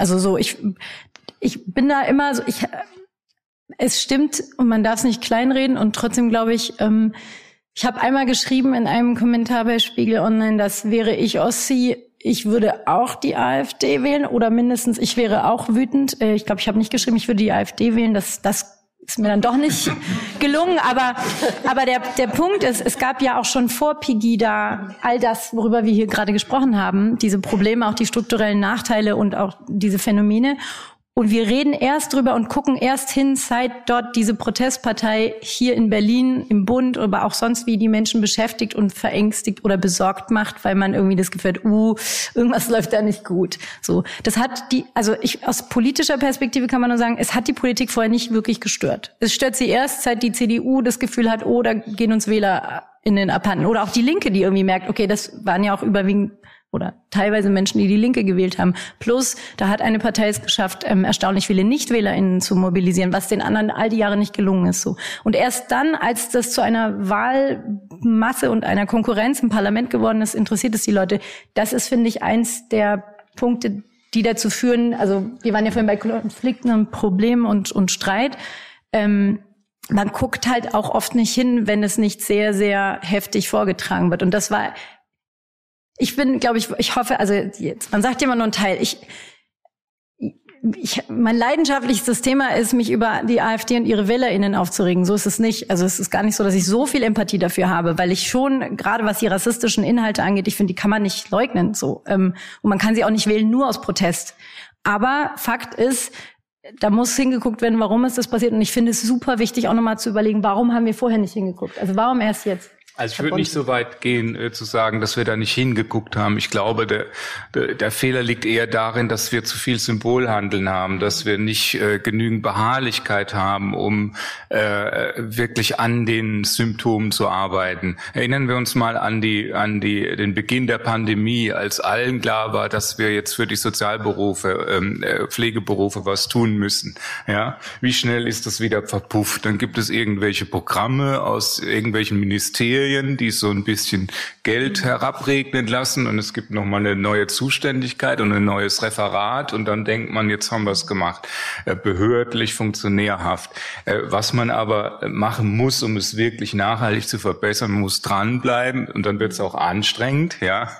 ich bin da immer so, es stimmt und man darf es nicht kleinreden und trotzdem glaube ich, ich habe einmal geschrieben in einem Kommentar bei Spiegel Online, dass wäre ich Ossi, ich würde auch die AfD wählen oder mindestens ich wäre auch wütend. Ich glaube, ich habe nicht geschrieben, ich würde die AfD wählen. Das ist mir dann doch nicht gelungen. Aber der Punkt ist, es gab ja auch schon vor Pegida all das, worüber wir hier gerade gesprochen haben, diese Probleme, auch die strukturellen Nachteile und auch diese Phänomene. Und wir reden erst drüber und gucken erst hin, seit dort diese Protestpartei hier in Berlin im Bund, aber auch sonst wie die Menschen beschäftigt und verängstigt oder besorgt macht, weil man irgendwie das Gefühl hat, irgendwas läuft da nicht gut. So, das hat aus politischer Perspektive kann man nur sagen, es hat die Politik vorher nicht wirklich gestört. Es stört sie erst, seit die CDU das Gefühl hat, da gehen uns Wähler in den abhanden. Oder auch die Linke, die irgendwie merkt, okay, das waren ja auch überwiegend oder teilweise Menschen, die Linke gewählt haben. Plus, da hat eine Partei es geschafft, erstaunlich viele NichtwählerInnen zu mobilisieren, was den anderen all die Jahre nicht gelungen ist. So. Und erst dann, als das zu einer Wahlmasse und einer Konkurrenz im Parlament geworden ist, interessiert es die Leute. Das ist, finde ich, eins der Punkte, die dazu führen, also wir waren ja vorhin bei Konflikten und Problemen und Streit. Man guckt halt auch oft nicht hin, wenn es nicht sehr, sehr heftig vorgetragen wird. Und das war... Ich bin, glaube ich hoffe, also jetzt, man sagt immer nur ein Teil. Mein leidenschaftlichstes Thema ist, mich über die AfD und ihre WählerInnen aufzuregen. So ist es nicht. Also es ist gar nicht so, dass ich so viel Empathie dafür habe, weil ich schon, gerade was die rassistischen Inhalte angeht, ich finde, die kann man nicht leugnen. So und man kann sie auch nicht wählen, nur aus Protest. Aber Fakt ist, da muss hingeguckt werden, warum ist das passiert. Und ich finde es super wichtig, auch nochmal zu überlegen, warum haben wir vorher nicht hingeguckt? Also warum erst jetzt? Also ich würde nicht so weit gehen, zu sagen, dass wir da nicht hingeguckt haben. Ich glaube, der Fehler liegt eher darin, dass wir zu viel Symbolhandeln haben, dass wir nicht genügend Beharrlichkeit haben, um wirklich an den Symptomen zu arbeiten. Erinnern wir uns mal an den Beginn der Pandemie, als allen klar war, dass wir jetzt für die Sozialberufe, Pflegeberufe was tun müssen. Ja, wie schnell ist das wieder verpufft? Dann gibt es irgendwelche Programme aus irgendwelchen Ministerien, die so ein bisschen Geld herabregnen lassen, und es gibt nochmal eine neue Zuständigkeit und ein neues Referat, und dann denkt man, jetzt haben wir es gemacht. Behördlich, funktionärhaft. Was man aber machen muss, um es wirklich nachhaltig zu verbessern, man muss dranbleiben, und dann wird es auch anstrengend, ja.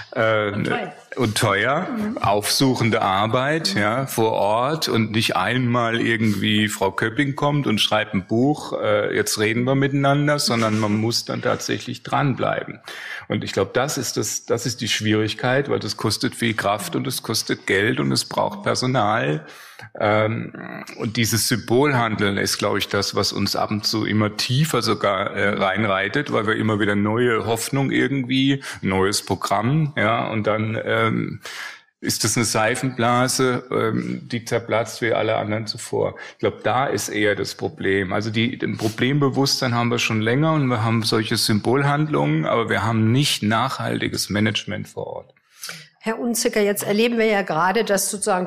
Und teuer. Aufsuchende Arbeit, ja, vor Ort, und nicht einmal irgendwie Frau Köpping kommt und schreibt ein Buch, jetzt reden wir miteinander, sondern man muss dann tatsächlich dranbleiben. Und ich glaube, das ist die Schwierigkeit, weil das kostet viel Kraft und es kostet Geld und es braucht Personal. Und dieses Symbolhandeln ist, glaube ich, das, was uns ab und zu immer tiefer sogar reinreitet, weil wir immer wieder neue Hoffnung irgendwie, neues Programm, ja, und dann ist das eine Seifenblase, die zerplatzt wie alle anderen zuvor. Ich glaube, da ist eher das Problem. Also ein Problembewusstsein haben wir schon länger, und wir haben solche Symbolhandlungen, aber wir haben nicht nachhaltiges Management vor Ort. Herr Unzicker, jetzt erleben wir ja gerade, dass sozusagen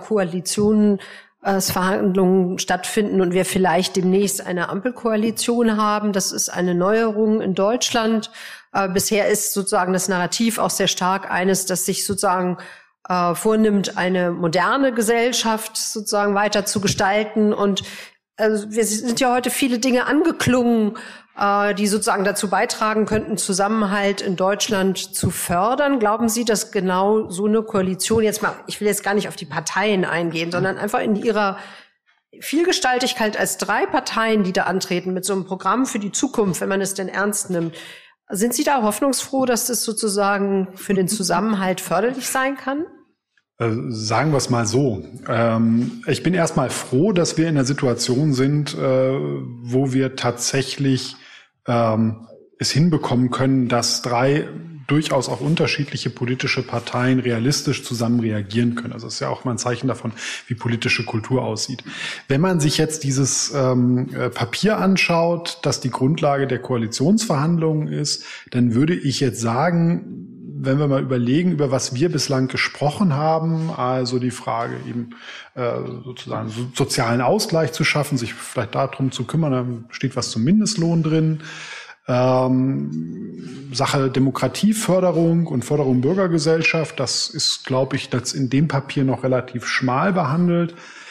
Koalitionsverhandlungen stattfinden und wir vielleicht demnächst eine Ampelkoalition haben. Das ist eine Neuerung in Deutschland. Bisher ist sozusagen das Narrativ auch sehr stark eines, das sich sozusagen vornimmt, eine moderne Gesellschaft sozusagen weiter zu gestalten. Und wir sind ja heute viele Dinge angeklungen, die sozusagen dazu beitragen könnten, Zusammenhalt in Deutschland zu fördern. Glauben Sie, dass genau so eine Koalition jetzt mal, ich will jetzt gar nicht auf die Parteien eingehen, sondern einfach in ihrer Vielgestaltigkeit als 3 Parteien, die da antreten, mit so einem Programm für die Zukunft, wenn man es denn ernst nimmt, sind Sie da hoffnungsfroh, dass das sozusagen für den Zusammenhalt förderlich sein kann? Sagen wir es mal so. Ich bin erstmal froh, dass wir in der Situation sind, wo wir tatsächlich es hinbekommen können, dass 3 durchaus auch unterschiedliche politische Parteien realistisch zusammen reagieren können. Also das ist ja auch mal ein Zeichen davon, wie politische Kultur aussieht. Wenn man sich jetzt dieses Papier anschaut, das die Grundlage der Koalitionsverhandlungen ist, dann würde ich jetzt sagen, wenn wir mal überlegen, über was wir bislang gesprochen haben, also die Frage eben sozusagen sozialen Ausgleich zu schaffen, sich vielleicht darum zu kümmern, da steht was zum Mindestlohn drin, Sache Demokratieförderung und Förderung Bürgergesellschaft, das ist, glaube ich, das in dem Papier noch relativ schmal behandelt.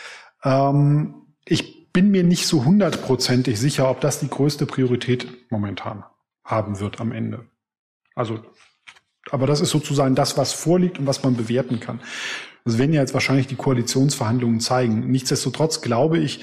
Ich bin mir nicht so 100%ig sicher, ob das die größte Priorität momentan haben wird am Ende. Also aber das ist sozusagen das, was vorliegt und was man bewerten kann. Das werden ja jetzt wahrscheinlich die Koalitionsverhandlungen zeigen. Nichtsdestotrotz glaube ich,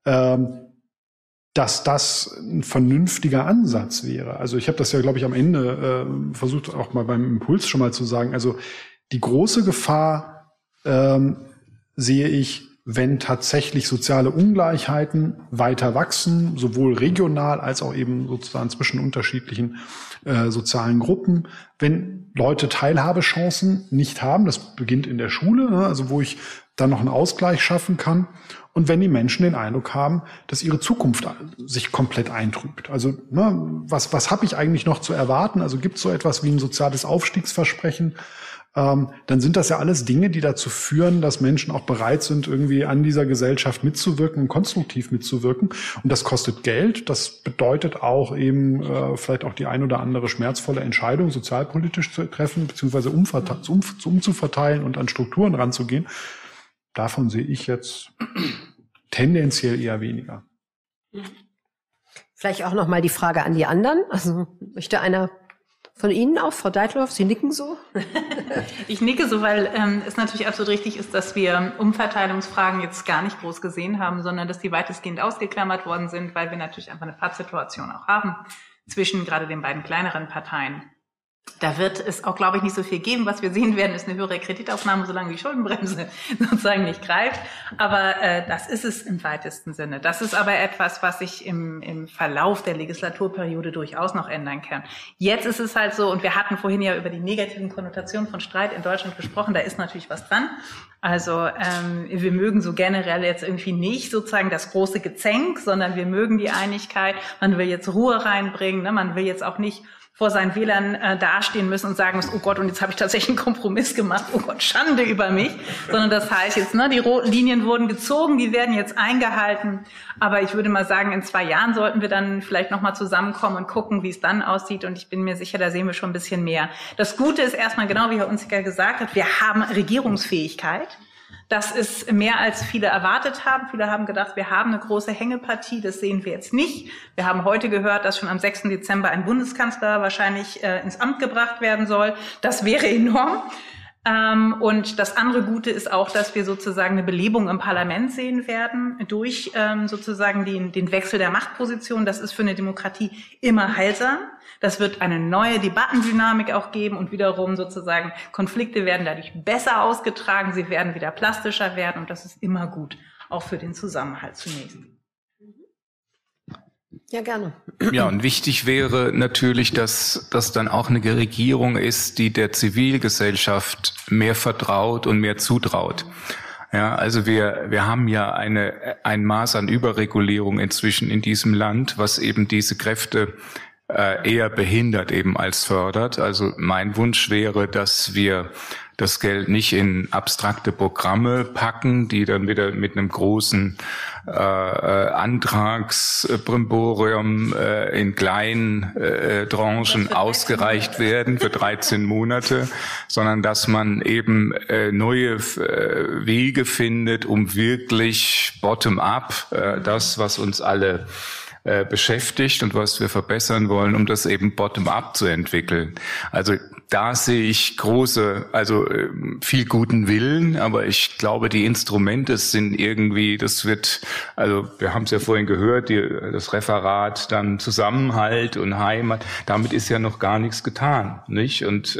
dass das ein vernünftiger Ansatz wäre. Also ich habe das ja, glaube ich, am Ende versucht, auch mal beim Impuls schon mal zu sagen. Also die große Gefahr sehe ich, wenn tatsächlich soziale Ungleichheiten weiter wachsen, sowohl regional als auch eben sozusagen zwischen unterschiedlichen sozialen Gruppen, wenn Leute Teilhabechancen nicht haben, das beginnt in der Schule, ne, also wo ich dann noch einen Ausgleich schaffen kann, und wenn die Menschen den Eindruck haben, dass ihre Zukunft sich komplett eintrübt. Also ne, was habe ich eigentlich noch zu erwarten? Also gibt es so etwas wie ein soziales Aufstiegsversprechen? Dann sind das ja alles Dinge, die dazu führen, dass Menschen auch bereit sind, irgendwie an dieser Gesellschaft mitzuwirken und konstruktiv mitzuwirken. Und das kostet Geld. Das bedeutet auch eben vielleicht auch die ein oder andere schmerzvolle Entscheidung sozialpolitisch zu treffen, beziehungsweise umzuverteilen und an Strukturen ranzugehen. Davon sehe ich jetzt tendenziell eher weniger. Vielleicht auch noch mal die Frage an die anderen. Also möchte einer von Ihnen auch, Frau Deitelhoff, Sie nicken so? Ich nicke so, weil es natürlich absolut richtig ist, dass wir Umverteilungsfragen jetzt gar nicht groß gesehen haben, sondern dass die weitestgehend ausgeklammert worden sind, weil wir natürlich einfach eine Pattsituation auch haben zwischen gerade den beiden kleineren Parteien. Da wird es auch, glaube ich, nicht so viel geben. Was wir sehen werden, ist eine höhere Kreditaufnahme, solange die Schuldenbremse sozusagen nicht greift. Aber das ist es im weitesten Sinne. Das ist aber etwas, was sich im Verlauf der Legislaturperiode durchaus noch ändern kann. Jetzt ist es halt so, und wir hatten vorhin ja über die negativen Konnotationen von Streit in Deutschland gesprochen, da ist natürlich was dran. Also wir mögen so generell jetzt irgendwie nicht sozusagen das große Gezänk, sondern wir mögen die Einigkeit. Man will jetzt Ruhe reinbringen, ne? Man will jetzt auch nicht vor seinen Wählern dastehen müssen und sagen muss, oh Gott, und jetzt habe ich tatsächlich einen Kompromiss gemacht, oh Gott, Schande über mich. Sondern das heißt jetzt, ne, die roten Linien wurden gezogen, die werden jetzt eingehalten. Aber ich würde mal sagen, in 2 Jahren sollten wir dann vielleicht nochmal zusammenkommen und gucken, wie es dann aussieht. Und ich bin mir sicher, da sehen wir schon ein bisschen mehr. Das Gute ist erstmal, genau wie Herr Unziker gesagt hat, wir haben Regierungsfähigkeit. Das ist mehr, als viele erwartet haben. Viele haben gedacht, wir haben eine große Hängepartie. Das sehen wir jetzt nicht. Wir haben heute gehört, dass schon am 6. Dezember ein Bundeskanzler wahrscheinlich ins Amt gebracht werden soll. Das wäre enorm. Und das andere Gute ist auch, dass wir sozusagen eine Belebung im Parlament sehen werden durch sozusagen den Wechsel der Machtposition. Das ist für eine Demokratie immer heilsam. Das wird eine neue Debattendynamik auch geben und wiederum sozusagen Konflikte werden dadurch besser ausgetragen. Sie werden wieder plastischer werden und das ist immer gut, auch für den Zusammenhalt zunächst. Ja, gerne. Ja, und wichtig wäre natürlich, dass das dann auch eine Regierung ist, die der Zivilgesellschaft mehr vertraut und mehr zutraut. Ja, also wir haben ja ein Maß an Überregulierung inzwischen in diesem Land, was eben diese Kräfte eher behindert eben als fördert. Also mein Wunsch wäre, dass wir das Geld nicht in abstrakte Programme packen, die dann wieder mit einem großen Antragsbrimborium in kleinen Tranchen ausgereicht werden für 13 Monate, sondern dass man eben neue Wege findet, um wirklich bottom-up das, was uns alle beschäftigt und was wir verbessern wollen, um das eben bottom-up zu entwickeln. Also da sehe ich viel guten Willen, aber ich glaube, die Instrumente sind irgendwie, wir haben es ja vorhin gehört, das Referat, dann Zusammenhalt und Heimat, damit ist ja noch gar nichts getan, nicht? Und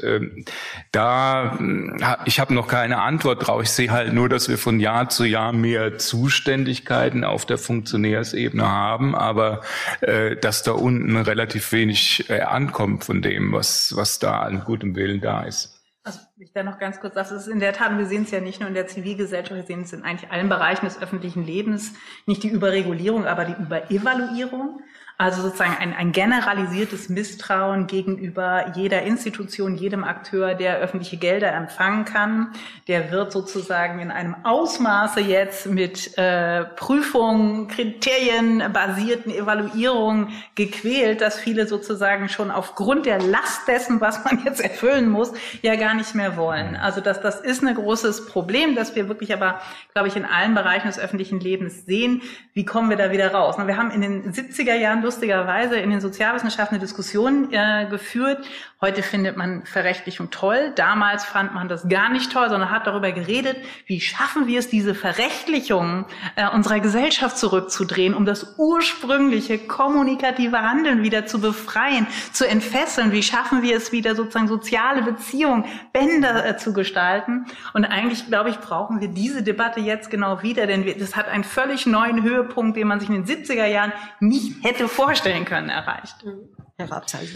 ich habe noch keine Antwort drauf. Ich sehe halt nur, dass wir von Jahr zu Jahr mehr Zuständigkeiten auf der Funktionärsebene haben, aber dass da unten relativ wenig ankommt von dem, was da an gutem Willen da ist. Also ich da noch ganz kurz, das ist in der Tat, wir sehen es ja nicht nur in der Zivilgesellschaft, wir sehen es in eigentlich allen Bereichen des öffentlichen Lebens, nicht die Überregulierung, aber die Überevaluierung. Also sozusagen ein generalisiertes Misstrauen gegenüber jeder Institution, jedem Akteur, der öffentliche Gelder empfangen kann. Der wird sozusagen in einem Ausmaße jetzt mit Prüfungen, kriterienbasierten Evaluierungen gequält, dass viele sozusagen schon aufgrund der Last dessen, was man jetzt erfüllen muss, ja gar nicht mehr wollen. Also das ist ein großes Problem, dass wir wirklich aber, glaube ich, in allen Bereichen des öffentlichen Lebens sehen, wie kommen wir da wieder raus. Wir haben in den 70er Jahren lustigerweise in den Sozialwissenschaften eine Diskussion geführt. Heute findet man Verrechtlichung toll. Damals fand man das gar nicht toll, sondern hat darüber geredet, wie schaffen wir es, diese Verrechtlichung unserer Gesellschaft zurückzudrehen, um das ursprüngliche kommunikative Handeln wieder zu befreien, zu entfesseln. Wie schaffen wir es wieder, sozusagen soziale Beziehungen, Bänder zu gestalten? Und eigentlich, glaube ich, brauchen wir diese Debatte jetzt genau wieder, denn das hat einen völlig neuen Höhepunkt, den man sich in den 70er Jahren nicht hätte vorstellen können, erreicht. Herr Rabzal,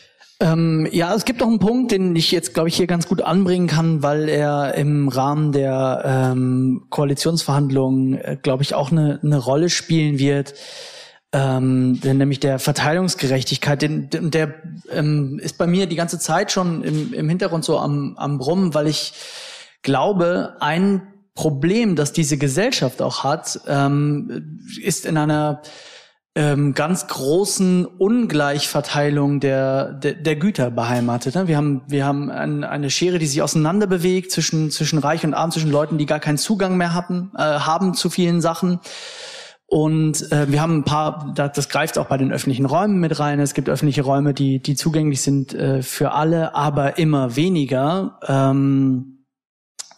ja, es gibt noch einen Punkt, den ich jetzt, glaube ich, hier ganz gut anbringen kann, weil er im Rahmen der Koalitionsverhandlungen, glaube ich, auch eine Rolle spielen wird, nämlich der Verteilungsgerechtigkeit. Der ist bei mir die ganze Zeit schon im Hintergrund so am Brummen, weil ich glaube, ein Problem, das diese Gesellschaft auch hat, ist in einer ganz großen Ungleichverteilung der Güter beheimatet. Wir haben eine Schere, die sich auseinander bewegt zwischen Reich und Arm, zwischen Leuten, die gar keinen Zugang mehr haben zu vielen Sachen. Und wir haben ein paar, das greift auch bei den öffentlichen Räumen mit rein. Es gibt öffentliche Räume, die zugänglich sind für alle, aber immer weniger. Und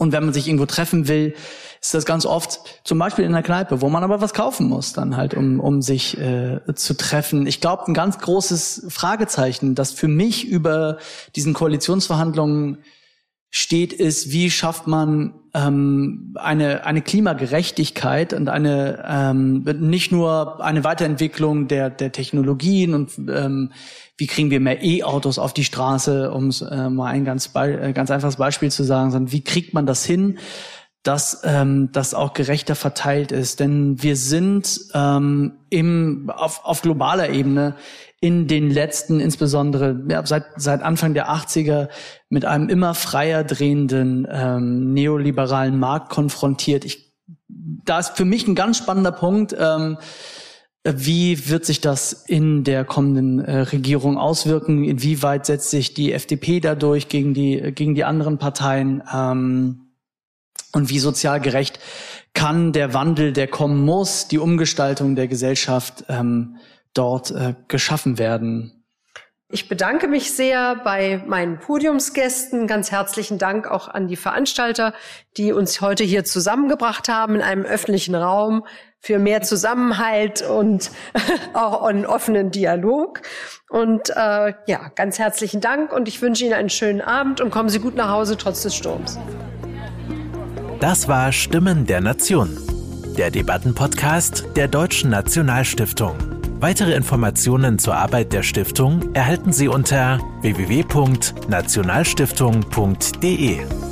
Und wenn man sich irgendwo treffen will, ist das ganz oft zum Beispiel in der Kneipe, wo man aber was kaufen muss, dann halt, um sich zu treffen. Ich glaube, ein ganz großes Fragezeichen, das für mich über diesen Koalitionsverhandlungen steht, ist, wie schafft man eine Klimagerechtigkeit und nicht nur eine Weiterentwicklung der Technologien und wie kriegen wir mehr E-Autos auf die Straße, um mal ein ganz einfaches Beispiel zu sagen, sondern wie kriegt man das hin, dass das auch gerechter verteilt ist. Denn wir sind auf globaler Ebene in den letzten, insbesondere seit Anfang der 80er, mit einem immer freier drehenden neoliberalen Markt konfrontiert. Da ist für mich ein ganz spannender Punkt, wie wird sich das in der kommenden Regierung auswirken? Inwieweit setzt sich die FDP dadurch gegen die anderen Parteien? Und wie sozial gerecht kann der Wandel, der kommen muss, die Umgestaltung der Gesellschaft dort geschaffen werden? Ich bedanke mich sehr bei meinen Podiumsgästen. Ganz herzlichen Dank auch an die Veranstalter, die uns heute hier zusammengebracht haben in einem öffentlichen Raum für mehr Zusammenhalt und auch einen offenen Dialog. Und ganz herzlichen Dank und ich wünsche Ihnen einen schönen Abend und kommen Sie gut nach Hause trotz des Sturms. Das war Stimmen der Nation, der Debattenpodcast der Deutschen Nationalstiftung. Weitere Informationen zur Arbeit der Stiftung erhalten Sie unter www.nationalstiftung.de.